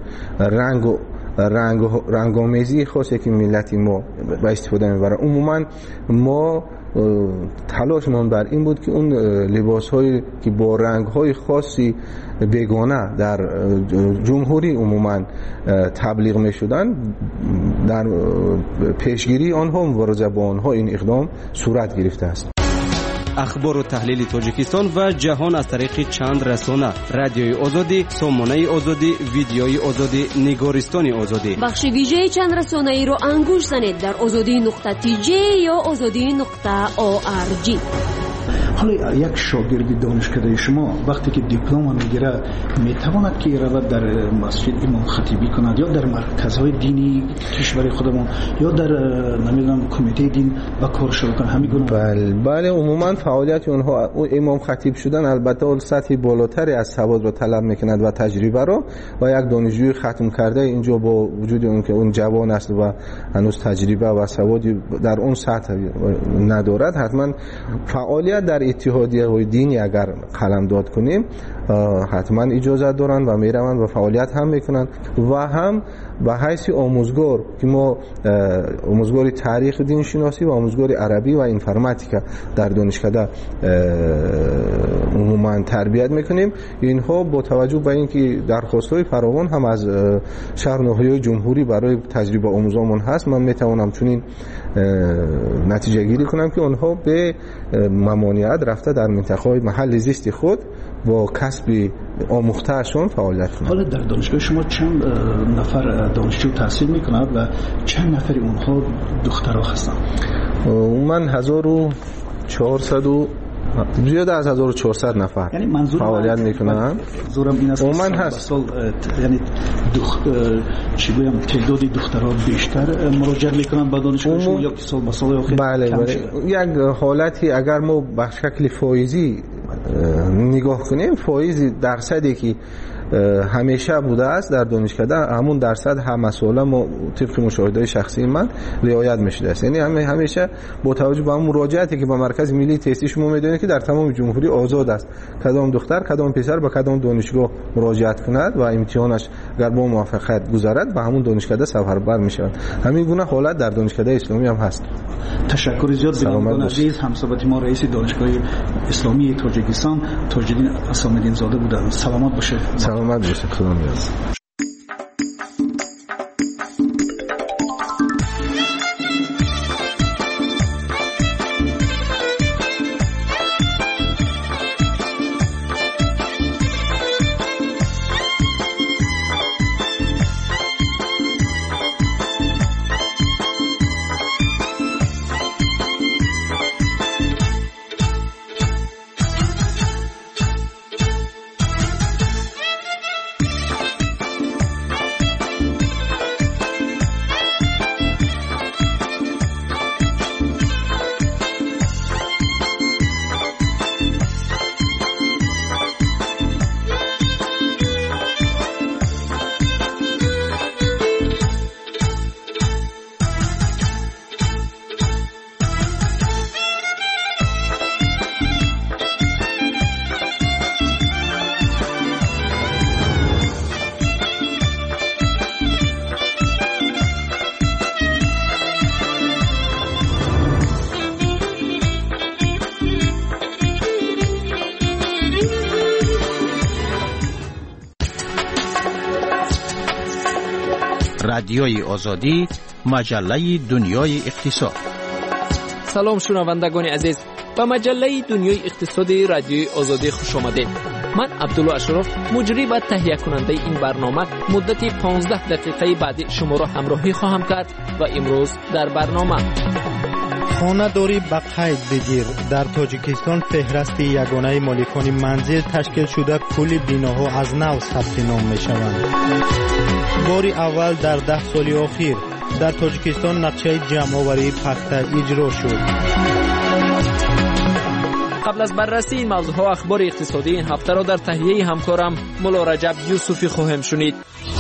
رنگامیزی خاصی که ملت ما به استفاده میبره. عموما ما تلاشمان بر این بود که اون لباس هایی که با رنگ های خاصی بیگانه در جمهوری عموما تبلیغ می شدن در پیشگیری آنها مبارزه با آنها این اقدام صورت گرفته است. اخبار و تحلیل تاجیکستان و جهان از طریق چند رسانه: رادیوی آزادی، سامانه آزادی، ویدیوی آزادی، نگارستان آزادی. بخش ویژه چند رسانه ای رو انگوش زنید در azadi.tj یا azadi.org. حالا یک شاگرد دانشکده شما وقتی که دیپلم میگیره میتواند که رود در مسجد امام خطیبی کند یا در مرکزهای دینی کشور خودمون یا در نمیدونم کمیته دین با کار شروع کنه همین گونه؟ بله عموما فعالیت اونها امام خطیب شدن البته اون سطح بالاتری از سواد رو طلب میکند و تجربه رو و یک دانشجوی ختم کرده اینجا با وجود اون که اون جوان است و هنوز تجربه و سوادی در اون سطح ندارد حتما فعالیت در اتحادیه های دینی اگر قلمداد کنیم حتما اجازه دارن و میروند و فعالیت هم میکنن و هم به حیث آموزگار که ما آموزگار تاریخ دین شناسی و آموزگار عربی و انفرماتیکا در دانشکده عموما تربیت میکنیم. اینها با توجه به اینکه درخواست‌های فراوان هم از شهر ناحیه جمهوری برای تجربه آموزامون هست، من میتوانم چنین نتیجه گیری کنم که آنها به ممانعت رفته در منطقه‌های محل زیست خود با کسب آموخته‌شون فعالیت کنند. حالا در دانشگاه شما چند نفر دانشجو تحصیل میکنند و چند نفر اونها دخترها هستند؟ من 1400 زیاد از 1400 نفر یعنی منظور فعالیت میکنن. منظورم این است من هست یعنی چی بگم تعداد دخترها بیشتر مراجعه میکنن به دانشگاه شما یا سال به سال آخر؟ بله یک حالتی اگر ما به شکل فایزی نگاه کنیم، فایزی درصدی که همیشه بوده است در دانشکده همون درصد هم مسئله ما طبق مشاهده شخصی من رعایت میشده است. یعنی همیشه با توجه به اون مراجعاتی که با مرکز ملی تستی شما میدونید که در تمام جمهوری آزاد است کدام دختر کدام پسر به کدام دانشگاه مراجعت کند و امتحانش اگر با موفقیت گذرد به همون دانشکده سفربر میشود. همین گونه حالت در دانشکده اسلامی هم هست. تشکر زیاد بینندگان عزیز. همصحبت ما رئیس دانشگاه اسلامی تاجیکستان تاج‌الدین اسام‌الدین زاده بودند. سلامت باشید. سلامت باشید. خدا نیاز. رادیوی آزادی، مجله دنیای اقتصاد. سلام شنوندگان عزیز، به مجله دنیای اقتصادی رادیوی آزادی خوش آمدید. من عبدالله اشرف مجری و تهیه کننده این برنامه مدت 15 دقیقه بعد شما را همراهی خواهم کرد و امروز در برنامه خانه داری به قید بگیر. در تاجیکستان فهرست یگانه مالکان منزل تشکیل شده کل بیناها از نو ثبت نام می شوند. بار اول در 10 سال اخیر در تاجیکستان نقشه جمع‌آوری پخته اجرا شد. قبل از بررسی این موضوعها اخبار اقتصادی این هفته را در تهیه همکارم مولا رجب یوسفی خواهیم شنید.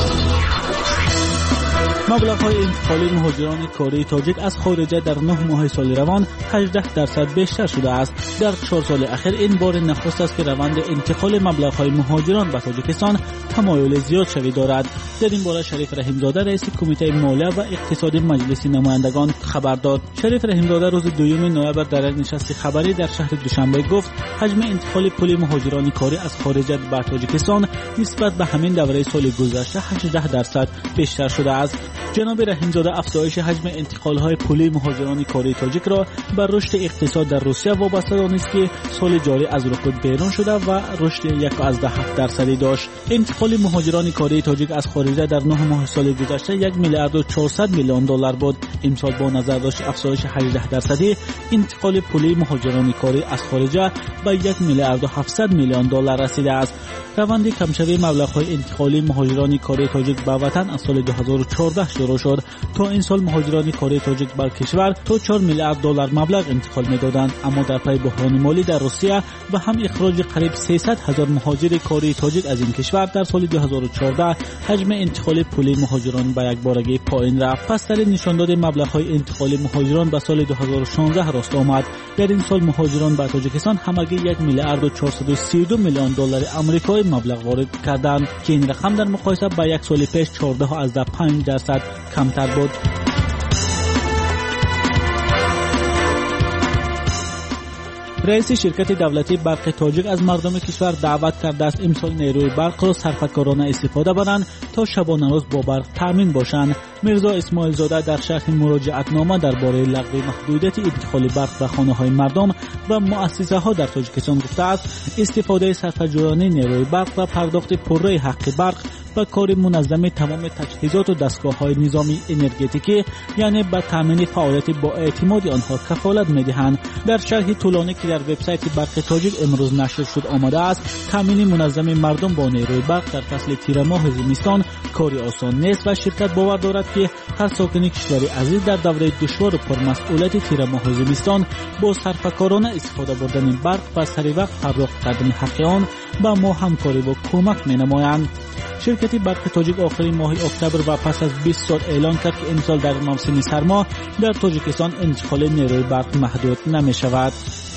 مبلغ‌های انتقالی مهاجران کاری تاجیک از خارج در 9 ماه سال روان 18% بیشتر شده است. در 4 سال اخیر این بار نخست است که روند انتقال مبلغ‌های مهاجران به تاجیکستان تمایل زیاد شوی دارد. در این باره شریف رحیمزاده رئیس کمیته مالیه و اقتصاد مجلس نمایندگان خبر داد. شریف رحیمزاده روز 2 نوامبر در نشست خبری در شهر دوشنبه گفت حجم انتقال پول مهاجران کاری از خارج به تاجیکستان نسبت به همین دوره سال گذشته 18% بیشتر شده است. جناب رحیمزاده افزایش حجم انتقال‌های پولی مهاجران کره تاجیک را بر رشد اقتصاد در روسیه وابسته دانست که سال جاری از رکود بیرون شده و رشد 1.7% داشت. انتقال مهاجران کره تاجیک از خارجه در 9 ماه سال گذشته 1 میلیارد و 400 میلیون دلار بود. امسال با نظر داشت افزایش 18% انتقال پولی مهاجران کره از خارجه به 1 میلیارد و 700 میلیون دلار رسیده است. روند کمشوی مبلغ‌های انتقالی مهاجران کره تاجیک به وطن از سال 2014 شروع شد. تا این سال مهاجران کره تاجیک بر کشور تا 4 میلیارد دلار مبلغ انتقال می‌دادند، اما در پی بحران مالی در روسیه و هم اخراج قریب 300,000 مهاجر کره تاجیک از این کشور در سال 2014 حجم انتقال پولی مهاجران به یک بارگی پایین رفت. پس در نشانداد مبلغ‌های انتقال مهاجران به سال 2016 راست آمد. در این سال مهاجران به تاجیکستان همگی 1 میلیارد و 432 میلیون دلار آمریکایی مبلغ وارد کردند که این رقم در مقایسه با یک سال پیش 14.5% کمتر بود. رئیس شرکت دولتی برق تاجیک از مردم کشور دعوت کرده است امسال نیروی برق را صرفه‌کارانه استفاده کنند تا شبانه روز با برق تامین باشند. میرزا اسماعیل زاده در شرح مراجعتنامه درباره لغو محدودیت انتقال برق به خانه‌های مردم و مؤسسه‌ها در تاجیکستان گفته است استفاده صرفه‌جویانه نیروی برق و پرداخت پره حق برق و کار منظم تمام تجهیزات و دستگاه‌های نظامی انرژتیکی یعنی به تامین فعالیت با اعتماد آنها کفالت می‌دهند. در شرح طولانی که در وبسایت برق تاجیک امروز نشر شد آمده است تامین منظم مردم با نیروی برق در فصل تیر ماه زمستان کاری آسان نیست و شرکت باور دارد که هر ساکن کشور عزیز در دوره دشوار و پرمسئولیت تیر ماه زمستان با صرفه‌کارانه استفاده بردن برق و سریع وقت پرداخت کردن حق آن با ما همکاری و کمک می‌نمایند. شرکت برق تاجیک آخرین ماه اکتبر و پس از 20 سال اعلان کرد که امسال در موسم سرما در تاجیکستان انتقال نیروی برق محدود نمی‌شود.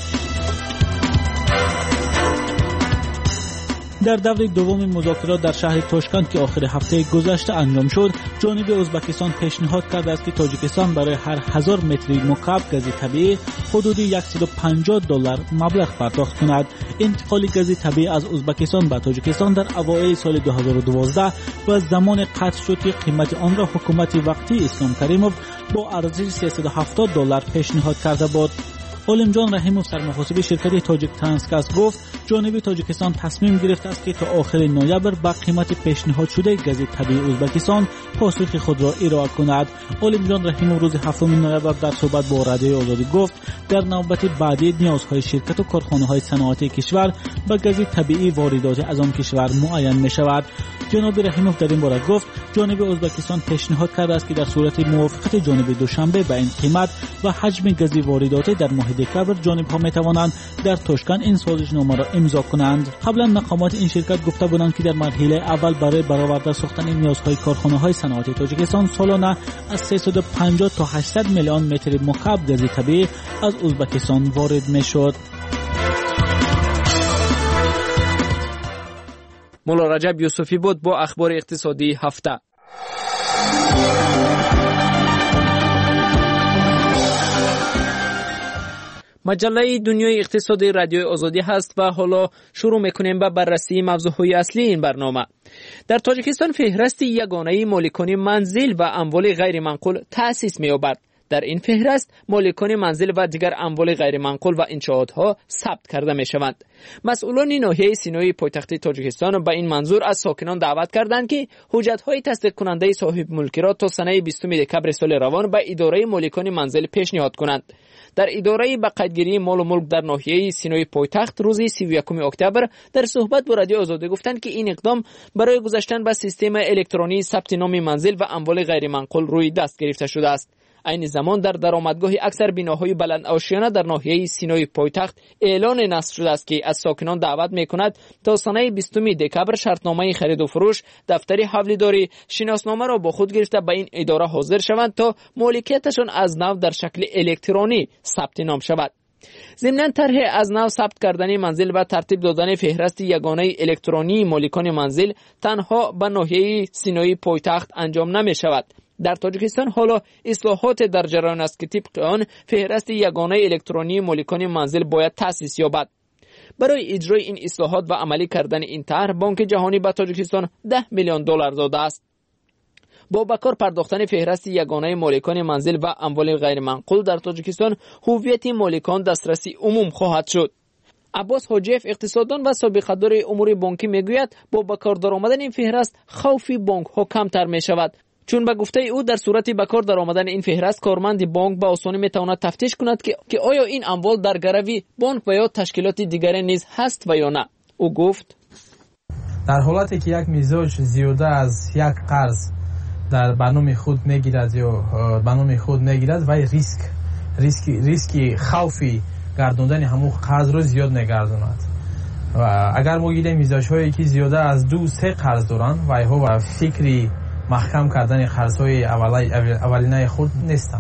در دوره دوم مذاکرات در شهر تاشکند که آخر هفته گذشته انجام شد، جانب ازبکستان پیشنهاد کرده است که تاجیکستان برای هر 1000 متر مکعب گاز طبیعی حدود $150 مبلغ پرداخت کند. انتقال گاز طبیعی از ازبکستان به تاجیکستان در اوایل سال 2012 و زمان قطع شد که قیمت آن را حکومت وقتی اسلام کریموف با ارزش $370 پیشنهاد کرده بود. عالمجان رحیموف سرمحاسب شرکت تاجیک ترانسگاز گفت جانب تاجیکستان تصمیم گرفته است که تا آخر نوامبر با قیمت پیشنهاد شده گاز طبیعی ازبکستان پاسخ خود را ارائه کند. عالمجان رحیموف روز 7 نوامبر در صحبت با رادیوی آزادی گفت در نوبت بعدی نیازهای شرکت و کارخانه‌های صنعتی کشور با گاز طبیعی واردات از آن کشور معین می شود. جناب رحیموف در این باره گفت جانب ازبکستان پیشنهاد کرده است که در صورت موافقت جانب دوشنبه به این قیمت و حجم گاز واردات در ماه دکمبر جانب‌ها می‌توانند در تاشکند این سازشنامه را امضا کنند. قبلا مقامات این شرکت گفته بودند که در مرحله اول برای برآورده ساختن نیازهای کارخانه‌های صنعتی تاجیکستان سالانه از 350 تا 800 میلیون متر مکعب گاز طبیعی از ازبکستان وارد می‌شد. مولا رجب یوسفی بود با اخبار اقتصادی هفته. مجله دنیای اقتصادی رادیوی آزادی هست و حالا شروع میکنیم به بررسی موضوعهای اصلی این برنامه. در تاجیکستان فهرست یگانه مالکان منزل و اموال غیر منقول تأسیس می‌یابد. در این فهرست مالکان منزل و دیگر اموال غیر منقول و انشاءاتها ثبت کرده میشوند. مسئولان ناحیه سینای پایتخت تاجیکستان به این منظور از ساکنان دعوت کردند که حجت‌های تصدیق کننده صاحب ملکی را تا سنه 20 دکمبر سال روان به اداره مالکان منزل پیشنهاد کنند. در اداره به قیدگیری مال و ملک در ناحیه سینای پایتخت روز 31 اکتبر در صحبت با رادیو آزادی گفتند که این اقدام برای گذاشتن به سیستم الکترونی ثبت نام منزل و اموال غیر منقول روی دست گرفته شده است. این زمان در درآمدگاه اکثر بناهای بلند آشیانه در ناحیه سینای پایتخت اعلان نصب شده است که از ساکنان دعوت می‌کند تا سنه 20 دکمبر شرطنامه خرید و فروش، دفتر حوالیداری، شناسنامه را با خود گرفته به این اداره حاضر شوند تا مالکیتشان از نو در شکل الکترونی ثبت نام شود. ضمن طرح از نو ثبت کردن منزل و ترتیب دادن فهرست یگانه الکترونی مالکان منزل تنها به ناحیه سینای پایتخت انجام نمی شود. در تاجیکستان حالا اصلاحات در جریان است که طبق آن فهرست یگانه الکترونی مالکان منزل باید تأسیس یابد. برای اجرای این اصلاحات و عملی کردن این طرح بانک جهانی به تاجیکستان $10 میلیون داده است. با به کار پرداختن فهرست یگانه مالکان منزل و اموال غیر منقول در تاجیکستان هویت مالکان دسترسی عموم خواهد شد. عباس حاجیف اقتصاددان و سابقه‌دار امور بانکی میگوید با به کار درآمدن این فهرست خوف بانک ها کمتر می شود، چون به گفته او در صورت به کار درآمدن این فهرست کارمند بانک به آسانی میتواند تفتیش کند که آیا این اموال در گروی بانک و یا تشکیلات دیگری نیز هست و یا نه. او گفت در حالتی که یک میزاج زیاده از یک قرض در برنامه خود میگیرد یا برنامه خود میگیرد و ریسکی خوفی گردوندن همون قرض رو زیاد نگردوند و اگر ما گیریم میزاج هایی که زیاده از 2-3 قرض دارن و ایها و فکری محکم کردن قرض های اولینه خود نیستن.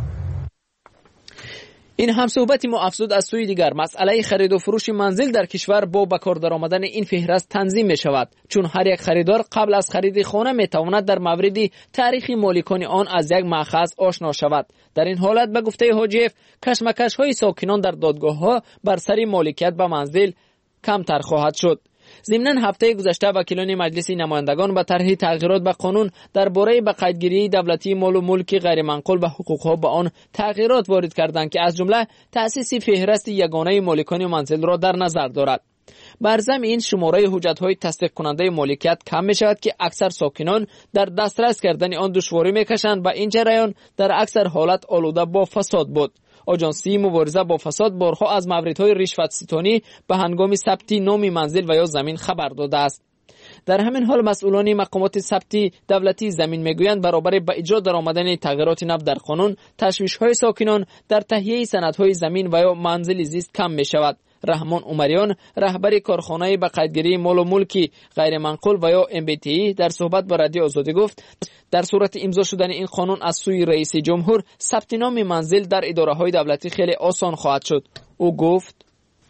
این همصحبتی ما افزود از سوی دیگر مسئله خرید و فروش منزل در کشور با به کار درآمدن این فهرست تنظیم می شود، چون هر یک خریدار قبل از خرید خانه می تواند در مورد تاریخ مالکان آن از یک مأخذ آشنا شود. در این حالت به گفته حاجیف کشمکش های ساکنان در دادگاه ها بر سر مالکیت به منزل کمتر خواهد شد. ضمناً هفته گذشته وکیلان مجلس نمایندگان به طرح تغییرات به قانون درباره به قیدگیری دولتی مال و ملک غیر منقول و حقوقها به آن تغییرات وارد کردند که از جمله تأسیس فهرست یگانه مالکان منزل را در نظر دارد. بر ضمن این شماره حجت‌های تصدیق کننده مالکیت کم می‌شود که اکثر ساکنان در دسترس کردن آن دشواری می‌کشند و این جریان در اکثر حالت آلوده با فساد بود. آژانسی مبارزه با فساد بارها از موردهای رشوت ستانی به هنگام ثبت نام منزل و یا زمین خبر داده است. در همین حال مسئولان مقامات ثبت دولتی زمین میگویند برابر با اجرا درآمدن تغییرات نو در قانون تشویش‌های ساکنان در تهیه سندهای زمین و یا منزل زیست کم می‌شود. رحمان عمریان رهبر کارخانه به قیدگیری مال و ملک غیر منقول و یا MBTI در صحبت با رادیو آزادی گفت در صورت امضا شدن این قانون از سوی رئیس جمهور ثبت نام منزل در اداره‌های دولتی خیلی آسان خواهد شد. او گفت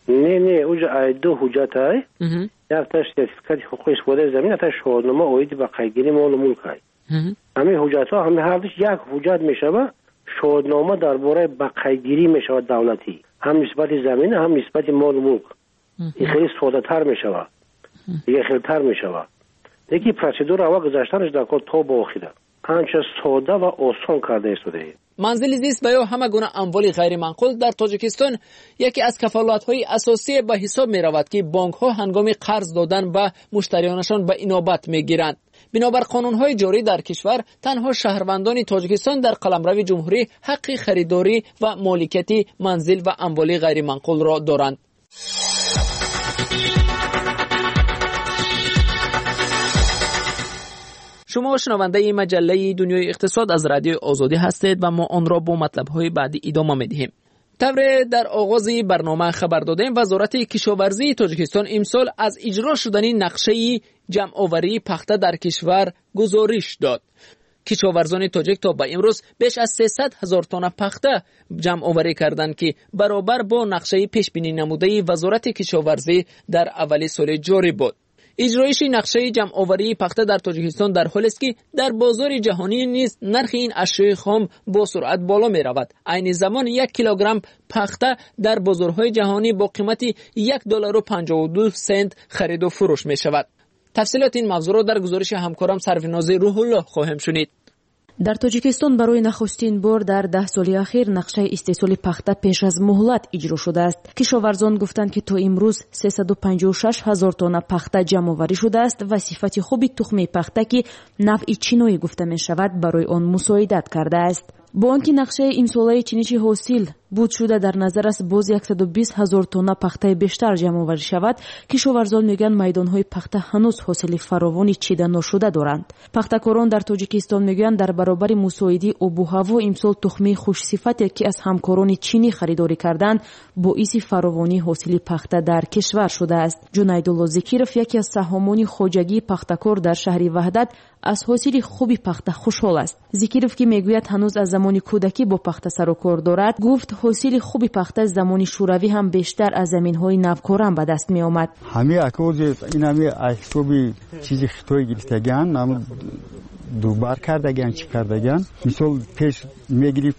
نه اوجا دو حجت های یک تا سرتیفیکات حقوق استفاده زمین تا شهادتنامه عاید به قیدگیری مال و ملک های همه حجت ها همه هر یک حجت میشود شهادتنامه درباره به قیدگیری میشود دولتی هم نسبت زمین هم نسبت مال و ملک. این خیلی ساده تر میشود دیگه خیلی تر میشود دیگه پروسیدور اول گذاشتنش در کار تا با آخره انچه ساده و آسان کرده شده. منزل زیست و یا همه گونه اموال غیر منقول در تاجیکستان یکی از کفالت‌های اساسی به حساب می‌رود که بانک‌ها هنگام قرض دادن به مشتریانشان به اینابت می‌گیرند. بنابر قانون‌های جاری در کشور تنها شهروندان تاجیکستان در قلمرو جمهوری حق خریداری و مالکیت منزل و اموال غیر منقول را دارند. شما شنونده مجله دنیای اقتصاد از رادیو آزادی هستید و ما آن را با مطلب‌های بعدی ادامه می‌دهیم. طبعا در آغاز برنامه خبر دادیم وزارت کشاورزی تاجیکستان امسال از اجرا شدن نقشه جمع‌آوری پخته در کشور گزارش داد. کشاورزان تاجیک تا به امروز بیش از 300,000 تن پخته جمع‌آوری کردند که برابر با نقشه پیش بینی نموده وزارت کشاورزی در اول سال جاری بود. اجرایش نقشه جمع‌آوری پخته در تاجیکستان در حالی است که در بازار جهانی نیز نرخ این اشیاء خام با سرعت بالا می رود. عین زمان 1 کیلوگرم پخته در بازارهای جهانی با قیمت $1.52 خرید و فروش می شود. تفصیلات این موضوع را در گزارش همکارم سرفناز روح الله خواهیم شنید. در تاجیکستان برای نخستین بار در 10 سال اخیر نقشه استحصال پخته پیش از مهلت اجرا شده است. کشاورزان گفتند که تا امروز 356,000 تن پخته جمع آوری شده است و صفت خوبی تخم پخته که نوع چینایی گفته می شود برای آن مساعدت کرده است. با آنکه نقشه امساله چینش حاصل بود شده در نظر است باز 120,000 تن پخته بیشتر جمع آوری شود، کشاورزان میگن میدانهای پخته هنوز حاصل فراوانی چیده نشده دارند. پخته‌کاران در تاجیکستان میگن در برابر مساعده آب و هوا امسال تخم خوش صفتی که از همکاران چینی خریداری کردند باعث فراوانی حاصل پخته در کشور شده است. جنیدالله زکیرов یکی از سهامان خواجگی پخته‌کار در شهر وحدت از حاصل خوبی پخته خوشحال است. زکیرov که میگوید هنوز از زمان کودکی با پخته سر و کار دارد گفت حاصل خوبی پخته زمان شوروی هم بیشتر از زمین‌های نوکاران به دست می آمد. همه اکوز این همه احسابی چیزی خطایی گرفتگان، هم دوبار کردگان چی کردگان. مثال پیش میگیری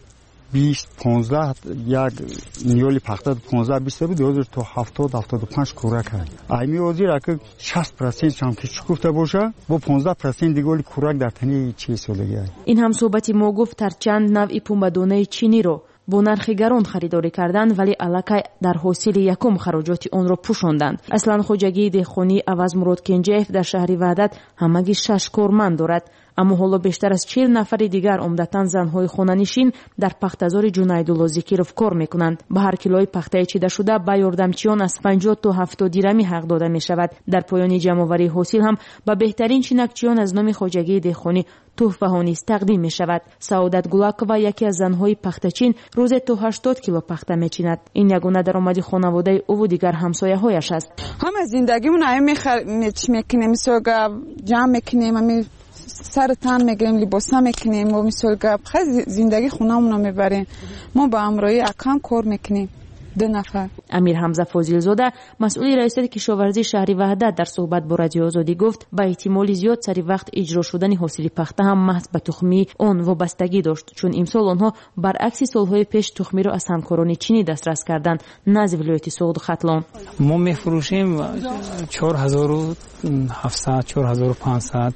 20-15 یک نیولی پخته 15-20 بود حاضر تو 70-75 کورک هست. ایمی وزیر که 60% هم که شکفته باشه با 15% دیگه کورک در تنی 40 سالگی هست. این هم صحبتی ما گفت در چند نوع پنبه‌دانه چینی رو با نرخ گران خریداری کردند ولی الکی در حاصل یکم خراجات آن را پوشاندند. اصلا خوجگی دهخانی عوض مراد کنجیف در شهر وحدت همگی 6 کارمند دارد، اما حالا بیشتر از 40 نفر دیگر عمدتاً زنهای خانه‌نشین در پخته‌زار جنیدالله ذکیروف کار میکنند. به هر کیلوی پخته چیده شده به یاردمچیان از 50 تا 70 درمی حق داده می شود. در پایان جمع‌آوری حاصل هم به بهترین چینکچیان از نام خوجگی دهخانی تحفه ها نیز تقدیم می شود. سعادت گلاکова یکی از زنهای پخته‌چین روز تا 80 کیلو پخته میچیند. این یگانه درآمد خانواده او و دیگر همسایه‌هایش است. هم از زندگیمون میکنیم سوگا جمع میکنیم، سر تن میگیریم، لباس میکنیم و مثلا خیلی زندگی خونمون رو میبریم. ما با همراهی اکم کار میکنیم 2 نفر. امیر حمزه فاضل زاده مسئول ریاست کشاورزی شهری وحدت در صحبت با رادیو آزادی گفت با احتمال زیاد سری وقت اجرا شدن حاصل پخته هم محض به تخمی آن وابستگی داشت، چون امسال آنها برعکس سالهای پیش تخمی را از همکاران چینی دسترس کردند نزد ولایت سوغد ختلان. ما میفروشیم 4700 4500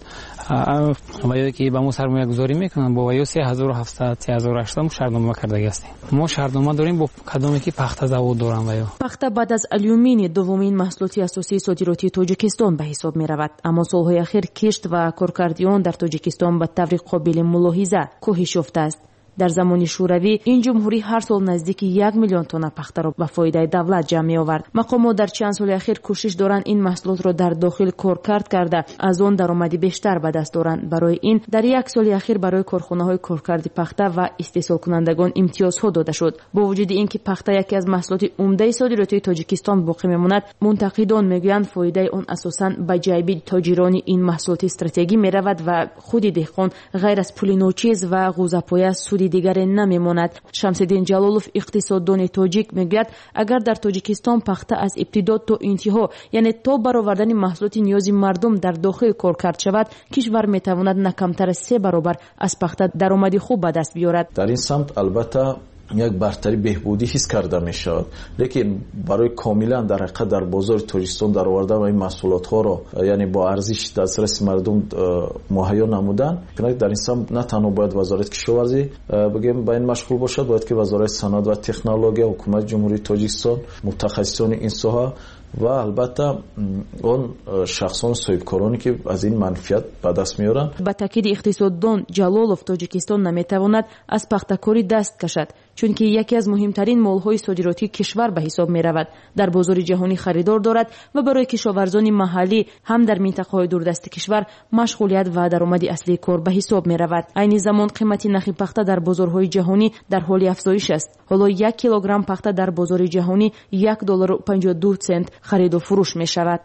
و یا که با ما سرمایه گذاری میکنن با ویو 3700 3800 شرطنامه کرده هستیم. ما شرطنامه داریم با کدامی که پخته زود دارن ویو. پخته بعد از آلومینی دومین محصولات اساسی صادراتی تاجیکستان به حساب می رود، اما سالهای اخیر کشت و کارکردی در تاجیکستان به طور قابل ملاحظه کاهش یافته است. در زمان شوروی این جمهوری هر سال نزدیک 1 میلیون تن پخته را به فایده دولت جمع می آورد. مقامات در چند سال اخیر کوشش دارند این محصولات را در داخل کارکرد کرده از آن درآمدی بیشتر به دست دارند. برای این در 1 سال اخیر برای کارخانه‌های کارکرد پخته و استحصال کنندگان امتیازها داده شد. با وجود اینکه پخته یکی از محصولات عمده صادراتی تاجیکستان باقی میماند، منتقدان میگویند فایده آن اساساً به جیب تاجران این محصولات استراتژی می رود و خود دهقان غیر از پول ناچیز و غوزه‌پایه سودی دیگر نمیماند. شمس‌الدین جلالوف اقتصاددان تاجیک میگوید اگر در تاجیکستان پخته از ابتدا تا انتها یعنی تا برآوردن محصولات نیازی مردم در داخل کار کرد شود، کشور میتواند نه کمتر از 3 برابر از پخته درآمدی خوب به دست بیاورد. در این سمت البته یک برتری بهبودی حس کرده می شود، لیکن برای کاملا در حقیقت در بازار تاجیکستان در آوردن این محصولات ها را یعنی با ارزش دسترس مردم مهیا نمودن، در این سمت نه تنها باید وزارت کشاورزی بگیم با این مشغول باشد، باید که وزارت صنعت و تکنولوژی حکومت جمهوری تاجیکستان متخصصان این ساحه و البته اون شخصان صاحبکارانی که از این منفعت به دست میارن. با تاکید اقتصاددان جلالوف تاجیکستان نمیتواند از پخته‌کاری دست کشد، چون که یکی از مهمترین مال‌های صادراتی کشور به حساب می‌رود، در بازار جهانی خریدار دارد و برای کشاورزان محلی هم در منطقه‌های دوردست کشور مشغولیت و درآمد اصلی کار به حساب می‌رود. عین زمان قیمت نرخ پخته در بازارهای جهانی در حال افزایش است. حالا 1 کیلوگرم پخته در بازار جهانی $1.52 خرید و فروش می‌شود.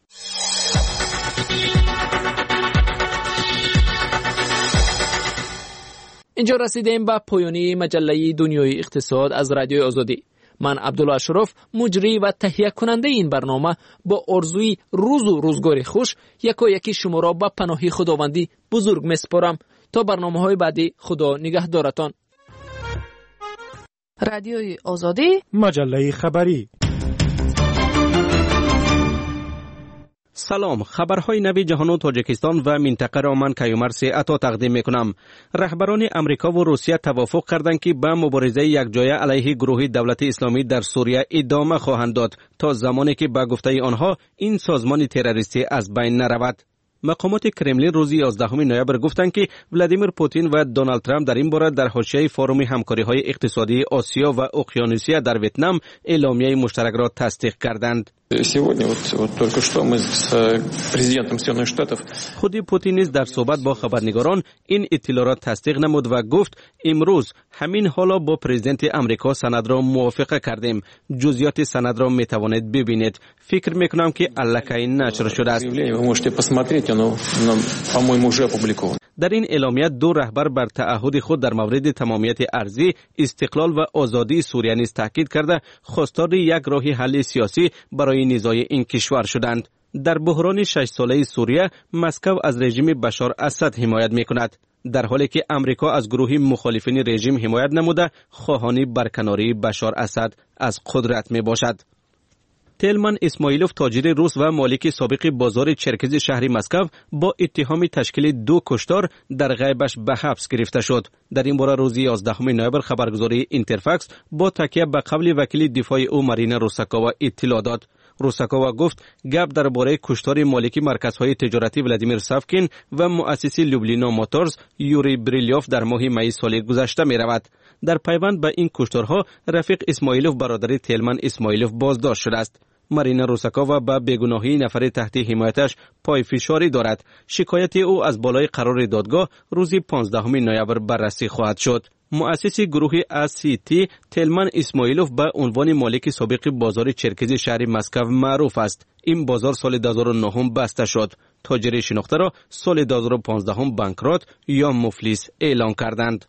اینجا رسیدیم به پایانی مجله دنیای اقتصاد از رادیوی آزادی. من عبدالله اشرف مجری و تهیه کننده این برنامه با آرزوی روز و روزگار خوش یکی شما را به پناه خداوندی بزرگ میسپارم. تا برنامه‌های بعدی خدا نگهدارتان. رادیوی آزادی مجله خبری. سلام، خبرهای نوی جهان و تاجیکستان و منطقه را من کیومرث عطا تقدیم میکنم. رهبران امریکا و روسیه توافق کردند که به مبارزه یکجایه علیه گروه دولت اسلامی در سوریه ادامه خواهند داد تا زمانی که به گفته آنها این سازمان تروریستی از بین نرود. مقامات کرملین روز 11 نوامبر گفتند که ولادیمیر پوتین و دونالد ترامپ در این باره در حاشیه فورум همکاری‌های اقتصادی آسیا و اقیانوسیه در ویتنام اعلامیه مشترک را تصدیق کردند. خود پوتین نیز در صحبت با خبرنگاران این اطلاع را تصدیق نمود و گفت امروز همین حالا با پرزیدنت امریکا سند را موافقه کردیم. جزئیات سند را می توانید ببینید. فکر میکنم که الکی نشر شده است. در این اعلامیه 2 رهبر بر تعهد خود در مورد تمامیت ارضی، استقلال و آزادی سوریه نیز تاکید کرده خواستار یک راه حل سیاسی برای نزاع این کشور شدند. در بحران 6 ساله سوریه مسکو از رژیم بشار اسد حمایت می‌کند، در حالی که امریکا از گروه مخالفین رژیم حمایت نموده خواهان برکناری بشار اسد از قدرت میباشد. تلمان اسماعیلوف تاجر روس و مالک سابق بازار چرکز شهری مسکو با اتهام تشکیل 2 کشتار در غیبش به حبس گرفته شد. در این باره روز 11 نوامبر خبرگزاری اینترفاکس با تکیه به قول وکیل دفاع او مارینا روساکووا اطلاع داد. روساکووا گفت گپ درباره کشتار مالک مرکزهای تجارتی ولادیمیر سافکین و مؤسس لوبلینا موتورز یوری بریلیوف در ماه می سال گذشته می رود. در پیوند به این کشتارها رفیق اسماعیلوف برادر تلمان اسماعیلوف بازداشت شده است. مارینا روساکووا با بیگناهی نفر تحت حمایتش پای فشاری دارد. شکایت او از بالای قرار دادگاه روز 15 نوامبر بررسی خواهد شد. مؤسس گروه ACT تلمان اسماعیلوف به عنوان مالک سابق بازار چرکزی شهر مسکو معروف است. این بازار سال 2009 بسته شد. تاجر شناخته را سال 2015 بانکرات یا مفلس اعلام کردند.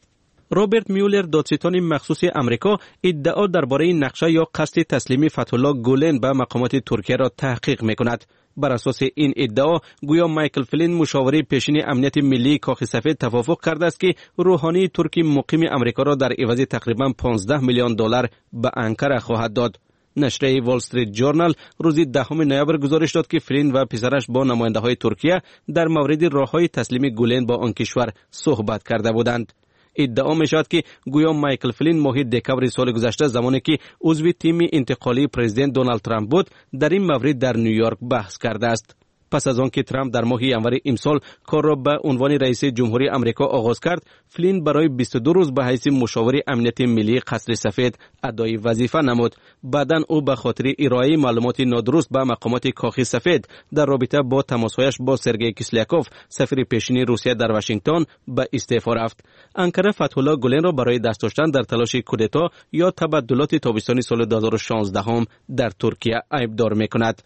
رابرت میولر دادستان مخصوص امریکا ادعا درباره نقشه یا قصد تسلیم فتح‌الله گولن به مقامات ترکیه را تحقیق می‌کند. بر اساس این ادعا گویا مایکل فلین مشاور پیشین امنیت ملی کاخ سفید توافق کرده است که روحانی ترکی مقیم امریکا را در عوض تقریباً 15 میلیون دلار به انکره خواهد داد. نشریه وال استریت جورنال روز 10 نوامبر گزارش داد که فلین و پسرش با نماینده‌های ترکیه در مورد راه‌های تسلیم گولن با آن کشور صحبت کرده بودند. ادعا می شود که گویا مایکل فلین ماه دکمبر سال گذشته زمانی که عضو تیم انتقالی پرزیدنت دونالد ترامپ بود در این مورد در نیویورک بحث کرده است. پس از آنکه ترامپ در ماه ژانویه امسال کار را به عنوان رئیس جمهوری آمریکا آغاز کرد، فلین برای 22 روز به حیث مشاور امنیت ملی قصر سفید ادای وظیفه نمود. بعداً او به خاطر ارائه معلومات نادرست به مقامات کاخ سفید در رابطه با تماسهایش با سرگئی کیسلیاکوف سفیر پیشین روسیه در واشنگتن به استعفا رفت. انکره فتح‌الله گولن را برای دست داشتن در تلاش کودتا یا تبدلات تابستان سال 2016 در ترکیه عیبدار می‌کند.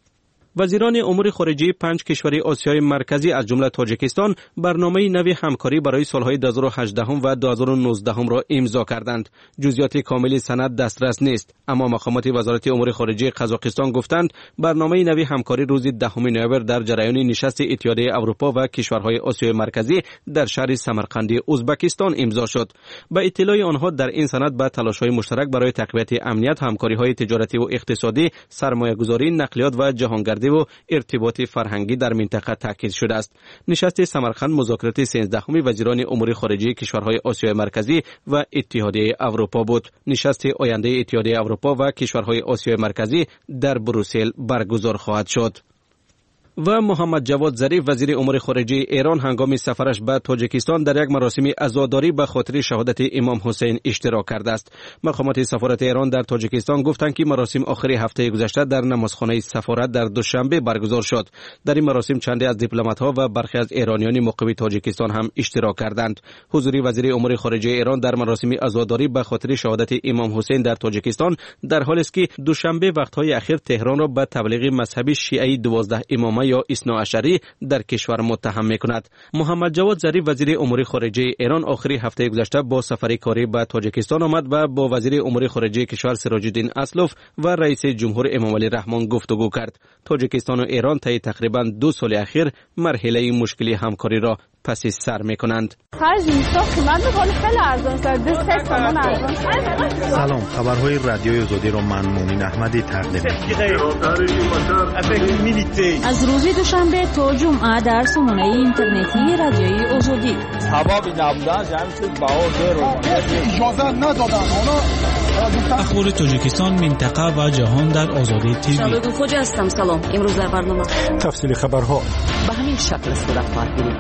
وزیران امور خارجه 5 کشور آسیای مرکزی از جمله تاجیکستان برنامه نوی همکاری برای سالهای 2018 و 2019 را امضا کردند. جزئیات کامل سند دسترس نیست، اما مقامات وزارت امور خارجه قزاقستان گفتند برنامه نوی همکاری روز 10 نوامبر در جریان نشست اتحادیه اروپا و کشورهای آسیای مرکزی در شهر سمرقند ازبکستان امضا شد. به اطلاع آنها در این سند به تلاش‌های مشترک برای تقویت امنیت، همکاری‌های تجارتی و اقتصادی، سرمایه‌گذاری، نقلیات و جهانگردی و ارتباط فرهنگی در منطقه تاکید شده است. نشست سمرقند مذاکرات 13 وزیران امور خارجه کشورهای آسیای مرکزی و اتحادیه اروپا بود. نشست آینده اتحادیه اروپا و کشورهای آسیای مرکزی در بروسل برگزار خواهد شد. و محمد جواد ظریف وزیر امور خارجه ایران هنگام سفرش به تاجیکستان در یک مراسم عزاداری به خاطر شهادت امام حسین اشتراک کرده است. مقامات سفارت ایران در تاجیکستان گفتند که مراسم آخر هفته گذشته در نمازخانه سفارت در دوشنبه برگزار شد. در این مراسم چندی از دیپلمات‌ها و برخی از ایرانیان مقیم تاجیکستان هم اشتراک کردند. حضور وزیر امور خارجه ایران در مراسم عزاداری به خاطر شهادت امام حسین در تاجیکستان در حالی است که دوشنبه وقت‌های اخیر تهران را به تبلیغ مذهبی شیعی 12 امامه یا اثناعشری در کشور متهم می‌کند. محمد جواد ظریف وزیر امور خارجه ایران آخر هفته گذشته با سفر کاری به تاجیکستان آمد و با وزیر امور خارجه کشور سراج الدین اسلوف و رئیس جمهور امام علی رحمان گفتگو کرد. تاجیکستان و ایران طی تقریباً 2 سال اخیر مرحله مشکلی همکاری را پس سر می‌کنند. سلام، خبرهای رادیوی آزادی را من مومن احمدی تقدیم می‌کنم. از روز دوشنبه تا جمعه در سامانه اینترنتی رادیوی آزادی. اخبار تاجیکستان، منطقه و جهان در آزادی تیوی. شبگون خوجا هستم. سلام. امروز در برنامه تفصیل خبرها به همین شکل صورت خواهد گرفت.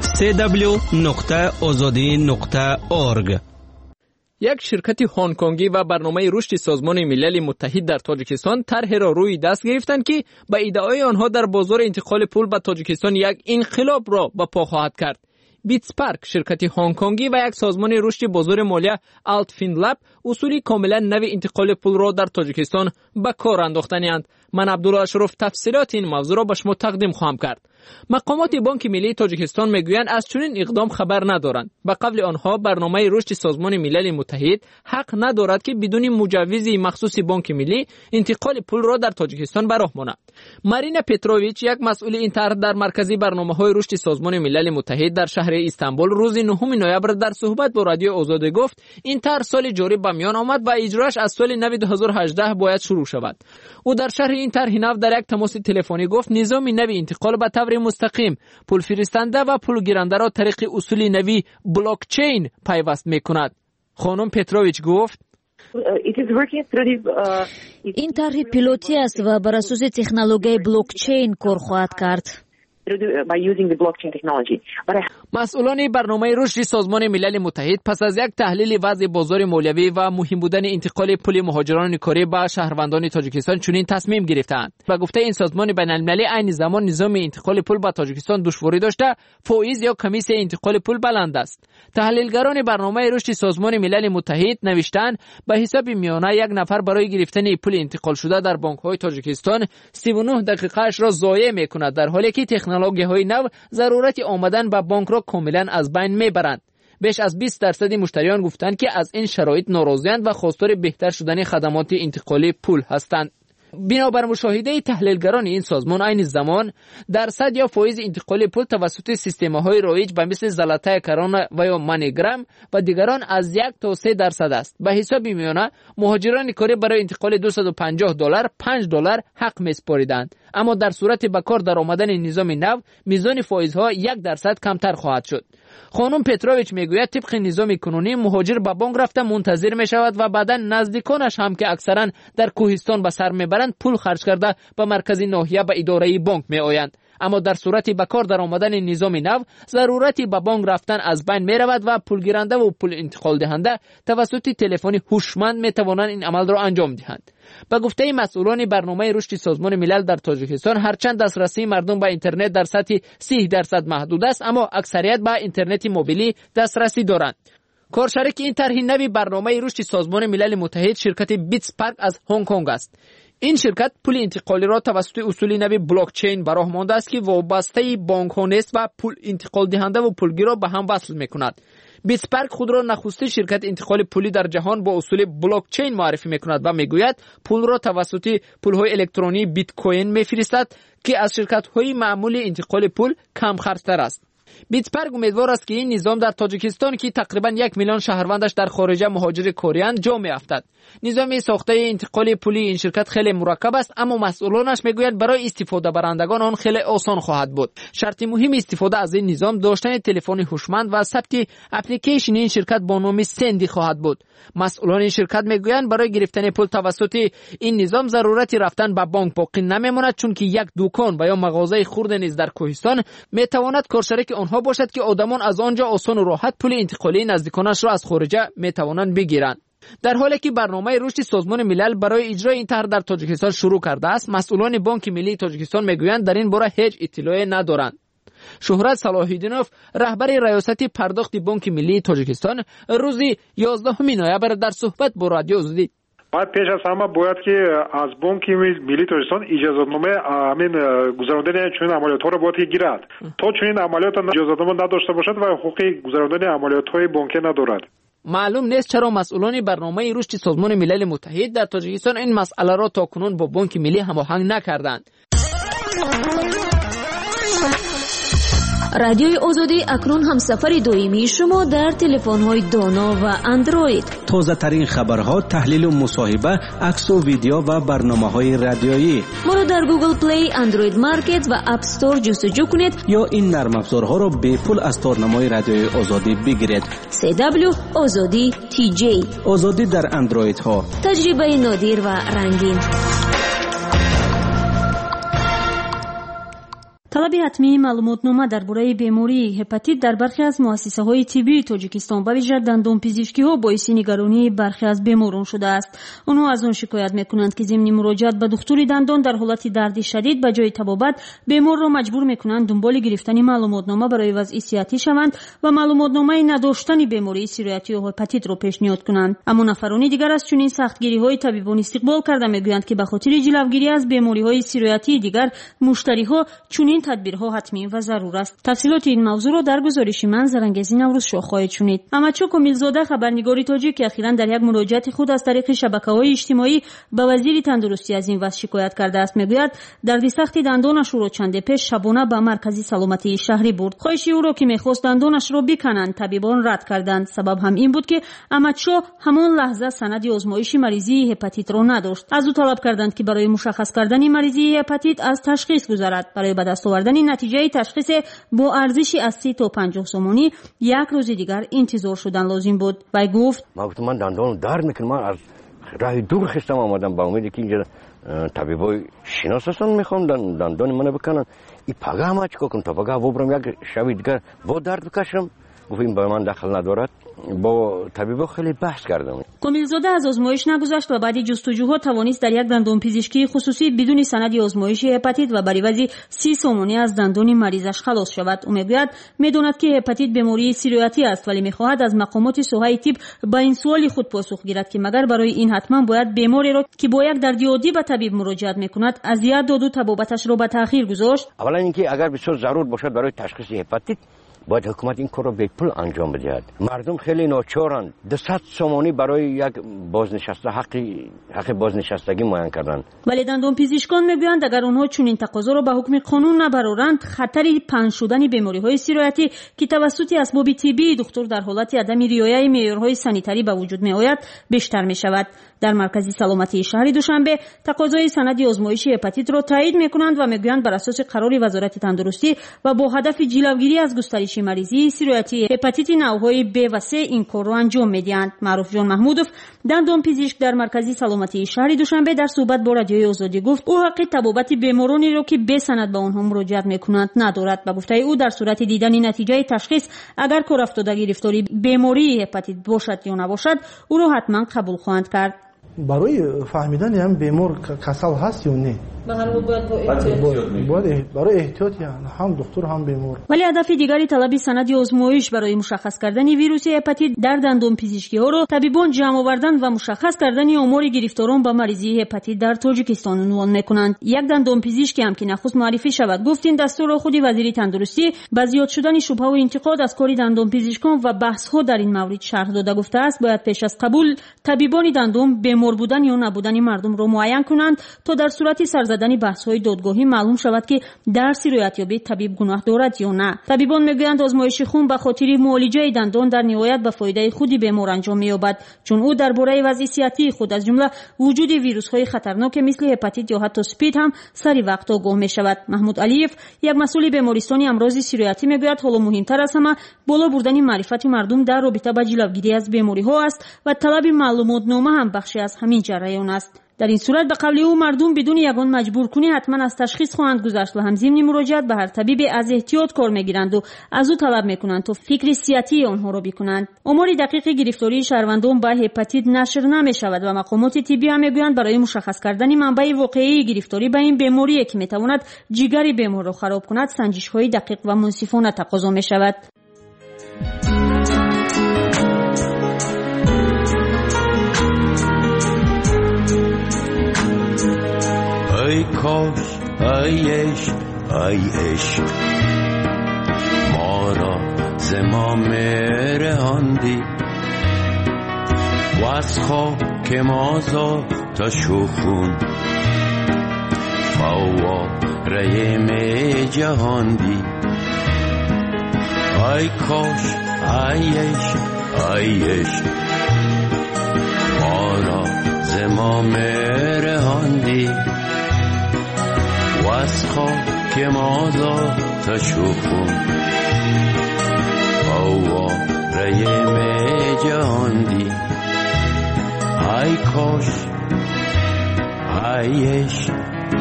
www.azadi.org. یک شرکت هنگکنگی و برنامه رشد سازمان ملل متحد در تاجیکستان طرح را روی دست گرفتند که به ادعای آنها در بازار انتقال پول به تاجیکستان یک انقلاب را به پا خواهد کرد. بیتسپارک شرکت هنگکنگی و یک سازمان رشد بازار مالیه آلت فینلاب اصولی کاملا نوی انتقال پول را در تاجیکستان به کار انداختند. من عبدالله اشرف تفصیلات این موضوع را به شما تقدیم خواهم کرد. مقامات بانک ملی تاجیکستان میگویند از چنین اقدام خبر ندارند. به قول آنها برنامه رشد سازمان ملل متحد حق ندارد که بدون مجوز مخصوص بانک ملی انتقال پول را در تاجیکستان به راه ماند. مارینا پتروویچ، یک مسئول این طرح در مرکزی برنامه‌های رشد سازمان ملل متحد در شهر استانبول، روز 9 نوامبر در صحبت با رادیو آزادی گفت این طرح سال جاری به میان آمد و اجراش از سال نو 2018 باید شروع شود. او در شرح این طرح نو در یک تماس تلفنی گفت نظام نو انتقال به طور مستقیم پول فرستنده و پول گیرنده را طریق اصول نوی بلاک چین پیوست میکند. خانم پتروویچ گفت این طرح پیلوتی است و بر اساس تکنولوژی بلاک چین کار خواهد کرد. مسئولان برنامه رشد سازمان ملل متحد پس از یک تحلیل وضع بازار مالیوی و مهم بودن انتقال پول مهاجران کاری به شهروندان تاجیکستان چنین تصمیم گرفتند و گفته این سازمان بین‌المللی عین زمان نظام انتقال پول به تاجیکستان دشواری داشته، فایز یا کمیسیون انتقال پول بلند است. تحلیلگران برنامه رشد سازمان ملل متحد نوشتند به حساب میانه یک نفر برای گرفتن پول انتقال شده در بانک‌های تاجیکستان 39 دقیقه‌اش را ضایع می‌کند، در حالی که تکنولوژی‌های نو ضرورت آمدن به بانک را کاملا از بین میبرند. بیش از 20% مشتریان گفتند که از این شرایط ناراضی‌اند و خواستار بهتر شدن خدمات انتقال پول هستند. بنابر مشاهده تحلیلگران این سازمان عین زمان درصد یا فایز انتقال پول توسط سیستم‌های رایج به مثل زلاتای کرونا و یا مانیگرام و دیگران از 1 تا 3% است. به حساب میانه مهاجران کاری برای انتقال $250 $5 حق میسپاریدند، اما در صورت به کار در آمدن نظام نو میزان فایزها 1% کمتر خواهد شد. خانم پتروویچ میگوید طبق نظام کنونی مهاجر به بانک رفته منتظر می شود و بعدا نزدیکانش هم که اکثرا در کوهستان به سر میبرند پول خرج کرده به مرکز ناحیه به اداره بانک می آیند. اما در صورت به کار در آمدن نظام نو ضرورتی به بانک رفتن از بین می رود و پول گیرنده و پول انتقال دهنده توسط تلفن هوشمند می توانند این عمل را انجام دهند. به گفته مسئولان برنامه رشد سازمان ملل در تاجیکستان هرچند دسترسی مردم به اینترنت در سطح 30% محدود است، اما اکثریت به اینترنت موبیلی دسترسی دارند. کارشریک این طرح نوی برنامه رشد سازمان ملل متحد شرکت بیتسپارک از هنگ کنگ است. این شرکت پول انتقالی را توسط اصول نوی بلاک چین به راه مانده است که وابسته بانک ها نیست و پول انتقال دهنده و پولگیر را به هم وصل میکند. بیتسپارک خود را نخسته شرکت انتقال پولی در جهان با اصول بلاک چین معرفی میکند و میگوید پول را توسط پولهای الکترونی بیت کوین میفرستد که از شرکت‌های معمولی انتقال پول کم خرج‌تر است. بیتسپارک امیدوار است که این نظام در تاجیکستان که تقریبا 1 میلیون شهروندش در خارج مهاجر کوریان جا میافتد. نظام ساخته انتقال پولی این شرکت خیلی مرکب است، اما مسئولانش میگویند برای استفاده برندگان آن خیلی آسان خواهد بود. شرط مهم استفاده از این نظام داشتن تلفن هوشمند و ثبت اپلیکیشن این شرکت با نام سندی خواهد بود. مسئولان این شرکت میگویند برای گرفتن پول توسط این نظام ضرورتی رفتن به بانک باقی نمیماند، چون که یک دکان و یا مغازه خرد نیز در کوهستان میتواند کارشریک آنها باشد که آدمان از آنجا آسان و راحت پول انتقالی نزدیکانش را از خارج میتوانند بگیرند. در حالی که برنامه رشد سازمان ملل برای اجرای این طرح در تاجیکستان شروع کرده است، مسئولان بانک ملی تاجیکستان میگویند در این باره هیچ اطلاعی ندارند. شهرت صلاح‌الدینوف، رهبر ریاست پرداخت بانک ملی تاجیکستان، روز 11 نوامبر در صحبت با رادیو آزادی باید پیش از همه باید که از بانک ملی تاجیکستان اجازه‌نامه همین گذراندن چنین عملیات‌ها را باید گیرد. تا چنین عملیات اجازه‌نامه نداشته باشد و حقوق گذراندن عملیات‌های بانکی ندارد. معلوم نیست چرا مسئولان برنامه رشد سازمان ملل متحد در تاجیکستان این مسئله را تاکنون با بانک ملی هماهنگ نکردند. رادیوی آزادی اکنون همسفر دائمی شما در تلفن‌های دانا و اندروید. تازه ترین خبرها، تحلیل و مصاحبه، عکس و ویدیو و برنامه‌های رادیویی. ما را در گوگل پلی، اندروید مارکت و اپ استور جستجو کنید یا این نرم افزارها را به پول از تارنمای رادیوی آزادی بگیرید. CW آزادی TJ. آزادی در اندروید ها. تجربه نادر و رنگین. طلب حتمی معلوماتنامه درباره بیماری هپاتیت در برخی از مؤسسه‌های طبی تاجیکستان به ویژه دندانپزشکی‌ها باعث نگرانی برخی از بیماران شده است. آنها از آن شکایت می‌کنند که ضمن مراجعت به دکتر دندان در حالت درد شدید به جای طبابت بیمار را مجبور می‌کنند دنبال گرفتن معلوماتنامه برای وضع صحتی شوند و معلوماتنامه نداشتن بیماری سیرویاتی یا هپاتیت را پیشنهاد کنند. اما نفرانی دیگر از چنین سختگیری‌های طبیبان استقبال کرده می‌گویند که به خاطر جلوگیری از بیماری‌های سیرویاتی دیگر مشتری‌ها چنین تدبیرها حتمی و ضرور است. تفصیلات این موضوع را در گزارش من زرنگزی نوروز شو خواهید شنید. امچو کمیلزاده خبرنگار تاجیک که اخیراً در یک مراجعه خود از طریق شبکه‌های اجتماعی به وزیر تندرستی از این وضع شکایت کرده است. میگوید دردی سختی دندانش را چند پیش شبانه به مرکز سلامتی شهری برد. خواهش او را که می‌خواست دندانش را بکنند طبیبان رد کردند. سبب هم این بود که امچو همان لحظه سند آزمایش مریضی هپاتیت را نداشت. از او طلب کردند که برای مشخص کردن مریضی هپاتیت از تشخیص گذارد. برای به دست آوردن نتیجه تشخیص با ارزش از 30 تا 50 سومانی یک روز دیگر انتظار شدن لازم بود. وی گفت من دندان درد میکنم، من از راه دور خستم آمدم با امید که اینجا طبیبای شناس هستن میخوام دندان منو بکنن. این پگاه ما چیکار کنم؟ تا پگاه ببرم یک شب دیگر با درد بکشم. گفتیم با من دخل ندارد. با طبیبا خیلی بحث کردم. کمیلزاده از آزمایش نگذشت و بعد جستجوها توانست در یک دندان پزشکی خصوصی بدون سند آزمایش هپاتیت و بر عوض 30 سومانی از دندان مریضش خلاص شود. او میگوید میداند که هپاتیت بیماری سیرویاتی است، ولی میخواهد از مقامات صحه طب به این سوال خود پاسخ گیرد که مگر برای این حتما باید بیماری را که با یک درد عادی به طبیب مراجعت میکند اذیت داد و طبابتش را به تاخیر گذاشت؟ اولا اینکه اگر بسیار ضرورت باشد برای تشخیص هپاتیت باید حکومت این کار را به پول انجام بدهد. مردم خیلی ناچارند. 200 سومانی برای یک بازنشسته حق بازنشستگی معین کردند. ولی دندان پزشکان میگویند اگر آنها چنین تقاضا را به حکم قانون نبرارند خطر پنج شدن بیماری‌های سیرویاتی که توسط اسباب طبی دکتر در حالت عدم رعایت معیارهای سانیتری به وجود میآید بیشتر میشود. در مرکز سلامتی شهری دوشنبه تقاضای سند آزمایش هپاتیت را تایید میکنند و میگویند بر اساس قرار وزارت تندرستی و با هدف جلوگیری از گسترش مریضی سیرویاتی هپاتیت نوع‌های B و C این کار را انجام میدهند. معروف جان محمودوف دندان پزشک در مرکز سلامتی شهری دوشنبه در صحبت با رادیوی آزادی گفت او حق طبابت بیمارانی را که به سند به آنها مراجعت میکنند ندارد. به گفته او در صورت دیدن نتیجه تشخیص اگر کار افتاده گرفتاری بیماری هپاتیت باشد یا نباشد او را حتما قبول خواهند کرد. برای فهمیدن هم بیمار کسل هست یا نه باید برای احتیاط هم دکتر هم بیمار. ولی هدف دیگری طلب سند آزمایش برای مشخص کردن ویروس هپاتیت در دندان پزشکی ها را طبیبان جمع آوردن و مشخص کردن آمار گرفتاران با مریضی هپاتیت در تاجیکستان عنوان میکنند. یک دندان پزشکی هم که نخست معرفی شود گفت این دستور را خود وزیر تندرستی با زیاد شدن شبهه و انتقاد از کار دندان پزشکان و بحث ها در این مورد شرح داده گفته است باید پیش از قبول طبیبان دندان بیمار بودن یا نبودن مردم را معاین کنند تا در صورت سرزدن بحث‌های دادگاهی معلوم شود که در سیرویاتیابی طبیب گناه دارد یا نه. طبیبان میگویند آزمایش خون به خاطر معالجه دندان در نهایت به فایده خود بیمار انجام می‌یابد، چون او درباره وضع صحتی خود از جمله وجود ویروس‌های خطرناک مثل هپاتیت یا حتی اسپید هم سری وقت آگاه می‌شود. محمود علیف یک مسئول بیمارستان امراض سیرویاتی میگوید حالا مهمتر از همه بالا بردن معرفت مردم در رابطه با جلوگیری از بیماری‌ها است و طلب معلومات نامه هم بخشی از همین جریان است. در این صورت به قول او مردم بدون یگان مجبور کنی حتما از تشخیص خواهند گذشت و هم ضمن مراجعت به هر طبیب از احتیاط کار میگیرند و از او طلب میکنند تا فکر صحتی آنها را بکنند. آمار دقیق گرفتاری شهروندان به هپاتیت نشر نمیشود و مقامات طبی هم میگویند برای مشخص کردن منبع واقعی گرفتاری به این بیماری که میتواند جگر بیمار را خراب کند سنجش‌های دقیق و منصفانه تقاضا میشود. ای کاش ای عشق ما را زمام رهاندی و از خاک ما تا شخون فواره می جهاندی. ای کاش ای عشق ما را زمام رهاندی و از خاک مازا تا شخون آواره می جهاندی. ای کاش ای عشق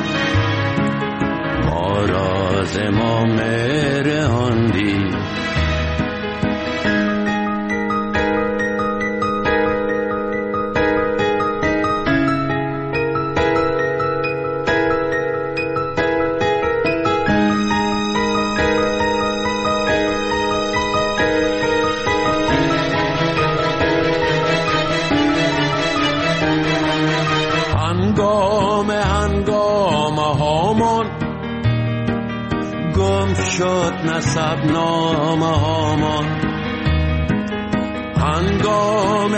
ما را زمام رهاندی. گم شد نسب نامه هامان هنگام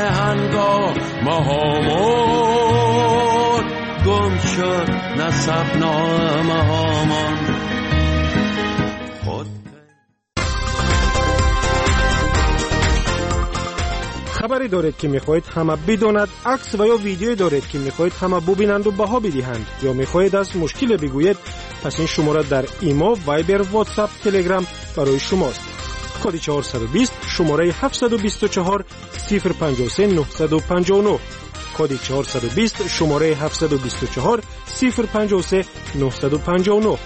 هامون گم شد نسب نامه هامان. خبری دارید که میخواهید همه بداند، عکس و یا ویدیویی دارید که میخواهید همه ببینند و بها بدهند یا میخواهید از مشکل بگویید، پس این شماره در ایمو، وایبر، واتساپ، تلگرام برای شماست. کد 420 شماره 724 053 959 کد 420 شماره 724 053 959.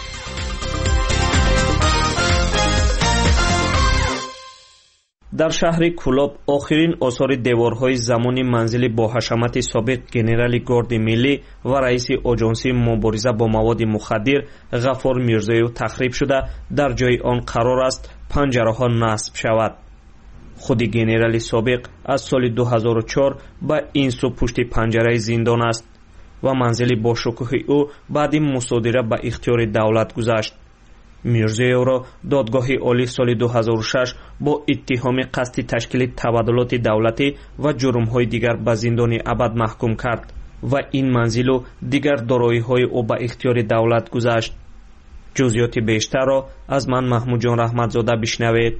در شهر کولاب آخرین آثار دیوارهای زمانی منزل با حشمت سابق گنرال گارد ملی و رئیس آژانس مبارزه با مواد مخدر غفار میرزایو تخریب شده در جای آن قرار است پنجره‌ها نصب شود. خود گنرال سابق از سال 2004 با این سو پشت پنجره زندان است و منزل با شکوه او بعد مصادره به اختیار دولت گذشت. میرزایو را دادگاه عالی سال 2006 با اتهام قصد تشکیل تبادلات دولتی و جرم‌های دیگر به زندان ابد محکوم کرد و این منزل و دیگر دارایی‌های او به اختیار دولت گذاشت. جزئیات بیشتر را از من محمود جان رحمتزاده بشنوید.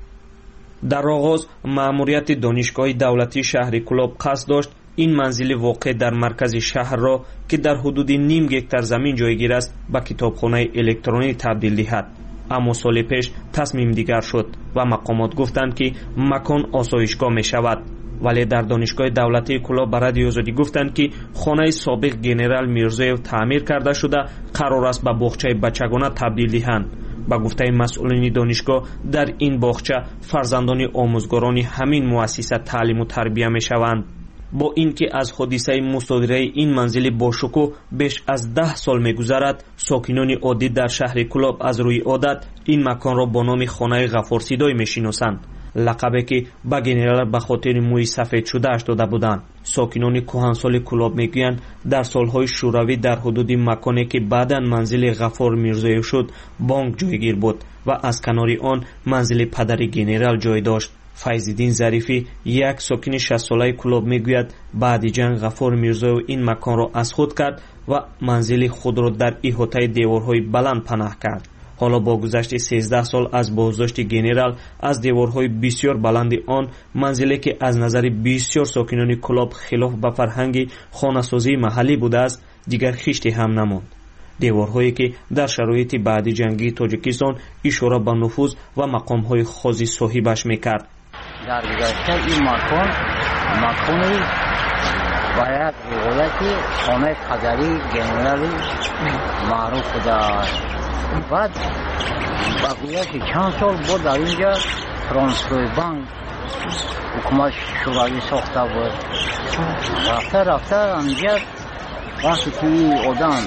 در آغاز مأموریت دانشگاه دولتی شهر کولاب قصد داشت این منزل واقع در مرکز شهر را که در حدود نیم گکتار زمین جایگیر است به کتابخانه الکترونی تبدیل دهد، اما سال پیش تصمیم دیگر شد و مقامات گفتند که مکان آسایشگاه می شود. ولی در دانشگاه دولتی کولاب به رادیو آزادی گفتند که خانه سابق گنرال میرزایو تعمیر کرده شده قرار است به باغچه بچگانه تبدیل دهند. با گفته مسئولین دانشگاه در این باغچه فرزندان آموزگاران همین مؤسسه تعلیم و تربیت می شوند. با اینکه از حادثه مصادره این منزل با شکوه بیش از 10 سال می‌گذرد، ساکنان عادی در شهر کولاب از روی عادت این مکان را با نام خانه غفارسیدای می‌شناسند، لقبی که به گنرال به خاطر موی سفید شده اش داده بودند. ساکنان کهنسال کولاب میگویند در سالهای شوروی در حدود مکانی که بعداً منزل غفار میرزایو شد بانک جایگیر بود و از کنار آن منزل پدر گنرال جای داشت. فیض‌الدین ظریفی یک ساکن 60 ساله کولاب میگوید بعد جنگ غفار میرزایو این مکان را از خود کرد و منزل خود را در احاطه دیوارهای بلند پناه کرد. حالا با گذشت 13 سال از بازداشت گنرال از دیوارهای بسیار بلند آن منزلی که از نظر بسیار ساکنان کولاب خلاف به فرهنگ خانه‌سازی محلی بوده است دیگر خشتی هم نماند. دیوارهایی که در شرایط بعد جنگی تاجیکستان اشاره به نفوذ و مقام‌های خاص صاحبش میکرد. در گذشته این مکانی باید روایتی خانه پدری گنرالی معروف بوده. بعد با گذشت چند سال بود در اینجا ترانسفر بانک حکومت شوروی ساخته بود. رفته اینجا وقتی که این آدم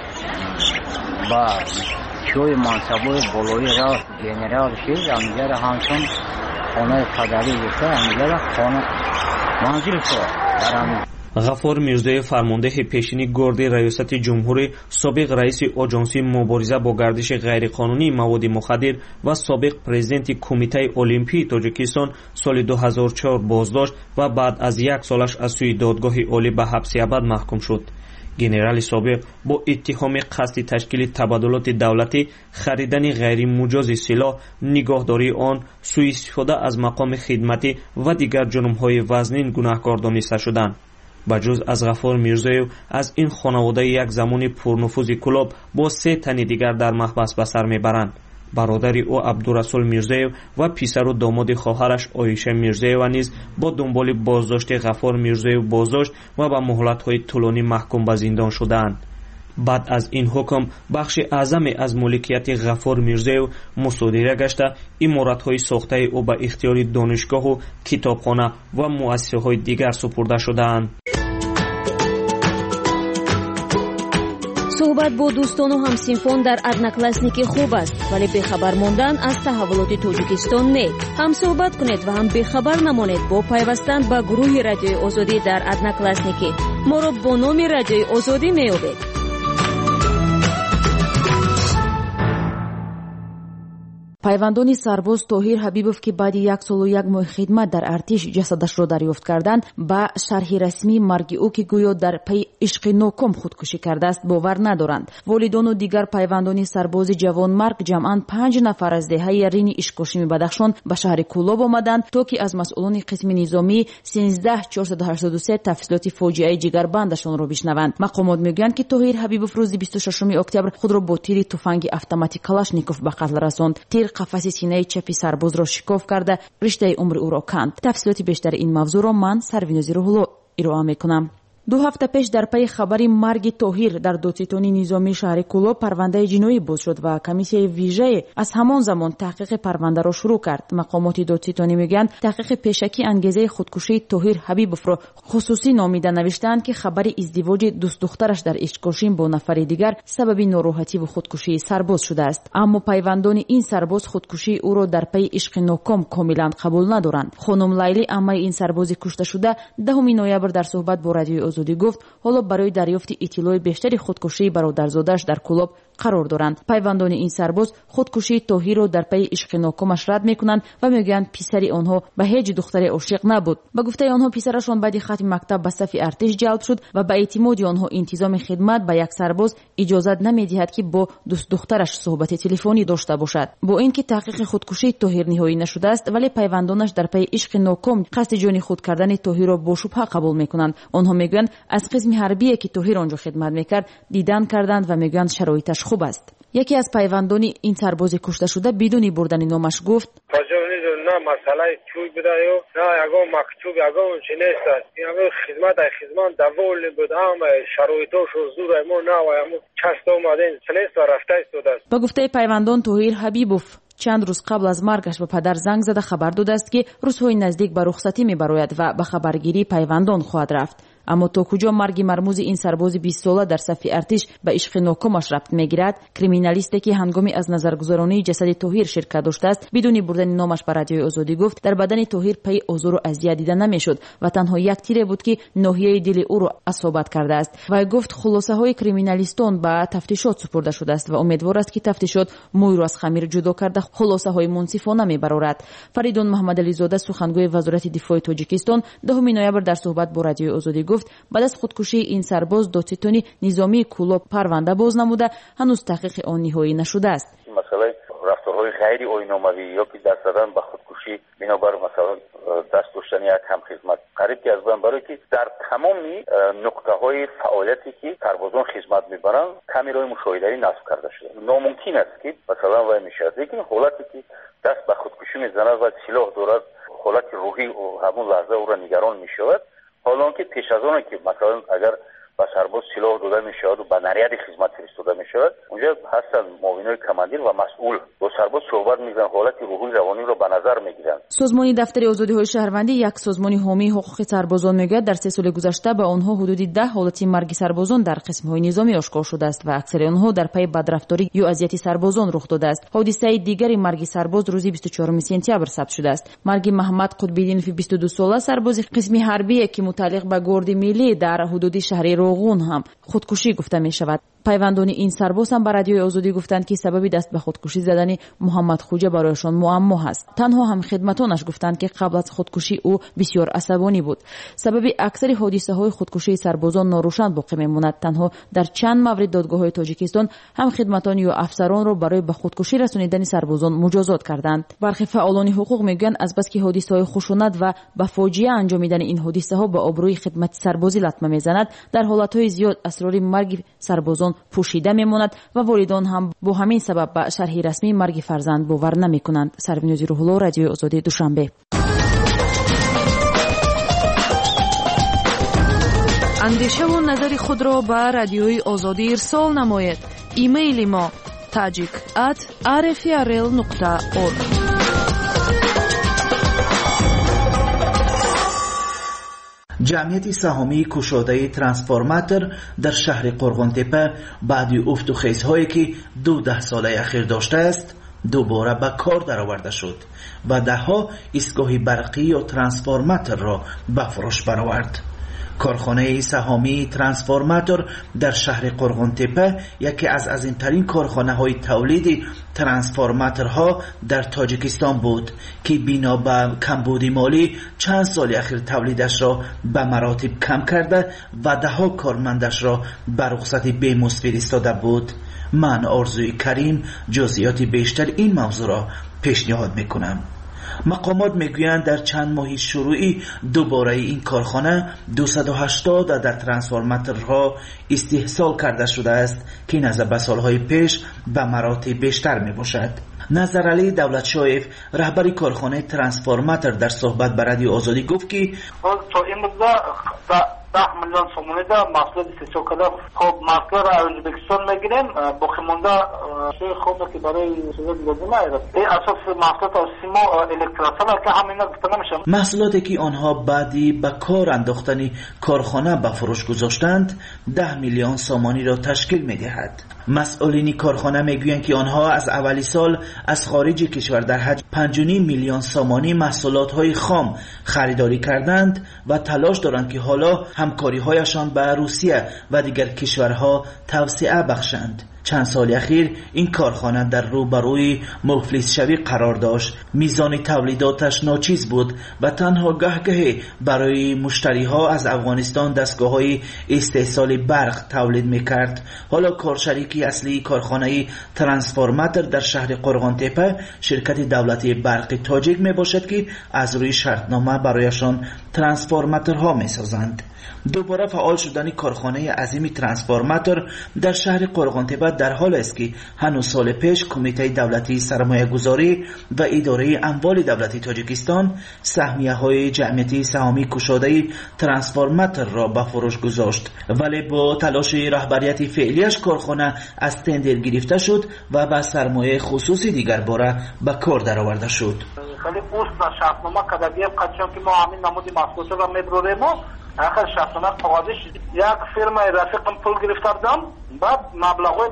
با چوی منصبای بالایی رفت گنرال شد، اینجا را همچون خانه پدری گفته، اینجا را خانه منزل شد. غفار میرزایو فرمانده پیشین گارد ریاست جمهوری، سابق رئیس آژانس مبارزه با گردش غیرقانونی مواد مخدر و سابق پرزیدنت کمیته المپی تاجیکستان سال 2004 بازداشت و بعد از یک سالش از سوی دادگاه عالی به حبس ابد محکوم شد. گنرال سابق با اتهام قصد تشکیل تبادلات دولتی، خریدن غیر مجاز سلاح، نگهداری آن، سوء استفاده از مقام خدمتی و دیگر جرم‌های وزنین گناهکار دانسته شدند. بجز از غفار میرزایو از این خانواده یک زمان پرنفوذ کولاب با 3 تن دیگر در محبس به سر میبرند. برادر او عبدالرسول میرزایو و پسر و داماد خواهرش عایشه میرزایو نیز با دنبال بازداشت غفار میرزایو بازداشت و به مهلت‌های طولانی محکوم به زندان شدند. بعد از این حکم بخش اعظم از ملکیت غفار میرزایو مصادره گشته، عمارت‌های ساخته او به اختیار دانشگاه و کتابخانه و مؤسسه‌های دیگر سپرده شده‌اند. صحبت با دوستان و همسنفان در одноклассники خوب است، ولی بخبر ماندن از تحولات تاجیکستان نه. هم صحبت کنید و هم بخبر نمانید با پیوستن به گروه رادیوی آزادی در одноклассники. ما را با نام رادیوی آزادی میابید. пайвандони сарбоз тоҳир ҳабибов ки баъди 1 солу 1 моҳ хидмат дар артиш ҷасадашро дарёфт карданд, ба шарҳи расмии марги ӯ ки гӯё дар пайи ишқи ноком худкушӣ кардааст бовар надоранд. волидону дигар пайвандони сарбози ҷавонмарг ҷамъан 5 нафар аз деҳаи рини ишқошими бадахшон ба шаҳри Кӯлоб омаданд, то ки аз масъулони қисми низомии 13483 тафсилоти фоҷиаи ҷигарбандашонро бишнаванд. мақомот мегӯянд ки тоҳир ҳабибов рӯзи 26 октябр худро бо тири туфанги автомати калашников ба қатл расонд. тир қафаси синаи чапи сарбозро шикоф карда риштаи умри ӯро канд. тафсилоти бештари ин мавзӯъро ман Сарвинози Рӯҳулло ироа мекунам. 2 ҳафта пеш дар пайи хабари марги Тоҳир дар додситони низомии шаҳри Кӯлоб парвандаи ҷиноӣ боз шуд ва комиссияи вижае аз ҳамон замон таҳқиқи парвандаро шурӯъ кард. мақомоти додситонӣ мегӯянд таҳқиқи пешакӣ ангезаи худкушии Тоҳир Ҳабибовро хусусӣ номида навиштаанд ки хабари издивоҷи дӯстдухтараш дар ишқошин бо нафари дигар сабаби нороҳативу худкушии сарбоз шудааст. аммо пайвандони ин сарбоз худкушии ӯро дар пайи ишқи ноком комилан қабул надоранд. хонум Лайли аммаи ин сарбози кушташуда 10 ноябр дар суҳбат бо радиои озодӣ гуфт ҳоло барои дарёфти иттилои бештари худкушии бародарзодааш дар Кӯлоб қарор доранд. пайвандони ин сарбоз худкушии Тоҳирро дар пайи ишқи нокомаш рад мекунанд ва мегӯянд писари онҳо ба ҳеҷ духтаре ошиқ набуд. ба гуфтаи онҳо писарашон баъди хатми мактаб ба сафи артиш ҷалб шуд ва ба эътимоди онҳо интизоми хидмат ба як сарбоз иҷозат намедиҳад ки бо дӯстдухтараш суҳбати телефонӣ дошта бошад. бо ин ки таҳқиқи худкушии Тоҳир ниҳоӣ нашудааст, вале пайвандонаш дар пайи ишқи ноком қасди ҷони худ кардани Тоҳирро бошубҳа қабул мекунанд. онҳо мегӯянд аз қисми ҳарбие ки Тоҳир онҷо хидмат мекард дидан карданд ва мегӯянд шароиташ хуб аст. яке аз пайвандони ин сарбози кушташуда бидуни бурдани номаш гуфт: на масъалаи чӯй буда ё на ягон мактуб ягон чи нест аст. ин хизматай хизмат даволни буд ҳама шароитошу зура мо нава мо част омадем чнест ва рафта истодааст. ба гуфтаи пайвандон Тоҳир Ҳабибов чанд рӯз қабл аз маргаш ба падар занг зада хабар додааст ки рӯзҳои наздик ба рухсатӣ мебарояд ва ба хабаргирии пайвандон хоҳад рафт. аммо то куҷо марги мармӯзи ин сарбози 20 сола дар сафи артиш ба ишқи нокомаш рабт мегирад, криминалисте ки ҳангоми аз назаргузаронии ҷасади Тоҳир ширкат доштааст бидуни бурдани номаш ба радиои озодӣ гуфт дар бадани Тоҳир пайи озору азият дида намешуд ва танҳо як тире буд ки ноҳияи дили ӯро асобат кардааст. вай гуфт хулосаҳои криминалистон ба тафтишот супурда шудааст ва умедвор аст ки тафтишот мӯйро аз хамир ҷудо карда хулосаҳои мунсифона мебарорад. Фаридун Маҳмадализода сухангӯи вазорати дифои Тоҷикистон 10 ноябр дар суҳбат бо радиои озодӣ гуфт баъд аз худкушии ин сарбоз додситони низомии Кӯлоб парванда боз намуда ҳанӯз таҳқиқи он ниҳоӣ нашудааст. масъалаи рафторҳои ғайри оиномавӣ ё ки даст задан ба худкушӣ бинобар масалан даст доштани як ҳамхизмат қариб ки аз бан барои ки дар тамоми нуқтаҳои фаъолияте ки сарбозон хизмат мебаранд камераҳои мушоҳидаӣ насб карда шуда. номумкин аст ки масалан вай мешавад, лекин ҳолате ки даст ба худкушӣ мезанад ва силоҳ дорад, ҳолати рӯҳӣ ҳамон лаҳза ӯро нигарон мешавад. ҳолонки пеш аз оне ки масалан агар ба сарбоз силоҳ дода мешаваду ба наряди хизмат фиристода мешавад, онҷа ҳастанд муовинои командир ва масъул бо сарбоз суҳбат мекунанд, ҳолати рӯҳӣ равониро ба назар мегиранд. созмони дафтари озодиҳои шаҳрвандӣ, як созмони ҳомии ҳуқуқи сарбозон мегӯяд дар 3 соли гузашта ба онҳо ҳудуди 10 ҳолати марги сарбозон дар қисмҳои низомӣ ошкор шудааст ва аксари онҳо дар пайи бадрафторӣ ё азияти сарбозон рух додааст. ҳодисаи дигари марги сарбоз рӯзи 24 сентябр сабт шудааст. марги Маҳмад Қутбиддинови 22 сола сарбози қисми ҳарбие ки мутааллиқ ба горди миллӣ дар ҳудуди шаҳри Роғун ҳам худкушӣ гуфта мешавад. пайвандони ин сарбоз ҳам ба радиои озодӣ гуфтанд ки сабаби даст ба худкушӣ задани Муҳаммад Хуҷа барояшон муаммо ҳаст. танҳо ҳамхидматонаш гуфтанд ки қабл аз худкушӣ ӯ бисёр асабонӣ буд. сабаби аксари ҳодисаҳои худкушии сарбозон норӯшан боқӣ мемонад. танҳо дар чанд маврид додгоҳҳои Тоҷикистон ҳамхидматон ё афсаронро барои ба худкушӣ расонидани сарбозон муҷозот карданд. бархи фаъолони ҳуқуқ мегӯянд азбаски ҳодисаҳои хушунат ва ба фоҷиа анҷомидани ин ҳодисаҳо ба обрӯи хидмати сарбозӣ латма мезанад, дар ҳолатҳои зиёд асрори марги сарбозон пӯшида мемонад ва волидон ҳам бо ҳамин сабаб ба шарҳи расмии марги фарзанд бовар намекунанд. Сарвинози Рӯҳулло, радиои Озодӣ, Душанбе. андешаву назари худро ба радиои Озодӣ ирсол намоед. имейли мо tajik@rfrl.org. ҷамъияти саҳомии кушодаи трансформатор дар шаҳри Қурғонтепа баъди уфту хезҳое ки 12 солаи ахир доштааст, дубора ба кор дароварда шуд ва даҳҳо истгоҳи барқӣ ё трансформаторро ба фурӯш баровард. کارخانه سهامی ترانسفورماتور در شهر قرغن‌تپه یکی از عظیم‌ترین کارخانه‌های تولید ترانسفورماتورها در تاجیکستان بود که بنا به کمبود مالی چند سال اخیر تولیدش را به مراتب کم کرده و ده‌ها کارمندش را به رخصتی بیمزد فرستاده بود. من آرزوی کریم جزئیات بیشتر این موضوع را پیشنهاد میکنم. مقامات میگویند در چند ماه شروعی دوباره این کارخانه 280 عدد ترانسفورماتورها استحصال کرده شده است که نسبت به سالهای پیش به مراتب بیشتر میباشد. نظرعلی دولتشاهیف رهبر کارخانه ترانسفورماتور در صحبت با رادیو آزادی گفت که تا این مدت 10 میلیون سومونی دا محصول استحصال کرده. خب محصول را از ازبکستان میگیریم، باقی مونده شیء خوبه که برای سوزه دیگه نمیاد. این اساس محصولات سیما الکتراسال که همینا گفته نمیشه. محصولاتی که آنها بعدی به کار انداختن کارخانه به فروش گذاشتند 10 میلیون سومانی را تشکیل میدهد. مسئولین کارخانه میگویند که آنها از اولی سال از خارج کشور در حجم 5.5 میلیون سومانی محصولات خام خریداری کردند و تلاش دارند که حالا همکاری‌هایشان با روسیه و دیگر کشورها توسعه بخشند. چند سال اخیر این کارخانه در روبروی مفلس شوی قرار داشت. میزان تولیداتش ناچیز بود و تنها گهگاهی برای مشتریها از افغانستان دستگاه‌های استحصال برق تولید میکرد. حالا کارشریکی اصلی کارخانه ترانسفورماتور در شهر قرغن‌تپه شرکت دولتی برق تاجیک میباشد که از روی شرطنامه برایشان ترانسفورماتورها میسازند. دوباره فعال شدن کارخانه عظیم ترانسفورماتور در شهر قرغن‌تپه در حال است که هنوز سال پیش کمیته دولتی سرمایه گذاری و اداره اموال دولتی تاجیکستان سهمیه‌های جمعیتی سهامی کشاده ترانسفورماتور را به فروش گذاشت، ولی با تلاش رهبریت فعلیش کارخانه از تندر گرفته شد و به سرمایه خصوصی دیگر باره به کار درآورده شد. ولی پست شرطنامه کدادیه قچون که ما همین نمودی محصولات را میبریم آخر شرطنامه قواعدش یک فرم رفیقم پول گرفتاردم بعد مبلغ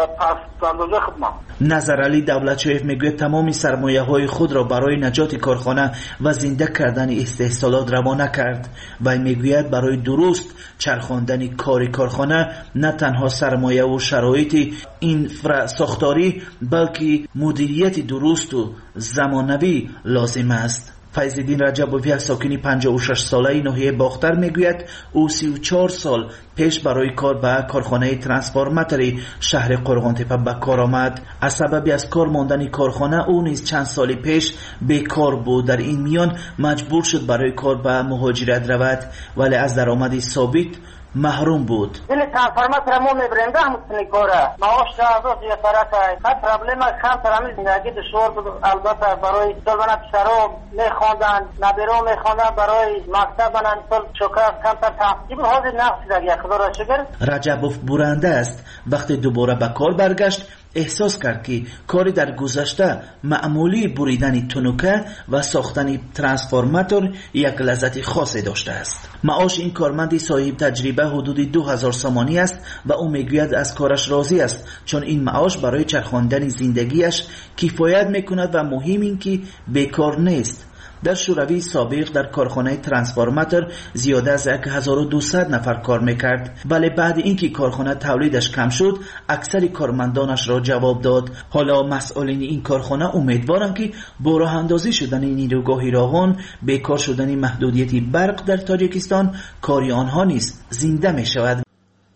پس اندازه خدمت. نظرعلی دولتشاهیف میگوید تمام سرمایه های خود را برای نجات کارخانه و زنده کردن استحصالات روانه کرد و میگوید برای درست چرخاندن کار کارخانه نه تنها سرمایه و شرایط اینفراساختاری بلکه مدیریت درست و زمانوی لازم است. فیض‌الدین رجبوی از ساکنی 56 ساله ناحیه باختر میگوید او 34 سال پیش برای کار به کارخانه ترانسفورماتوری شهر قرغن‌تپه به کار آمد. از سبب از کار ماندن کارخانه او نیز چند سال پیش بیکار بود. در این میان مجبور شد برای کار به مهاجرت رود ولی از درآمد ثابت محروم بود. این ترانسفورماتور ما میبریم ده همون کاره معاش از یه طرفه هر پرابلم کم ترامل زندگی دشوار بود. البته برای دادن پسرا میخواندن نبیرا میخواندن برای مکتب بنن سال چوکاس کم تر تحصیل حاضر نقصی در خدا را شکر. رجبوف برنده است. وقتی دوباره به کار برگشت احساس کرد که کاری در گذشته معمولی بریدن تنوکه و ساختن ترانسفورماتور یک لذت خاصی داشته است. معاش این کارمند صاحب تجربه حدود 2000 سومانی است و او میگوید از کارش راضی است چون این معاش برای چرخاندن زندگیش کفایت میکند و مهم این که بیکار نیست. در شوروی سابق در کارخانه ترانسفورماتور زیاده از 1200 نفر کار میکرد ولی بعد اینکه کارخانه تولیدش کم شد اکثر کارمندانش را جواب داد. حالا مسئولین این کارخانه امیدوارند که با راه اندازی شدن نیروگاه راغون بیکار شدن محدودیت برق در تاجیکستان کاری آنها نیز زنده می شود.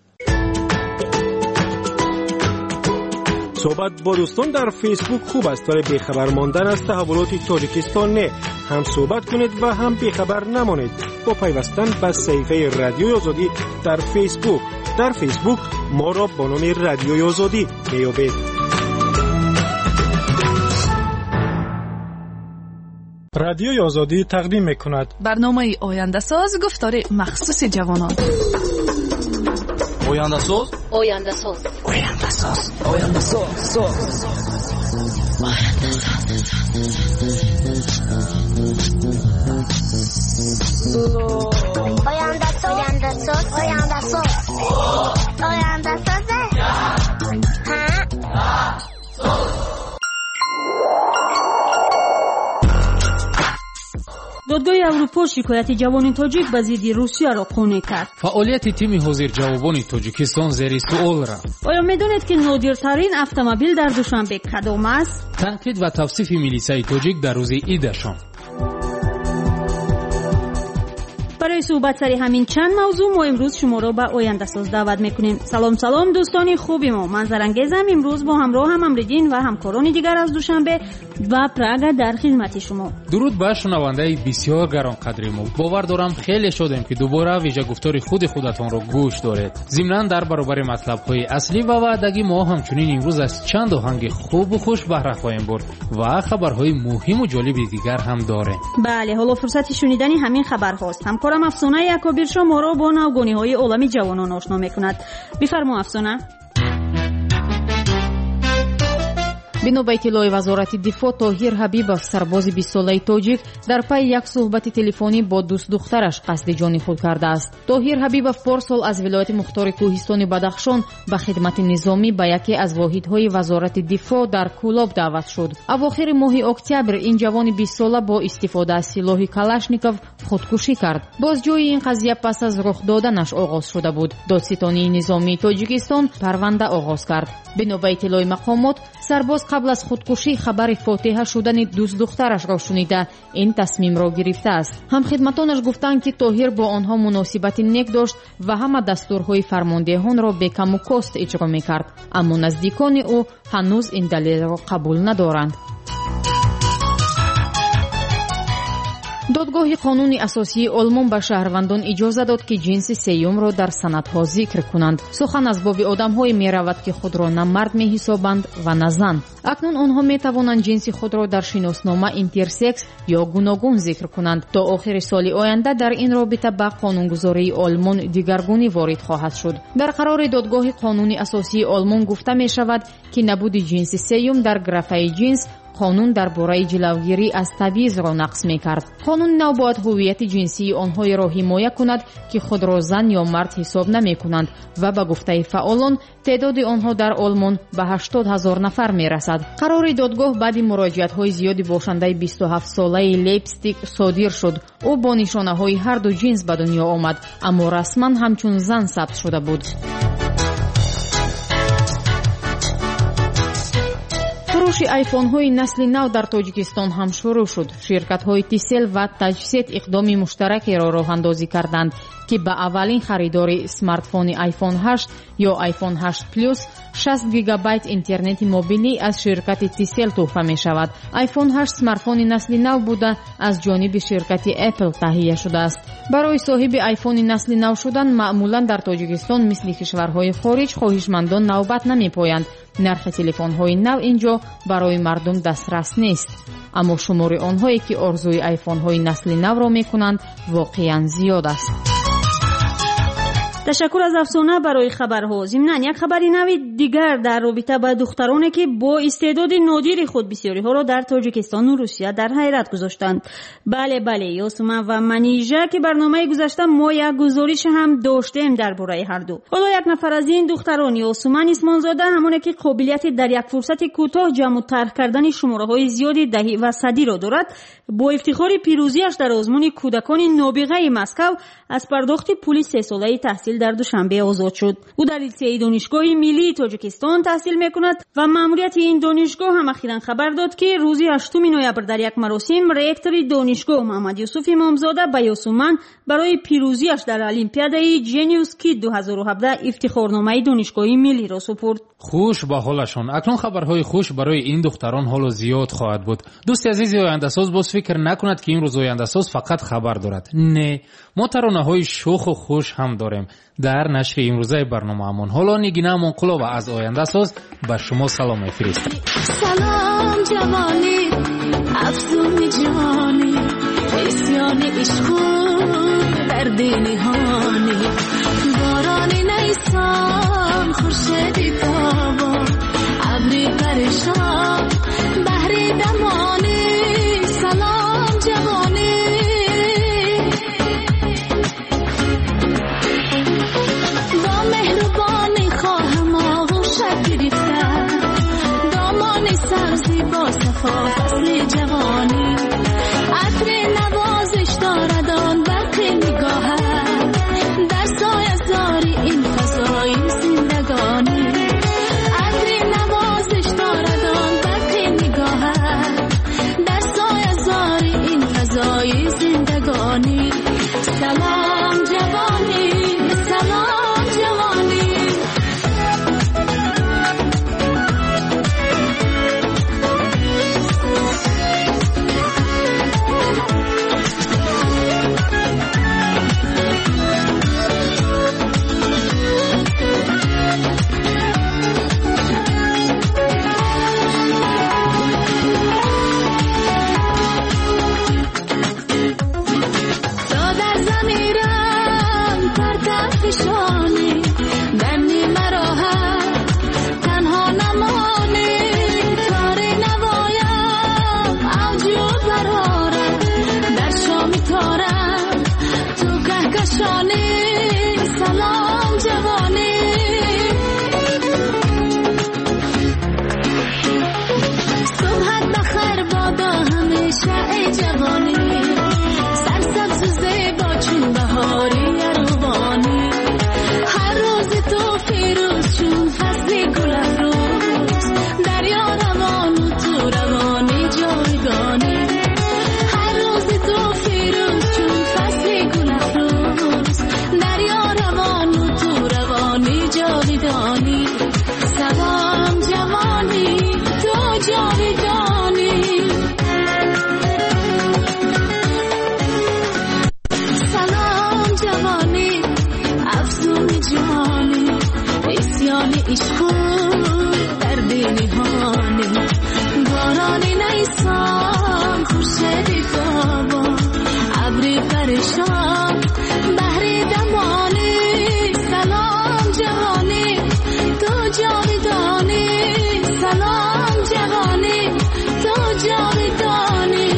صحبت با دوستان در فیسبوک خوب است ولی بیخبر ماندن از تحولات تاجیکستان نه. هم صحبت کنید و هم بیخبر نمانید با پیوستن به صفحه رادیوی آزادی در فیسبوک. در فیسبوک ما را با نام رادیوی آزادی میابید. رادیوی آزادی تقدیم میکند برنامه آینده ساز گفتار مخصوص جوانان. آینده ساز آینده ساز آینده ساز آینده ساز دادگاه اروپا شکایت جوان تاجیک به ضد روسیه را قانع کرد. فعالیت تیم حاضرجوابان تاجیکستان زیر سوال رفت. آیا میدانید که نادرترین اتومبیل در دوشنبه کدام است؟ تنقید و توصیف میلیسای تاجیک در روز عیدشان. برای صحبت سر همین چند موضوع ما امروز شما را به آینده ساز دعوت میکنیم. سلام دوستان خوبی ما، من زرنگیزم. امروز با همراه هم امریدین و همکاران دیگر از دوشنبه و پراگ در خدمت شما. درود به شنونده بسیار گرانقدر ما. باور دارم خیلی شادیم که دوباره ویژه گفتار خودتان را گوش دارید. ضمناً در برابر مطلب های اصلی و وعدگی ما همچنین امروز از چند آهنگ خوب و خوش بهره خواهیم برد و خبرهای مهم و جالب دیگر هم داریم. بله، حالا فرصت شنیدن همین خبرهاست. همکارم افسانه یکابیر شما را با نوگانی‌های عالمی جوانان آشنا می‌کند. بفرما افسانه. бино ба иттилои вазорати дифоъ тоҳир ҳабибов сарбози 20 солаи тоҷик дар пайи як суҳбати телефонӣ бо дӯст духтараш қасди ҷони худ кардааст. тоҳир ҳабибов порсол аз вилояти мухтори кӯҳистони бадахшон ба хидмати низомӣ ба яке аз воҳидҳои вазорати дифоъ дар кӯлоб даъват шуд. авохири моҳи октябр ин ҷавони 20 сола бо истифода аз силоҳи калашников худкушӣ кард. бозҷои ин қазия пас аз рух доданаш оғоз шуда буд. додситонии низомии тоҷикистон парванда оғоз кард. бино ба иттилои мақомот сарбоз қабл аз худкушӣ хабари фотиҳа шудани дӯст духтарашро шунида ин тасмимро гирифтааст. ҳамхидматонаш гуфтанд ки тоҳир бо онҳо муносибати нек дошт ва ҳама дастурҳои фармондеҳонро бекаму кост иҷро мекард, аммо наздикони ӯ ҳанӯз ин далелро қабул надоранд. додгоҳи қонуни асосии олмон ба шаҳрвандон иҷоза дод ки ҷинси сеюмро дар санадҳо зикр кунанд. сухан аз боби одамҳое меравад ки худро на мард меҳисобанд ва на зан. акнун онҳо метавонанд ҷинси худро дар шиноснома интерсекс ё гуногун зикр кунанд. то охири соли оянда дар ин робита ба қонунгузории олмон дигаргунӣ ворид хоҳад шуд. дар қарори додгоҳи қонуни асосии олмон гуфта мешавад ки набуди ҷинси сеюм дар графаи ҷинс қонун дар бораи ҷилавгирӣ аз табъизро нақс мекард. қонуни нав бояд ҳуввияти ҷинсии онҳоеро ҳимоя кунад ки худро зан ё мард ҳисоб намекунанд ва ба гуфтаи фаъолон теъдоди онҳо дар олмон ба 80 000 нафар мерасад. қарори додгоҳ баъди муроҷиатҳои зиёди бошандаи 27-солаи лейпстик содир шуд. ӯ бо нишонаҳои ҳарду ҷинс ба дунё омад, аммо расман ҳамчун зан сабт шуда буд. фурӯши айфонҳои насли нав дар тоҷикистон ҳам шурӯъ шуд. ширкатҳои тисел ва таҷсет иқдоми муштаракеро роҳандозӣ карданд ки ба аввалин харидори смартфони iPhone 8 ё iPhone 8 Plus 60 гигабайт интернети мобилӣ аз ширкати тисел тӯҳфа мешавад. iPhone 8 смартфони насли нав буда аз ҷониби ширкати Apple таҳия шудааст. барои соҳиби iPhone насли нав шудан маъмулан дар тоҷикистон мисли кишварҳои хориҷ хоҳишмандон навбат намепоянд. нархи телефонҳои нав инҷо барои мардум дастрас нест, аммо шумори онҳое ки орзуи айфонҳои насли навро мекунанд воқеан зиёд аст. تشکر از افسانه برای خبرها. ضمناً یک خبر نوی دیگر در رابطه با دخترانی که با استعداد نادر خود بسیاری ها را در تاجیکستان و روسیه در حیرت گذاشتند. بله یاسمن و منیژه که برنامه گذشته ما یک گزارش هم داشتیم درباره هر دو. حالا یک نفر از این دختران یاسمن اسمانزاده همانی که قابلیت در یک فرصت کوتاه جمع و طرح کردن شماره های زیادی دهی و صدی را دارد، با افتخار پیروزیش در آزمون کودکان نابغه مسکو از پرداخت پول 3 ساله تحصیل در دوشنبه آزاد شد. او در لیسه دانشگاه ملی تاجیکستان تحصیل میکند و ماموریت این دانشگاه هم اخیراً خبر داد که روز 8 نوامبر در یک مراسم رئیکتور دانشگاه محمد یوسف امامزاده به یاسمن برای پیروزیش در المپیادای جنیوس کید 2017 افتخارنامه دانشگاهی ملی را سپرد. خوش به حالشان. اکنون خبرهای خوش برای این دختران حالا زیاد خواهد بود. دوست عزیز آینده‌ساز باز فکر نکند که این روز آینده‌ساز فقط خبر دارد. نه، ما ترانه‌های شوخ و خوش هم داریم. در نشر امروزه برنامه‌مان حالا نگینه منقلاب از آینده‌ساز به شما سلام می‌فرستیم. سلام جوانی افزون جوانی اسیان عشق در دل نهانی باران نیسان خورشیدی تابان ابری پریشان بحری دمانی سلام جوانی با مهربانی خواهم آغوشت گرفتن دامان سبزی با صفا فصل جوانی عطر نوازش عشق در دلهانه بارانی نیسان خورشید تابان ابری پریشان بحری دمانی سلام جهانی تو جاودانی سلام جهانی تو جاودانی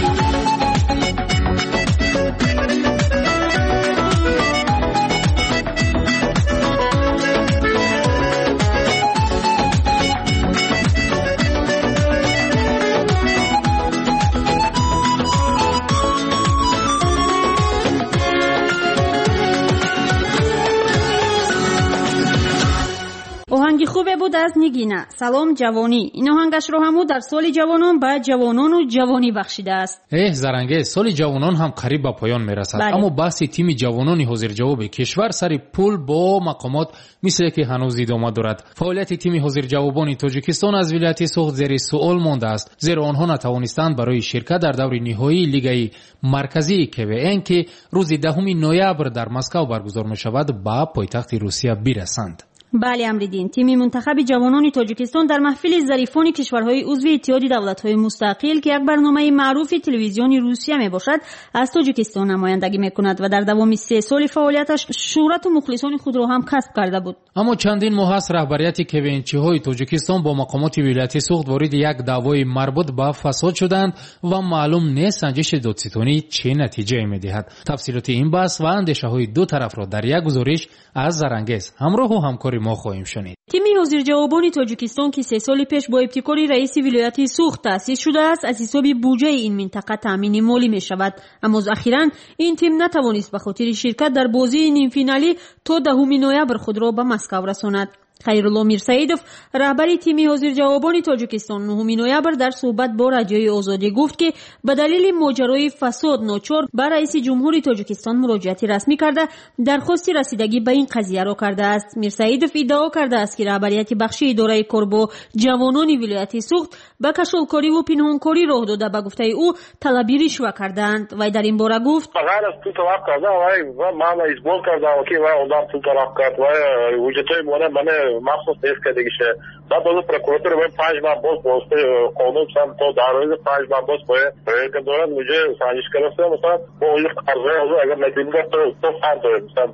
آهنگ خوبه بود از نگینا. سلام جوانی. این آهنگش رو همو در سال جوانان به جوانان و جوانی بخشیده است. زرنگه سال جوانان هم قریب به پایان میرسد. اما بحث تیم جوانان حاضر جواب کشور سر پول با مقامات مثل که هنوز ادامه دارد. فعالیت تیم حاضر جوابان تاجیکستان از ولایت سوخت زیر سوال مانده است، زیرا آنها نتوانستند برای شرکت در دور نهایی لیگ مرکزی KVN که روز 10 نوامبر در مسکو برگزار می‌شود به پایتخت روسیه برسند. بله امریدین، تیم منتخب جوانان تاجیکستان در محفل ظریفان کشورهای عضو اتحاد دولت‌های مستقل که یک برنامه معروف تلویزیونی روسیه میباشد از تاجیکستان نمایندگی میکند و در دوام 3 سال فعالیتش شهرت و مخلصان خود را هم کسب کرده بود. اما چندین ماه است رهبریت KVN تاجیکستان با مقامات ولایت سوخت وارد یک دعوای مربوط به فساد شدند و معلوم نیست سنجش دادستانی چه نتیجه میدهد. تفصیلات این بحث و اندیشه‌های دو طرف را در یک گزارش از زرنگز همراه و همکار ما خواهیم شنید. تیم حاضر جوابان تاجیکستان که 3 سال پیش با ابتکار رئیس ولایت سوخت تأسیس شده است از حساب بودجه این منطقه تامین مالی می شود، اما اخیراً این تیم نتوانست به خاطر شرکت در بازی نیم فینالی تا 10 نوامبر خود را به مسکو رساند. خیرالله میرسایدوف رهبر تیم حاضر جوابان تاجیکستان 9 نوامبر در صحبت با رادیوی آزادی گفت که به دلیل ماجرای فساد ناچار به رئیس جمهوری تاجیکستان مراجعت رسمی کرده درخواست رسیدگی به این قضیه را کرده است. میرسایدوف ادعا کرده است که رهبریت بخش اداره کار با جوانان ولایت سوخت به کشالکاری و پنهانکاری راه داده به گفته او طلبی رشوه کردند و در این باره گفت غیر از تو طلب کرده و من ازبال کرده و که اونم تو طلب کرد و وجودای مونه مخصوص نیست که دیگه شه بعد از پروکوراتور باید 5 ماه باز باسته قانون سم تو در روز 5 ماه باز باید که دارن مجھے سانجش کرده مثلا با اون قرضه اگر ندیدگاه تو فرد داره مثلا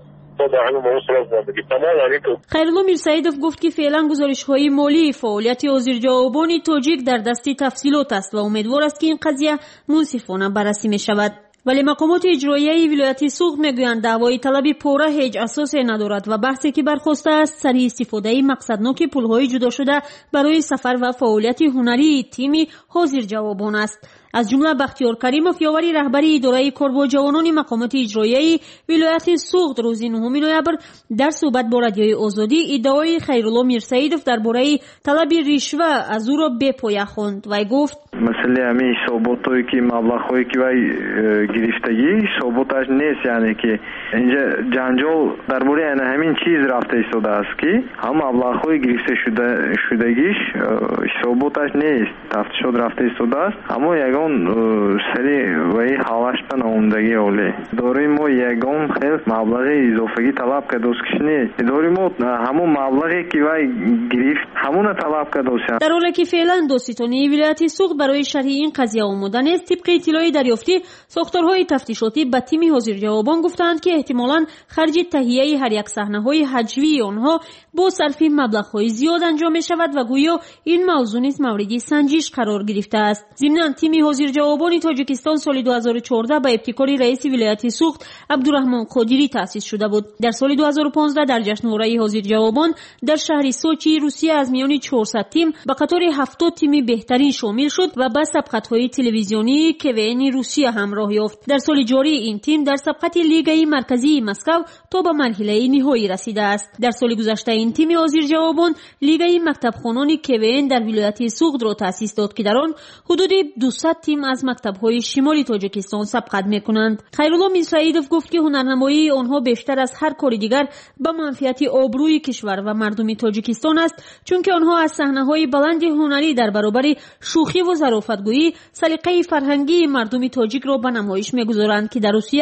خیرالله میرسایدوف گفت که فعلا گزارش‌های مالی فعالیت حاضر جوابان تاجیک در دست تفصیلات است و امیدوار است که این قضیه منصفانه بررسی می شود. ولی مقامات اجرایی ولایت سوخت میگویند دعوای طلب پوره هیچ اساسی ندارد و بحثی که برخاسته است سر استفاده مقصدناک پول‌های جدا شده برای سفر و فعالیت هنری تیم حاضر جوابان است. از جمله بختیار کریموف یاوری رهبری اداره کار با جوانان مقامات اجرایی ولایت سوخت روز 9 نوامبر در صحبت با رادیوی آزادی ادعای خیرالله میرسایدوف درباره طلب رشوه از او را به پایه خواند و گفت مسئله همین ثباتایی که مبلغ‌هایی که وای گرفتگی ثباتش نیست، یعنی که اینجا جنجال درباره همین چیز رفته ایستاده است که هم مبلغ‌های گرفته شدگیش ثباتش نیست، تفتیشات رفته ایستاده است، اما یگان سری وای حالشتن اومدگی اوله داریم ما یگان خیلی مبلغ اضافه‌ای طلب کرده است نیست، داریم ما همون مبلغی که وای گرفت همون طلب کرده است. در حالی که فعلا دوستانی ولایت سوخت برای شرح این قضیه آماده نیست، طبق اطلاعی دریافتی ساختارهای تفتیشاتی به تیم حاضر جوابان گفتند که احتمالاً خرج تهیه هر یک صحنه‌های حجوی آنها با صرف مبلغ‌های زیاد انجام می‌شود و گویا این موضوع نیز مورد سنجش قرار گرفته است. ضمناً تیم حاضر جوابان تاجیکستان سال 2014 با ابتکار رئیس ولایت سوخت عبدالرحمن قادری تأسیس شده بود. در سال 2015 در جشنواره حاضر جوابان در شهر سوچی روسیه از میان 400 تیم به قطار 70 تیم بهترین شامل شد و به سبقت‌های تلویزیونی KVN روسیه همراه یافت. در سال جاری این تیم در سبقت لیگ مرکزی مسکو تا به مرحله نهایی رسیده است. در سال گذشته این تیم حاضر جوابان لیگ مکتبخوانان KVN در ولایت سوخت را تأسیس داد که در آن حدود 200 تیم از مکتب‌های شمالی تاجیکستان سبقت می‌کنند. خیرالله میرسایدوف گفت که هنرنمایی آنها بیشتر از هر کار دیگر به منفعت آبروی کشور و مردم تاجیکستان است، چون که آنها از صحنه‌های بلند هنری در برابر شوخی و ظرافتگویی سلیقه فرهنگی مردم تاجیک را به نمایش می‌گذارند که در روسیه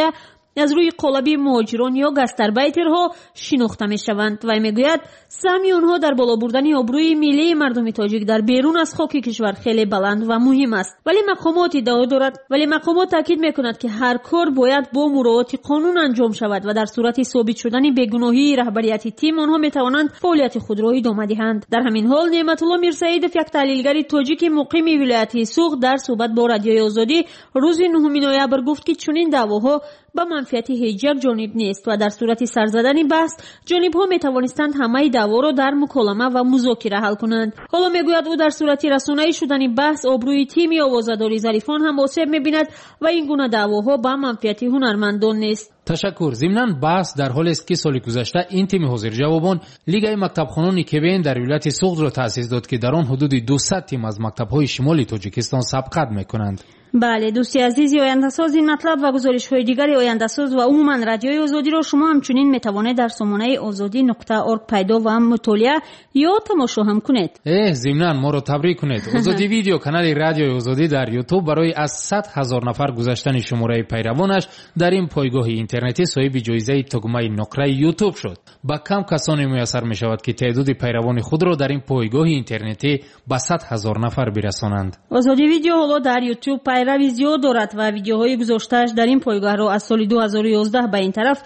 از روی قالب مهاجران یا گستربایترها شناخته میشوند. و میگوید سهم آنها در بالا بردن آبروی ملی مردم تاجیک در بیرون از خاک کشور خیلی بلند و مهم است. ولی مقامات ادعا دارد تاکید میکند که هر کار باید با مراعات قانون انجام شود و در صورت ثابت شدن بیگناهی رهبریت تیم آنها میتوانند فعالیت خود را ادامه دهند. در همین حال نعمت الله میرسعیدов یک تحلیلگر تاجیک مقیم ولایت سوغ در صحبت با رادیوی آزادی روز 9 نوامبر گفت که چنین دعواها با منفعت هیچ یک جانب نیست و در صورت سر زدن بحث جانب‌ها میتوانستند همه دعوا را در مکالمه و مذاکره حل کنند. حالا میگوید او در صورت رسانه‌ای شدن بحث آبروی تیم آوازه‌داری ظریفان هم آسیب می‌بیند و این گونه دعواها با منفعت هنرمندان نیست. تشکر. ضمناً بحث در حال است که سال گذشته این تیم حاضر جوابان لیگ مکتبخوانان کبین در ولایت سوغد را تأسیس داد که در آن حدود 200 تیم از مکتب‌های شمالی تاجیکستان سبقت می‌کنند. بله دوستی عزیزی، آینده‌ساز این مطلب و گزارش‌های دیگر آینده‌ساز و عموماً رادیوی آزادی را شما همچنین می‌توانید در سامانه azadi.org پیدا و مطالعه یا تماشا هم کنید. ضمناً ما را تبریک کنید. آزادی ویدیو کانال رادیوی آزادی در یوتیوب برای از 100,000 نفر گذاشتن شماره پیروانش در این پایگاه اینترنتی صاحب جایزه تگمه نقره یوتیوب شد. با کم کسانی میسر می‌شود که تعداد پیروان خود را در این پایگاه اینترنتی به 100,000 نفر برسانند. آزادی ویدیو حالا در یوتیوب پیروی زیاد دارد و ویدیوهای گذاشته‌اش در این پایگاه را از سال 2011 به این طرف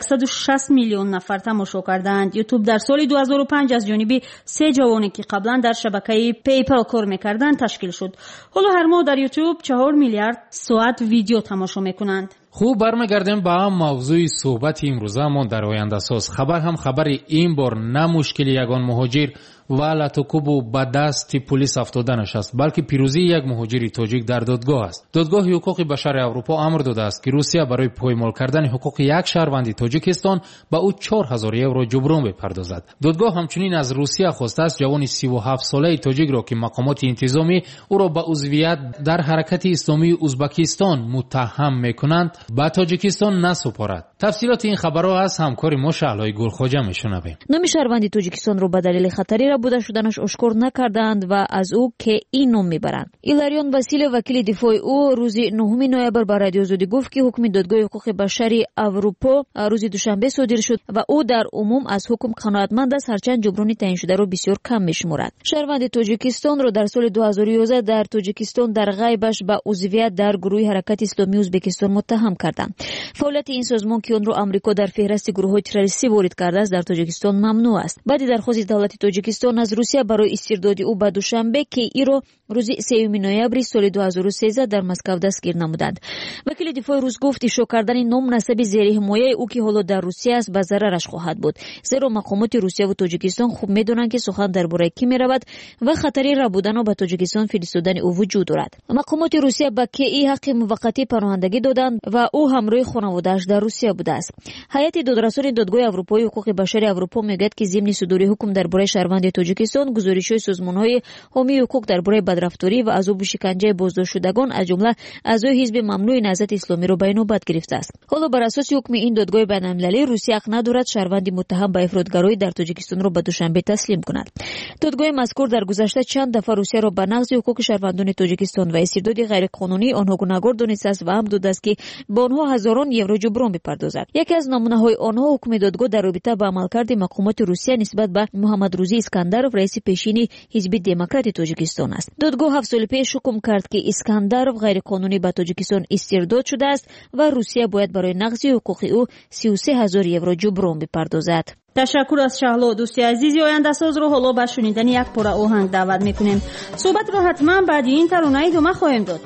160 میلیون نفر تماشا کردند. یوتیوب در سال 2005 از جانب 3 جوانی که قبلا در شبکه پیپل کار می‌کردند تشکیل شد. حالا هر ماه در یوتیوب 4 میلیارد ساعت ویدیو تماشا می‌کنند. خوب برمیگردیم به موضوع صحبت امروزمون در آینده ساز. خبر هم خبر این بار نه مشکل یگان مهاجر و لاتوکوبو به دست پلیس افتادنش است، بلکه پیروزی یک مهاجر تاجیک در دادگاه است. دادگاه حقوق بشر اروپا امر داده است که روسیه برای پایمال کردن حقوق یک شهروند تاجیکستان به او 4000 یورو جبران بپردازد. دادگاه همچنین از روسیه خواسته است جوان 37 ساله تاجیک را که مقامات انتظامی او را به عضویت در حرکت اسلامی ازبکستان متهم میکنند به تاجیکستان نسپارد. تفصیلات این خبرها از همکار ما شعلای گلخواجه میشنویم. نام شهروند تاجیکستان را به دلیل خطری بوده شدنش آشکار نکردند و از او که این نام میبرند. ایلاریون واسیل وکیل دفاع او روز 9 نوامبر به رادیو آزادی گفت که حکم دادگاه حقوق بشری اروپا روز دوشنبه صادر شد و او در عموم از حکم قناعتمند است، هرچند جبران تعیین شده را بسیار کم میشمارد. شهروند تاجیکستان را در سال 2011 در تاجیکستان در غیبش به عضویت در گروه حرکت اسلامی ازبکستان متهم کردند. فعالیت این سازمان که آن را آمریکا در فهرست گروه‌های تروریستی وارد کرده است در تاجیکستان ممنوع است. بعد درخواست دولت تاجیکستان از روسیه برای استرداد او به دوشنبه که ای را روز 3 نوامبر سال 2013 در مسکو دستگیر نمودند. وکیل دفاع روس گفت اشاره کردن نام نسب زیر حمایه او که حالا در روسیه است به ضررش خواهد بود، زیرا مقامات روسیه و تاجیکستان خوب میدونند که سخن درباره کی میرود و خطری ربودن و به تاجیکستان فرستادن او وجود دارد. مقامات روسیه به کی ای حق موقتی پناهندگی دادند و او همراه خانواده‌اش در روسیه بوده است. هیئت دادرسان دادگاه اروپایی حقوق بشر اروپا میگوید که ضمن صدور حکم درباره شهروند تاجیکستان گزارش‌های سازمان‌های حامی حقوق درباره بدرفتاری و عذاب و شکنجه بازداشت شدگان از جمله اعضای حزب ممنوع نهضت اسلامی را به نوبت گرفته است. حالا بر اساس حکم این دادگاه بین‌المللی روسیه حق ندارد شهروند متهم به افراطگرایی در تاجیکستان را به دوشنبه تسلیم کند. دادگاه مذکور در گذشته چند دفعه روسیه را به نقض حقوق شهروندان تاجیکستان و استرداد غیرقانونی آنها گناهکار دانسته است و هم داده است که به آنها هزاران یورو جبران بپردازد. یکی از نمونه‌های آنها حکم دادگاه در رابطه با عملکرد مقامات روسیه نسبت به محمد روزی اسکندرov رئیس پیشین حزب دموکرات تاجیکستان است. دادگاه 7 سال پیش حکم کرد که اسکندرov غیرقانونی به تاجیکستان استرداد شده است و روسیه باید برای نقض حقوق او 33000 یورو جبران بپردازد. تشکر از شهلا. دوستی عزیزی آینده ساز رو حالا به شنیدن یک پاره آهنگ دعوت میکنیم. صحبت رو حتما بعد این ترانه ادامه خواهیم داد.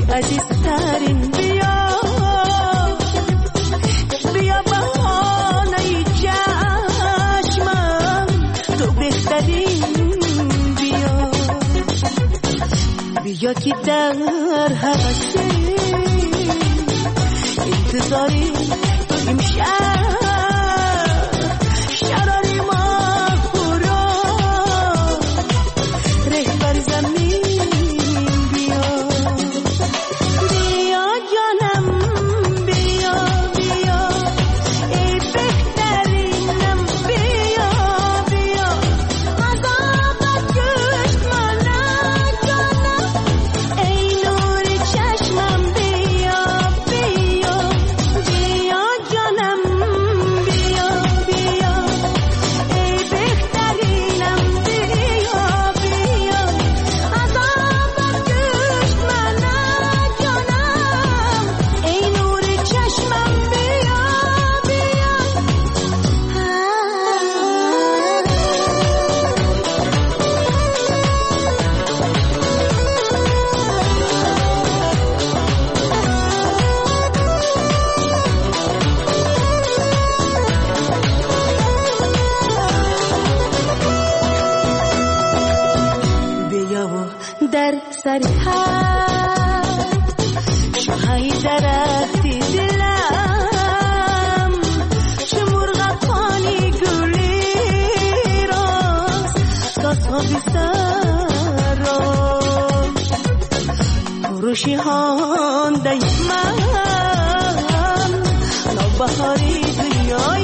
عزیزترین بیا بیا بهانه یا که در حوث انتظاری امشب شراری ما خورا رهبر زمین بیا بیا جانم بیا بیا ای بهترینم بیا بیا عذابت کش منم جانم ای نور چشمم بیا بیا بیا جانم بیا بیا ای بهترینم بیا بیا عذابت کش منم جانم ای نور چشمم بیا بیا بیا و در سر شوهای درختی دلم چه مرغ پانی گلی راست گازها بیستر پروشی هانده من نوبهاری دنیای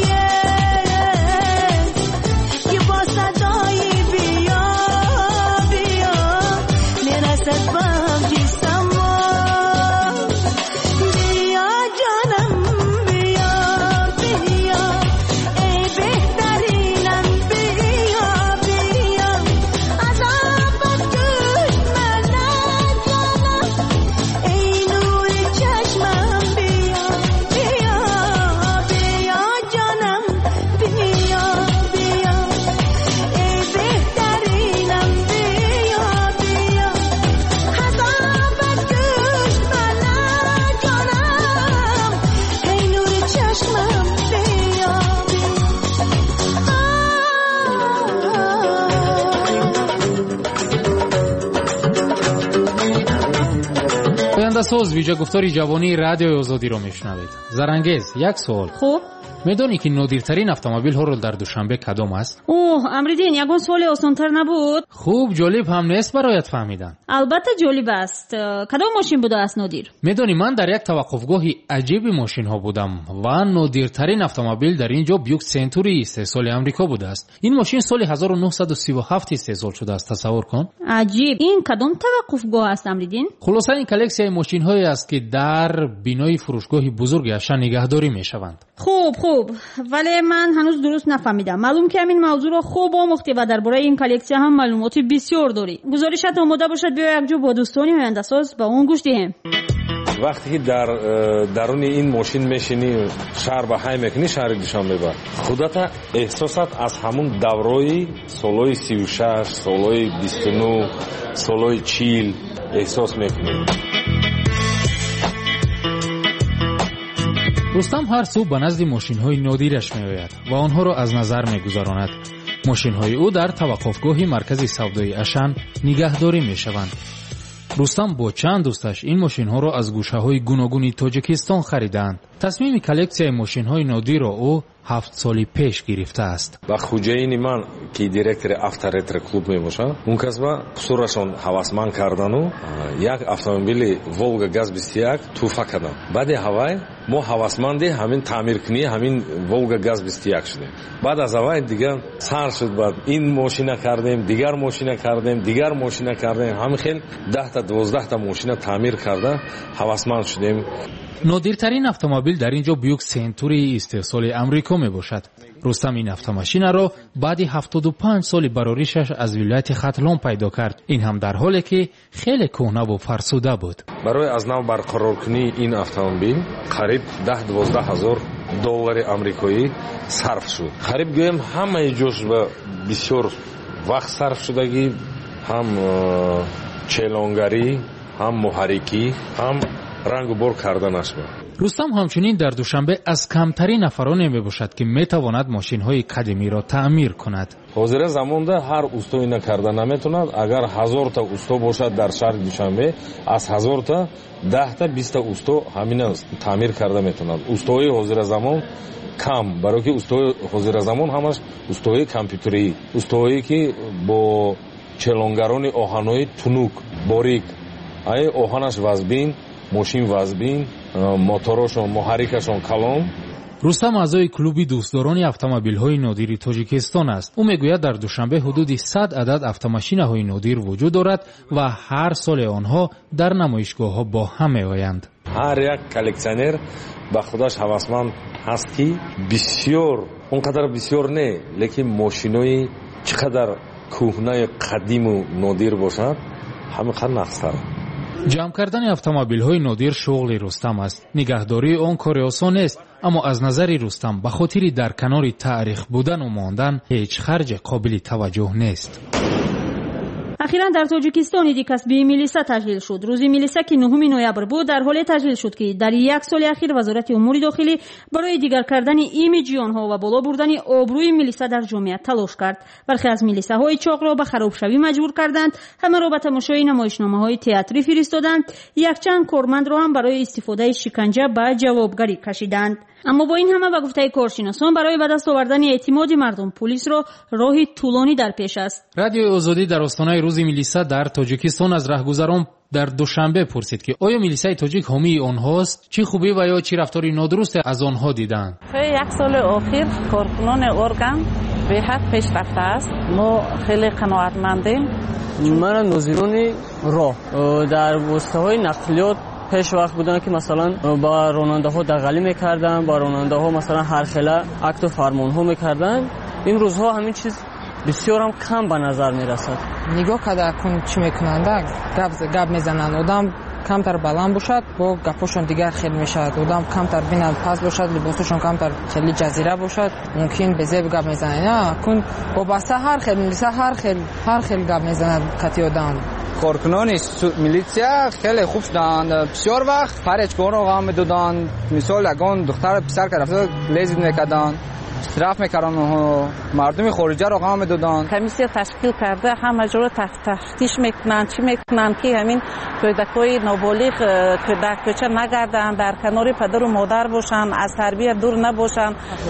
که با صدای بیا بیا میرسد بهم جیستم بیا جانم بیا بیا ای بهترینم بیا بیا عذابت کش منم جانم ای نور چشمم بیا بیا بیا جانم بیا بیا ای بهترینم بیا بیا عذابت کش منم جانم ای نور چشمم بیا پاینده ساز ویژه گفتاری جوانی رادیوی آزادی رو میشنوید. زرنگیز، یک سوال. خب میدونی که نادرترین اتومبیل ها رو در دوشنبه کدام است؟ اوه امریدین یگان سوال آسان‌تر نبود؟ خوب جالب هم نیست برایت فهمیدن. البته جالب است. کدام ماشین بوده است نادر؟ میدونی من در یک توقفگاهی عجیب ماشین ها بودم و نادرترین اتومبیل در اینجا بیوک سنتوری استحصال آمریکا بوده است. این ماشین سال 1937 استحصال شده است. تصور کن. عجیب. این کدام توقفگاه است امریدین؟ خلاصه این کلکسیای ماشین هایی است که در بینای فروشگاه بزرگ اشیا نگهداری میشوند. خوب ولی من هنوز درست نفهمیدم. معلوم که همین موضوع رو خوب آموختی و درباره این کلکسیا هم معلوماتی بسیار داری. گزارشت آماده باشد بیا یک جو با دوستانی هندساز با اون گوش دهیم. وقتی که در درون این ماشین میشینی شهر به های میکنی شهر دوشنبه خودت احساسات از همون دورای سالای 36 سالای 29 سالای 40 احساس میکنی. رستم هر صبح به نزد ماشین‌های نادرش می‌آید و آنها را از نظر می‌گذراند. ماشین‌های او در توقفگاه مرکز سودای اشن نگهداری می‌شوند. رستم با چند دوستش این ماشین‌ها را از گوشه‌های گوناگون تاجیکستان خریدند. تصمیم کلکسیای ماشین‌های نادر را او 7 سال پیش گرفته است. با خوجاین من که دیرکتور авторетро клуб میباشد اون کسبا قصورشون حواسمند کردن و یک автомобили Volga Gaz 21 توفه کردن. بعد هوای ما حواسمندی همین تعمیر کنی همین Volga Gaz 21 شدیم. بعد از هوای دیگه سر شد بعد این ماشینا کردیم دیگر ماشینا کردیم دیگر ماشینا کردیم همین خیلی 10 تا 12 تا ماشینا تعمیر کرده حواسمند شدیم. نادرترین اتومبیل در اینجا بیوک سنتوری استحصال آمریکا می باشد. رستم این اتوماشین را بعد 75 سال براریشش از ولایت ختلان پیدا کرد. این هم در حالی که خیلی کهنه و فرسوده بود. برای از نو برقرار کنی این اتومبیل قریب 10-12 هزار دلار آمریکایی صرف شد. قریب گویم همه جوش به بسیار وقت صرف شدگی، هم چلانگری، هم محرکی، هم رنگ و بار کردنش بود. рустам ҳамчунин дар душанбе аз камтарин нафароне мебошад ки метавонад мошинҳои қадимиро таъмир кунад. ҳозира замонда ҳар усто ина карда наметавонад. агар 1000 усто бошад дар шаҳри душанбе, аз 1000 10-20 усто ҳамина таъмир карда метавонад. устои ҳозира замон кам, барои ки устои ҳозира замон ҳамаш устои компютерӣ, устои ки бо челонгарони оҳанои тунук, борик, ай оҳанаш вазбин, мошин вазбин, моторошон, муҳаррикашон калон. рустам аъзои клуби дӯстдорони автомобилҳои нодири тоҷикистон аст. ӯ мегӯяд дар душанбе ҳудуди 100 адад автомашинаҳои нодир вуҷуд дорад ва ҳар соли онҳо дар намоишгоҳҳо бо ҳам меоянд. ҳар як коллекционер ба худаш ҳавасманд ҳаст ки бисёр, он қадар бисёр не, лекин мошинои чӣ қадар кӯҳнаю қадиму нодир бошад, ҳамин қадр нақстар. ҷамъ кардани автомобилҳои нодир шуғли рустам аст. нигаҳдории он кори осон нест, аммо аз назари рустам ба хотири дар канори таърих будану мондан ҳеҷ харҷе қобили таваҷҷӯҳ нест. ахиран дар тоҷикистон иди касби милиса таҷлил шуд. рӯзи милиса ки 9 ноябр буд, дар ҳоле таҷлил шуд ки дар як соли ахир вазорати умури дохилӣ барои дигар кардани имиҷи онҳо ва боло бурдани обрӯи милиса дар ҷомеа талош кард. бархе аз милисаҳои чоқро ба харобшавӣ маҷбур карданд, ҳамаро ба тамошои намоишномаҳои театрӣ фиристоданд, якчанд кормандро ҳам барои истифодаи шиканҷа ба ҷавобгарӣ кашиданд. аммо бо ин ҳама, ба гуфтаи коршиносон, барои ба даст овардани эътимоди мардум пулисро роҳи тӯлонӣ дар пеш аст. радиои озодӣ дар остонаи рӯзи милиса дар тоҷикистон аз раҳгузарон дар душанбе пурсид ки оё милисаи тоҷик ҳомии онҳост, чӣ хубӣ ва ё чӣ рафтори нодурусте аз онҳо диданд. тои як соли охир коркунони орган беҳад пеш рафтааст. мо хеле қаноатмандем. мана нозирони роҳ дар воситаҳои нақлиёт пеш вақт буданд ки масалан ба ронандаҳо дағалӣ мекарданд, ба ронандаҳо масалан ҳархела акту фармонҳо мекарданд. имрӯзҳо ҳамин чиз бисёр ҳам кам ба назар мерасад. нигоҳ карда кун чӣ мекунанд, гап мезананд. одам камтар баланд бошад, бо гапошон дигар хел мешавад. одам камтар бинад паст бошад, либосошон камтар хели ҷазира бошад, мумкин безеб гап мезанад. на кун вобаста ҳар хел милиса ҳар хел гап мезанад кати одам. коркунони милитсия хеле хуб шуданд. бисёр вақт паречкоро ғам медоданд. мисол ягон духтар писар ка рафта лезид мекарданд, истираф мекарданд, мардуми хориҷаро ғам медоданд. комиссия ташкил карда ҳама ҷоро тафтиш мекунанд, чӣ мекунанд ки ҳамин кӯдакҳои ноболиғ кӯдаккӯча нагарданд, дар канори падару модар бошанд, аз тарбия дур набошанд.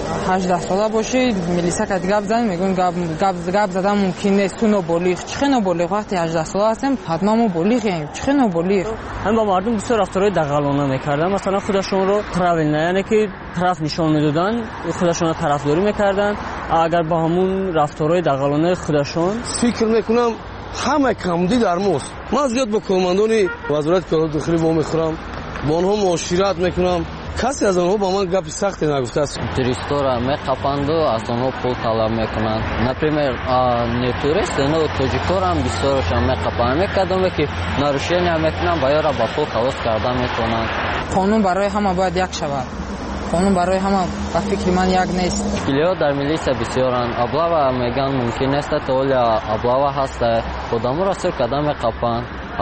18 сола бошӣ милиса ка гап зад мегӯн гап задан мумкин нест. ту ноболиғ, чӣ хел ноболиғ? вақти 18 сола ҳастем ҳатман мо болиғем. чӣ хел ноболиғ? ҳам ба мардум бисёр рафторои дағалона мекарданд. масалан худашонро правилна, яъне ки тараф нишон медоданд, худашонро тарафдорӣ мекарданд. агар ба ҳамун рафторои дағалонаи худашон фикр мекунам ҳама камди дар мост. ман зиёд ба командони вазорати корҳои дохилӣ вомехӯрам, бо онҳо муошират мекунам. касе аз онҳо ба ман гапи сахте нагуфтааст. туристора меқапанду аз онҳо пул талаб мекунанд. например не турист, но тоҷикорам бисёрашон меқапанд, мекардаме ки нарушения мекунанд ва ёра ба пул халос карда метавонанд. қонун барои ҳама бояд як шавад. қонун барои ҳама ба фикри ман як нест. килиҳо дар милисия бисёранд. аблава меган мумкин нест, то оли аблава ҳаст, одаморо сир када меқапанд.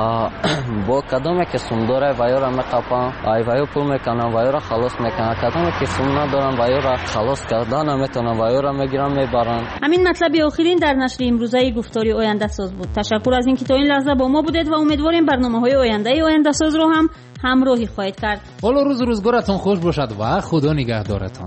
бо кадоме ки сум дора ва ёра меқапанд, ва ё пул мекунанд ва ёра халос мекунанд. кадоме ки сум надоранд ва ёра халос карда наметавонанд ва ёра мегиранд мебаранд. ҳамин матлаби охирин дар нашри имрӯзаи гуфтори ояндасоз буд. ташаккур аз ин ки то ин лаҳза бо мо будед ва умедворем барномаҳои ояндаи ояндасозро ҳам ҳамроҳӣ хоҳед кард. ҳоло рӯзу рӯзгоратон хуш бошад ва худо нигаҳдоратон.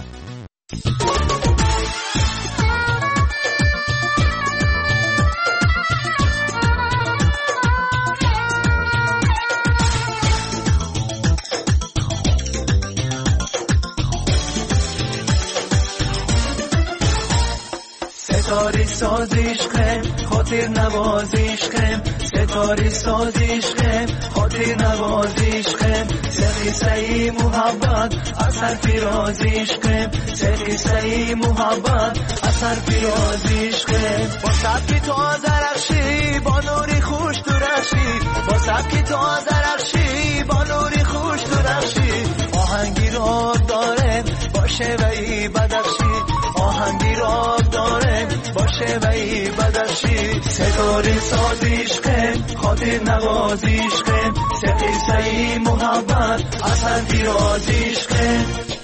ستاره ساز عشقم خاطر نواز عشقم ستاره ساز عشقم خاطر نواز عشقم سقیسه محبت اثر فراز عشقم سقیسه محبت اثر فراز عشقم با سبک تو درخشی با نوری خوش درخشی با سبک تو درخشی با نوری خوش درخشی آهنگی را دارم باشه وی بدخشی آهنگی را دارم باشه و ای بدرشی ستاره ساز عشقم خاطر نواز عشقم سقیسه ای محبت اثر دیراز عشقم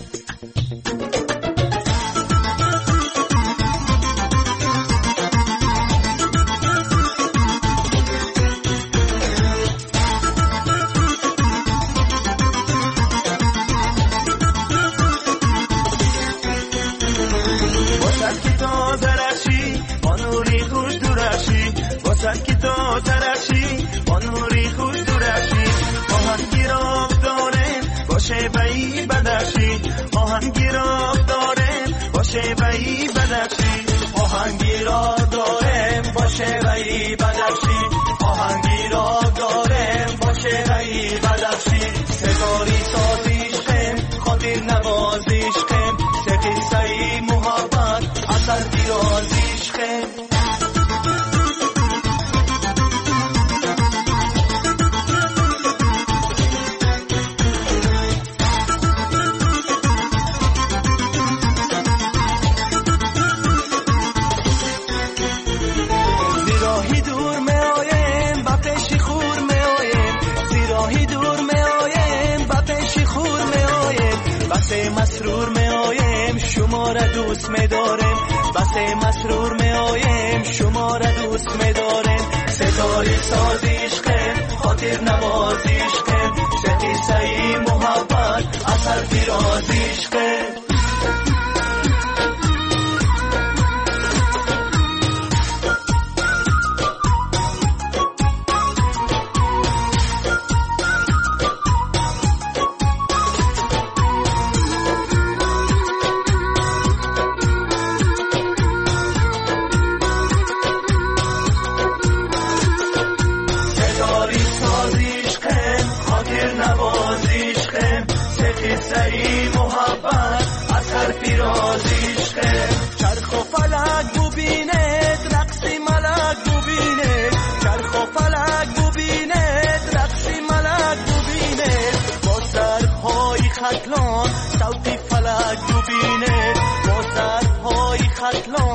که تو ترشی با نوری خوش درشی آهنگیراب دارم باشه بایی بدرشی آهنگیراب دارم باشه بایی بدرشی آهنگیراب دارم باشه بایی بدرشی آهنگیراب دارم باشه بایی بدرشی ستاری سازیشکم خاطر نوازیشکم سقیسه محبت اثر دیرازیشکم مسرور می آیم شما را دوست می دارم بس مسرور می آیم شما را دوست می دارم ستاره ساز عشقم خاطر نواز عشقم قصه ای محبت اثر دیراز عشقم چرخ و فلک ببیند رقصی ملک ببیند چرخ و فلک ببیند رقصی ملک ببیند با سرهای خطلان صوتی فلک ببیند با سرهای خطلان